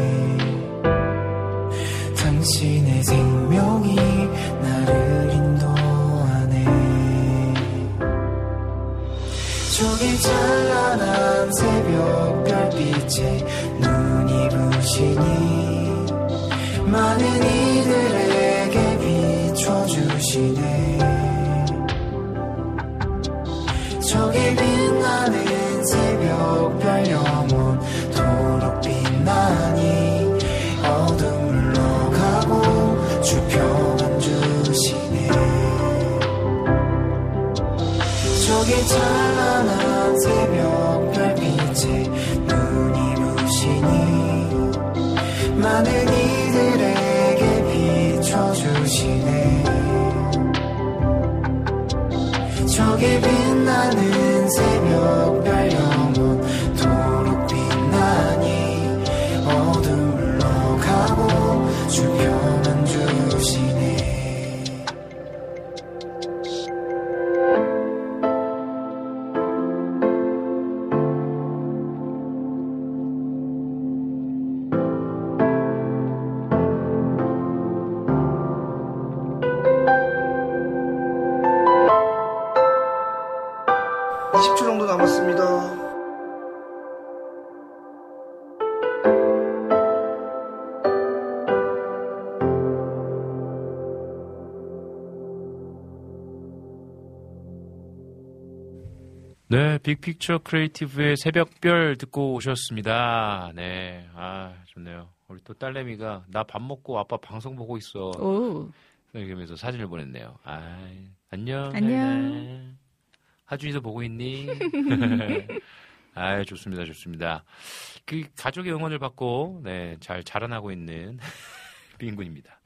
당신의 생명이 나를 인도하네 저기 찬란한 새벽 별빛에 눈이 부시니 많은 이들에게 비춰주시네 저기 빛나는 새벽 별 영원토록 빛나니 어둠을 가고 주평안 주시네 저기 찬란한 새벽 별빛에 눈이 부시니 많은 이들에게 비춰주시네 저기 빛나는 새벽 별 영원토록 빛나니 어둠을 가고 주평안 주시네 이십 초 정도 남았습니다. 네, 빅픽처 크리에이티브의 새벽별 듣고 오셨습니다. 네, 아, 좋네요. 우리 또 딸내미가 나 밥 먹고 아빠 방송 보고 있어. 오. 이러면서 사진을 보냈네요. 아, 안녕. 안녕. 하준이도 보고 있니? 아, 좋습니다, 좋습니다. 그 가족의 응원을 받고 네, 잘 자라나고 있는 빈군입니다.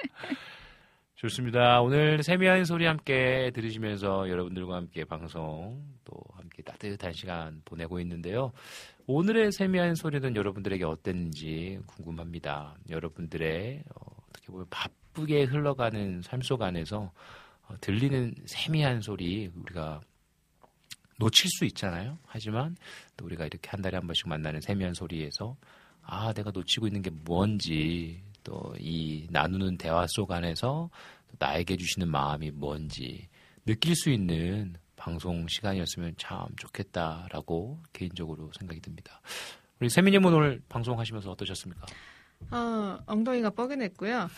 좋습니다. 오늘 세미한 소리 함께 들으시면서 여러분들과 함께 방송 또 함께 따뜻한 시간 보내고 있는데요. 오늘의 세미한 소리는 여러분들에게 어땠는지 궁금합니다. 여러분들의 어, 어떻게 보면 바쁘게 흘러가는 삶 속 안에서 어, 들리는 세미한 소리 우리가 놓칠 수 있잖아요. 하지만 또 우리가 이렇게 한 달에 한 번씩 만나는 세미한 소리에서 아, 내가 놓치고 있는 게 뭔지 또 이 나누는 대화 속 안에서 또 나에게 주시는 마음이 뭔지 느낄 수 있는 방송 시간이었으면 참 좋겠다라고 개인적으로 생각이 듭니다. 우리 세미님은 오늘 방송하시면서 어떠셨습니까? 어, 엉덩이가 뻐근했고요.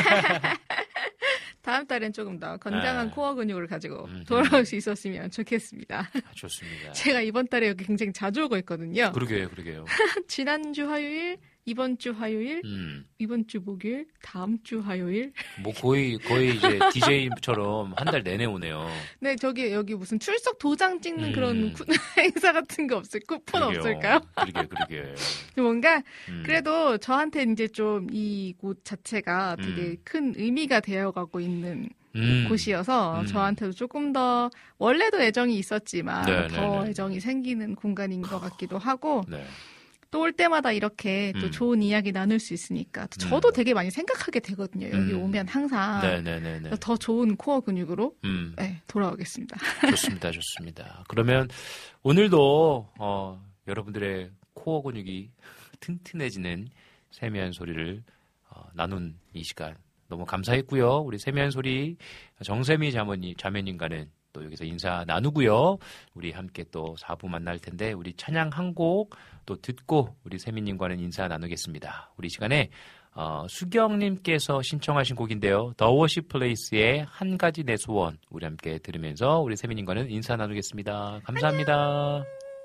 다음 달엔 조금 더 건강한 아. 코어 근육을 가지고 돌아올 수 있었으면 좋겠습니다. 아, 좋습니다. 제가 이번 달에 여기 굉장히 자주 오고 있거든요. 그러게요, 그러게요. 지난주 화요일, 이번 주 화요일, 음. 이번 주 목요일, 다음 주 화요일. 뭐 거의 거의 이제 디제이처럼 한 달 내내 오네요. 네, 저기 여기 무슨 출석 도장 찍는 음. 그런 쿠, 행사 같은 거 없을 쿠폰 그러게요. 없을까요? 그러게, 그러게. 뭔가 음. 그래도 저한테 이제 좀 이 곳 자체가 되게 음. 큰 의미가 되어가고 있는 음. 곳이어서 음. 저한테도 조금 더 원래도 애정이 있었지만 네, 더 네, 네. 애정이 생기는 공간인 것 같기도 하고 네. 또 올 때마다 이렇게 또 음. 좋은 이야기 나눌 수 있으니까 또 저도 음. 되게 많이 생각하게 되거든요. 여기 음. 오면 항상 네네네네. 더 좋은 코어 근육으로 음. 네, 돌아오겠습니다. 좋습니다, 좋습니다. 그러면 오늘도 어, 여러분들의 코어 근육이 튼튼해지는 세미한 소리를 어, 나눈 이 시간 너무 감사했고요. 우리 세미한 소리 정세미 자매님, 자매님과는 또 여기서 인사 나누고요. 우리 함께 또 사 부 만날 텐데 우리 찬양 한 곡 또 듣고 우리 세미님과는 인사 나누겠습니다. 우리 시간에 어, 수경님께서 신청하신 곡인데요. The Worship Place의 한 가지 내 소원 우리 함께 들으면서 우리 세미님과는 인사 나누겠습니다. 감사합니다.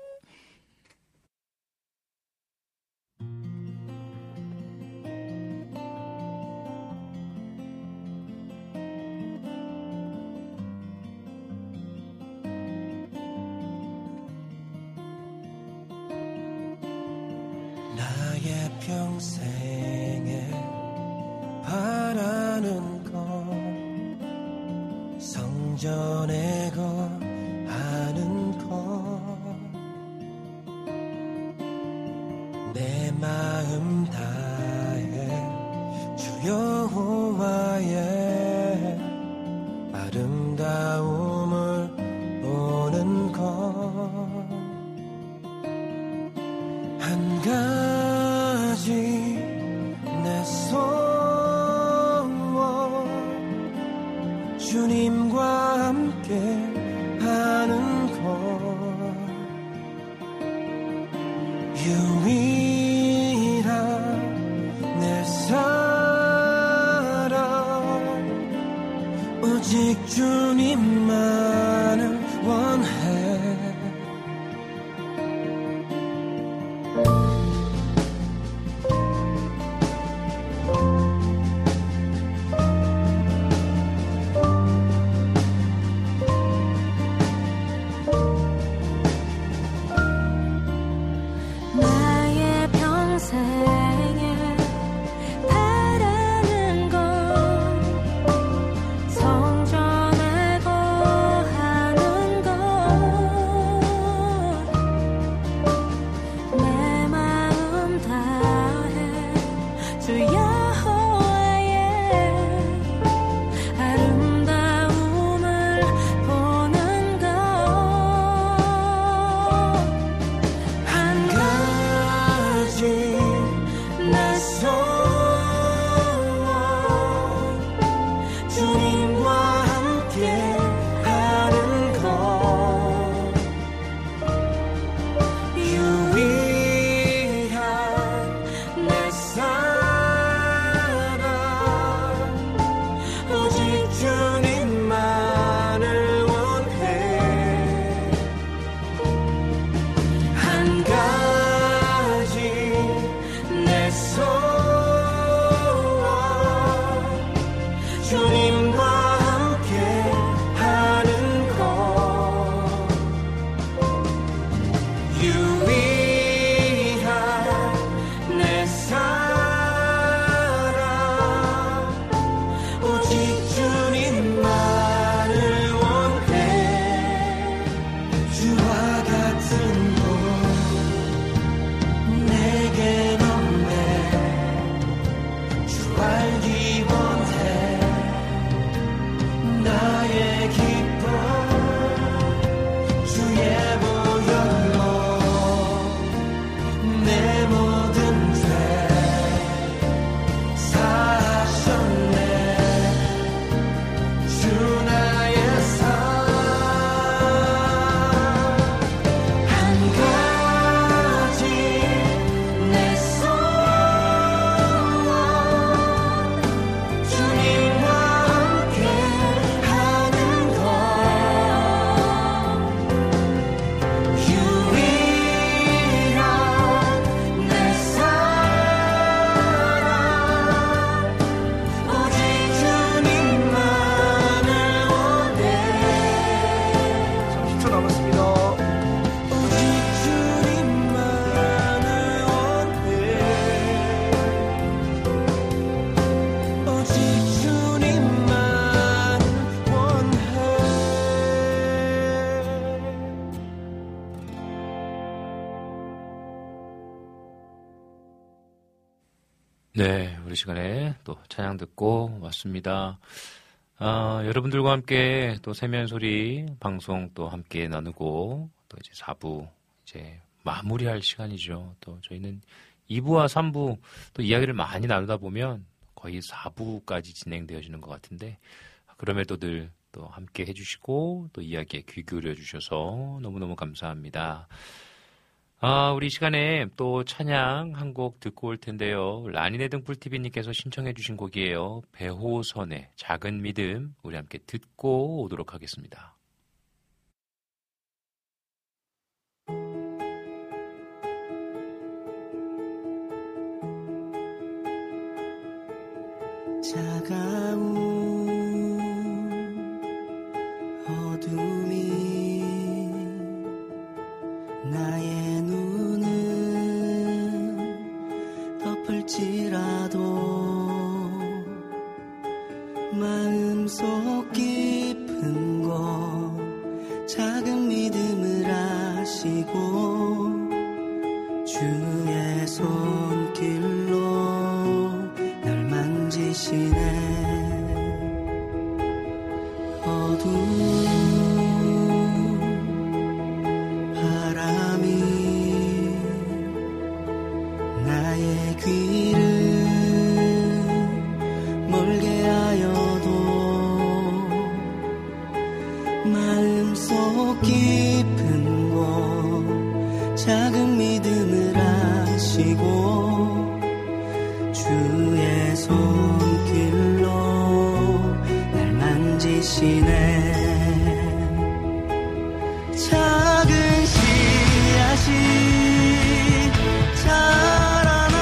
나의 평생에 바라는 건 성전에 거하는 것 내 마음 다해 주 여호와의 아름다움을 보는 것 한 가지 내 소원 주님과 함께 하는 것 유일한 주와 같은 곳 내게 없네. 주 알기 원해. 나의 기쁨 주의 보혈로 내 모든 죄 사하셨네. 주 나의 삶 한 가지 내 소원 주님과 함께 하는 것 유일한 내 사랑 오직 주님만을 원해. 삼십 초 남았습니다. 오직 주님만을 원해. 오직 주님만 원해. 네, 우리 시간에 또 찬양 듣고 왔습니다. 아, 여러분들과 함께 또 세면소리 방송 또 함께 나누고 또 이제 사 부 이제 마무리할 시간이죠. 또 저희는 이 부와 삼 부 또 이야기를 많이 나누다 보면 거의 사 부까지 진행되어지는 것 같은데 그럼에도 늘 또 함께 해주시고 또 이야기에 귀 기울여 주셔서 너무너무 감사합니다. 아, 우리 시간에 또 찬양 한 곡 듣고 올 텐데요. 라니네 등불티비님께서 신청해 주신 곡이에요. 배호선의 작은 믿음 우리 함께 듣고 오도록 하겠습니다. 차가운 어둠이 나의 눈을 덮을지라도 마음속 깊은 곳 작은 믿음을 아시고 주의 손길로 날 만지시네. 어두운 바람이 나의 귀를 멀게 하여도 마음속 깊은 곳 작은 믿음을 아시고 주의 손길로 날 만지시네. 작은 씨앗이 자라나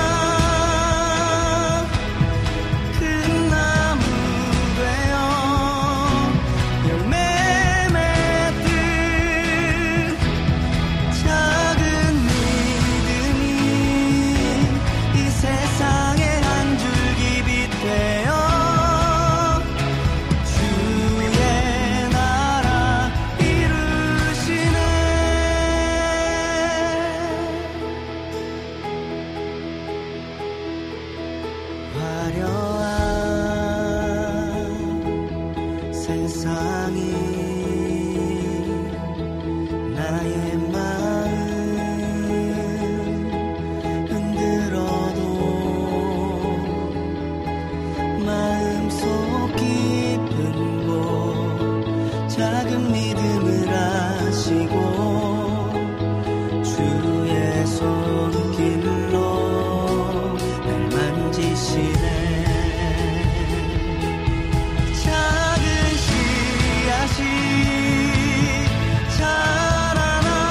큰 나무 되어 열매 맺듯 작은 믿음이 이 세상에 한 줄기 빛 되어 주의 나라 이루시네. 화려한 세상이 나의 마음 흔들어도 마음속 깊은 곳 작은 믿음을 아시고 주의 손길로 날 만지시네. 작은 씨앗이 자라나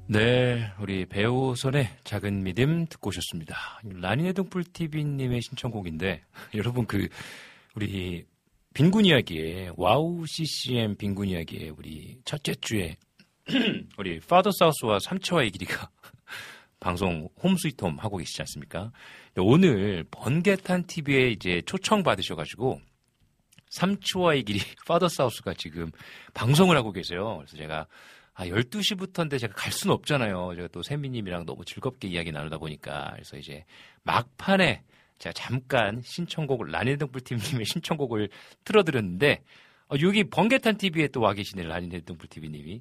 네, 우리 배우손의 작은 믿음 듣고 오셨습니다. 라니네 등불티비님의 신청곡인데, 여러분 그, 우리 빈군 이야기에, 와우 씨씨엠 빈군 이야기에 우리 첫째 주에, 우리 파더 사우스와 삼체와의 길이가 방송 홈 스위트 홈 하고 계시지 않습니까? 오늘 번개탄 티비에 이제 초청 받으셔가지고, 삼치와의 길이 파더 사우스가 지금 방송을 하고 계세요. 그래서 제가 아, 열두 시부터인데 제가 갈 수는 없잖아요. 제가 또 세미님이랑 너무 즐겁게 이야기 나누다 보니까. 그래서 이제 막판에 제가 잠깐 신청곡을, 라니네등불티비님의 신청곡을 틀어드렸는데, 어, 여기 번개탄 티비에 또 와 계시네, 라니네등불티비님이.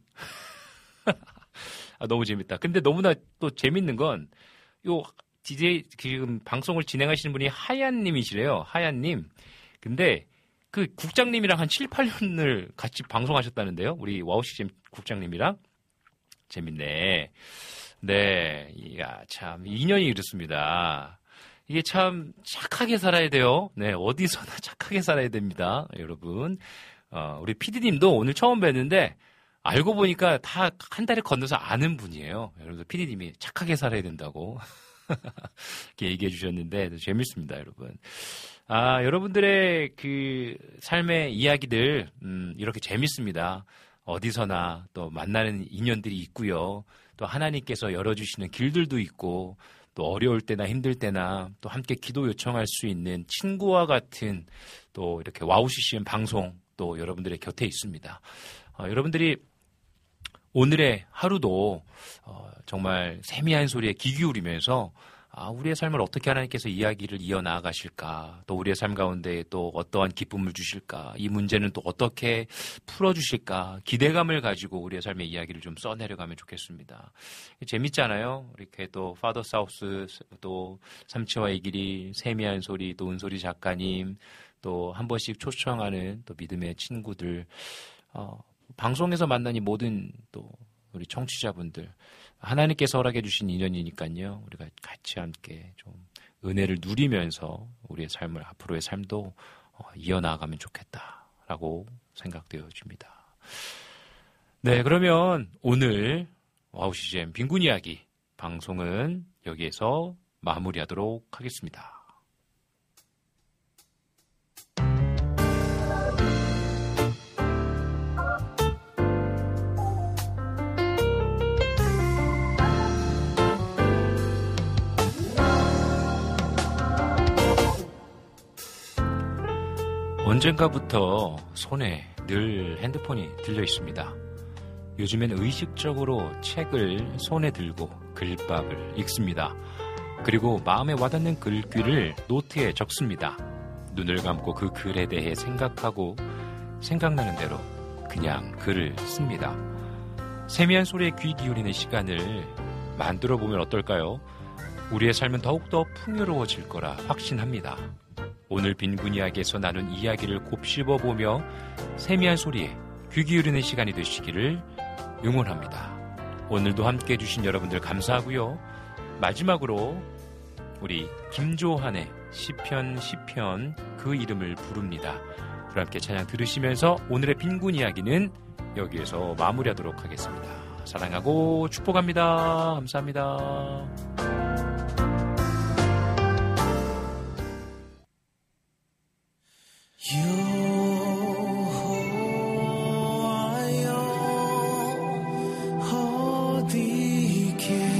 아, 너무 재밌다. 근데 너무나 또 재밌는 건, 요, 디제이, 지금 방송을 진행하시는 분이 하얀님이시래요. 하얀님. 근데, 그 국장님이랑 한 칠, 팔 년을 같이 방송하셨다는데요. 우리 와우씨엠 국장님이랑. 재밌네. 네. 이야, 참, 인연이 이렇습니다. 이게 참 착하게 살아야 돼요. 네. 어디서나 착하게 살아야 됩니다. 여러분. 어, 우리 피디님도 오늘 처음 뵀는데, 알고 보니까 다 한 달에 건너서 아는 분이에요. 여러분, 피디님이 착하게 살아야 된다고. 이렇게 얘기해 주셨는데, 재밌습니다, 여러분. 아, 여러분들의 그 삶의 이야기들, 음, 이렇게 재밌습니다. 어디서나 또 만나는 인연들이 있고요. 또 하나님께서 열어주시는 길들도 있고, 또 어려울 때나 힘들 때나 또 함께 기도 요청할 수 있는 친구와 같은 또 이렇게 와우씨씨엠 방송 또 여러분들의 곁에 있습니다. 어, 여러분들이 오늘의 하루도 어, 정말 세미한 소리에 귀 기울이면서 아, 우리의 삶을 어떻게 하나님께서 이야기를 이어나가실까, 또 우리의 삶 가운데 또 어떠한 기쁨을 주실까, 이 문제는 또 어떻게 풀어주실까, 기대감을 가지고 우리의 삶의 이야기를 좀 써내려가면 좋겠습니다. 재밌잖아요. 이렇게 또 파더 사우스, 또 삼치와의 길이, 세미한 소리, 또 은소리 작가님, 또 한 번씩 초청하는 또 믿음의 친구들, 어, 방송에서 만난 이 모든 또 우리 청취자분들, 하나님께서 허락해 주신 인연이니까요. 우리가 같이 함께 좀 은혜를 누리면서 우리의 삶을, 앞으로의 삶도 이어나가면 좋겠다라고 생각되어집니다. 네, 그러면 오늘 와우씨엠 빈군 이야기 방송은 여기에서 마무리하도록 하겠습니다. 언젠가부터 손에 늘 핸드폰이 들려 있습니다. 요즘엔 의식적으로 책을 손에 들고 글밥을 읽습니다. 그리고 마음에 와닿는 글귀를 노트에 적습니다. 눈을 감고 그 글에 대해 생각하고 생각나는 대로 그냥 글을 씁니다. 세미한 소리에 귀 기울이는 시간을 만들어 보면 어떨까요? 우리의 삶은 더욱더 풍요로워질 거라 확신합니다. 오늘 빈군 이야기에서 나눈 이야기를 곱씹어보며 세미한 소리에 귀 기울이는 시간이 되시기를 응원합니다. 오늘도 함께해 주신 여러분들 감사하고요. 마지막으로 우리 김조한의 시편 시편 그 이름을 부릅니다. 우리 함께 찬양 들으시면서 오늘의 빈군 이야기는 여기에서 마무리하도록 하겠습니다. 사랑하고 축복합니다. 감사합니다. 여호와여 어디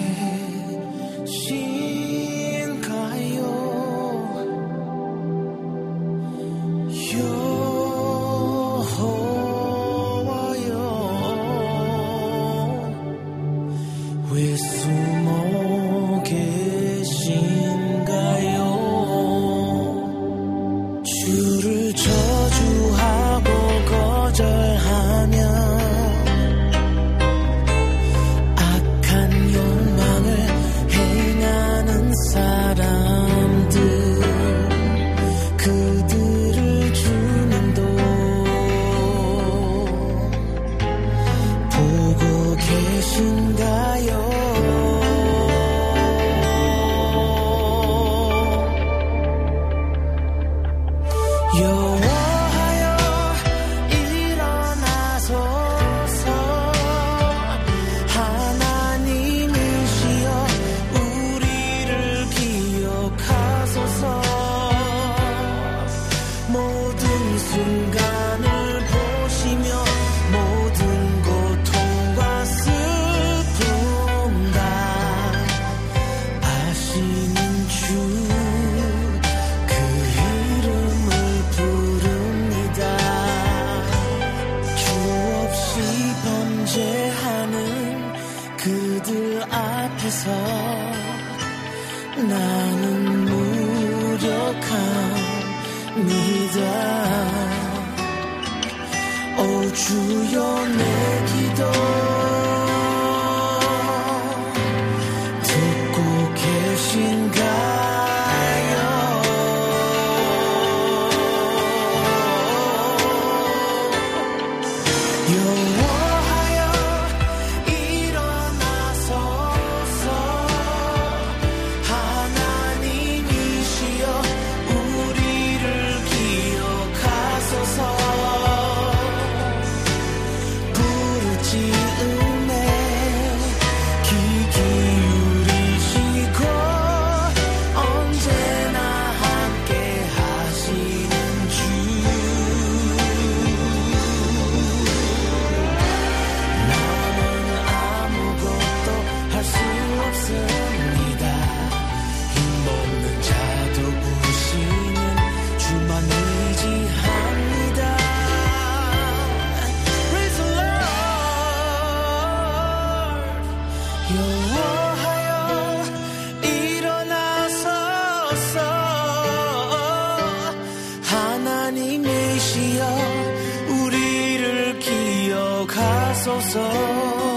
계신가요? 여호와여 왜 숨어 계신가요? 주를 저주하고 거절하며 악한 욕망을 행하는 사람들, 그들을 주님도 보고 계신가요? 여호와여 일어나소서. 하나님 주여 내 기도 듣고 계신가요? 여호와여 일어나소서 하나님이시여 우리를 기억하소서 부르짖음에 귀 기울이시고 언제나 함께 하시는 주 나는 아무것도 할 수 없습니다. 힘없는 자 도우시는 주만 의지합니다. Praise the Lord. 여호와여 일어나소서 하나님이시여 우리를 기억하소서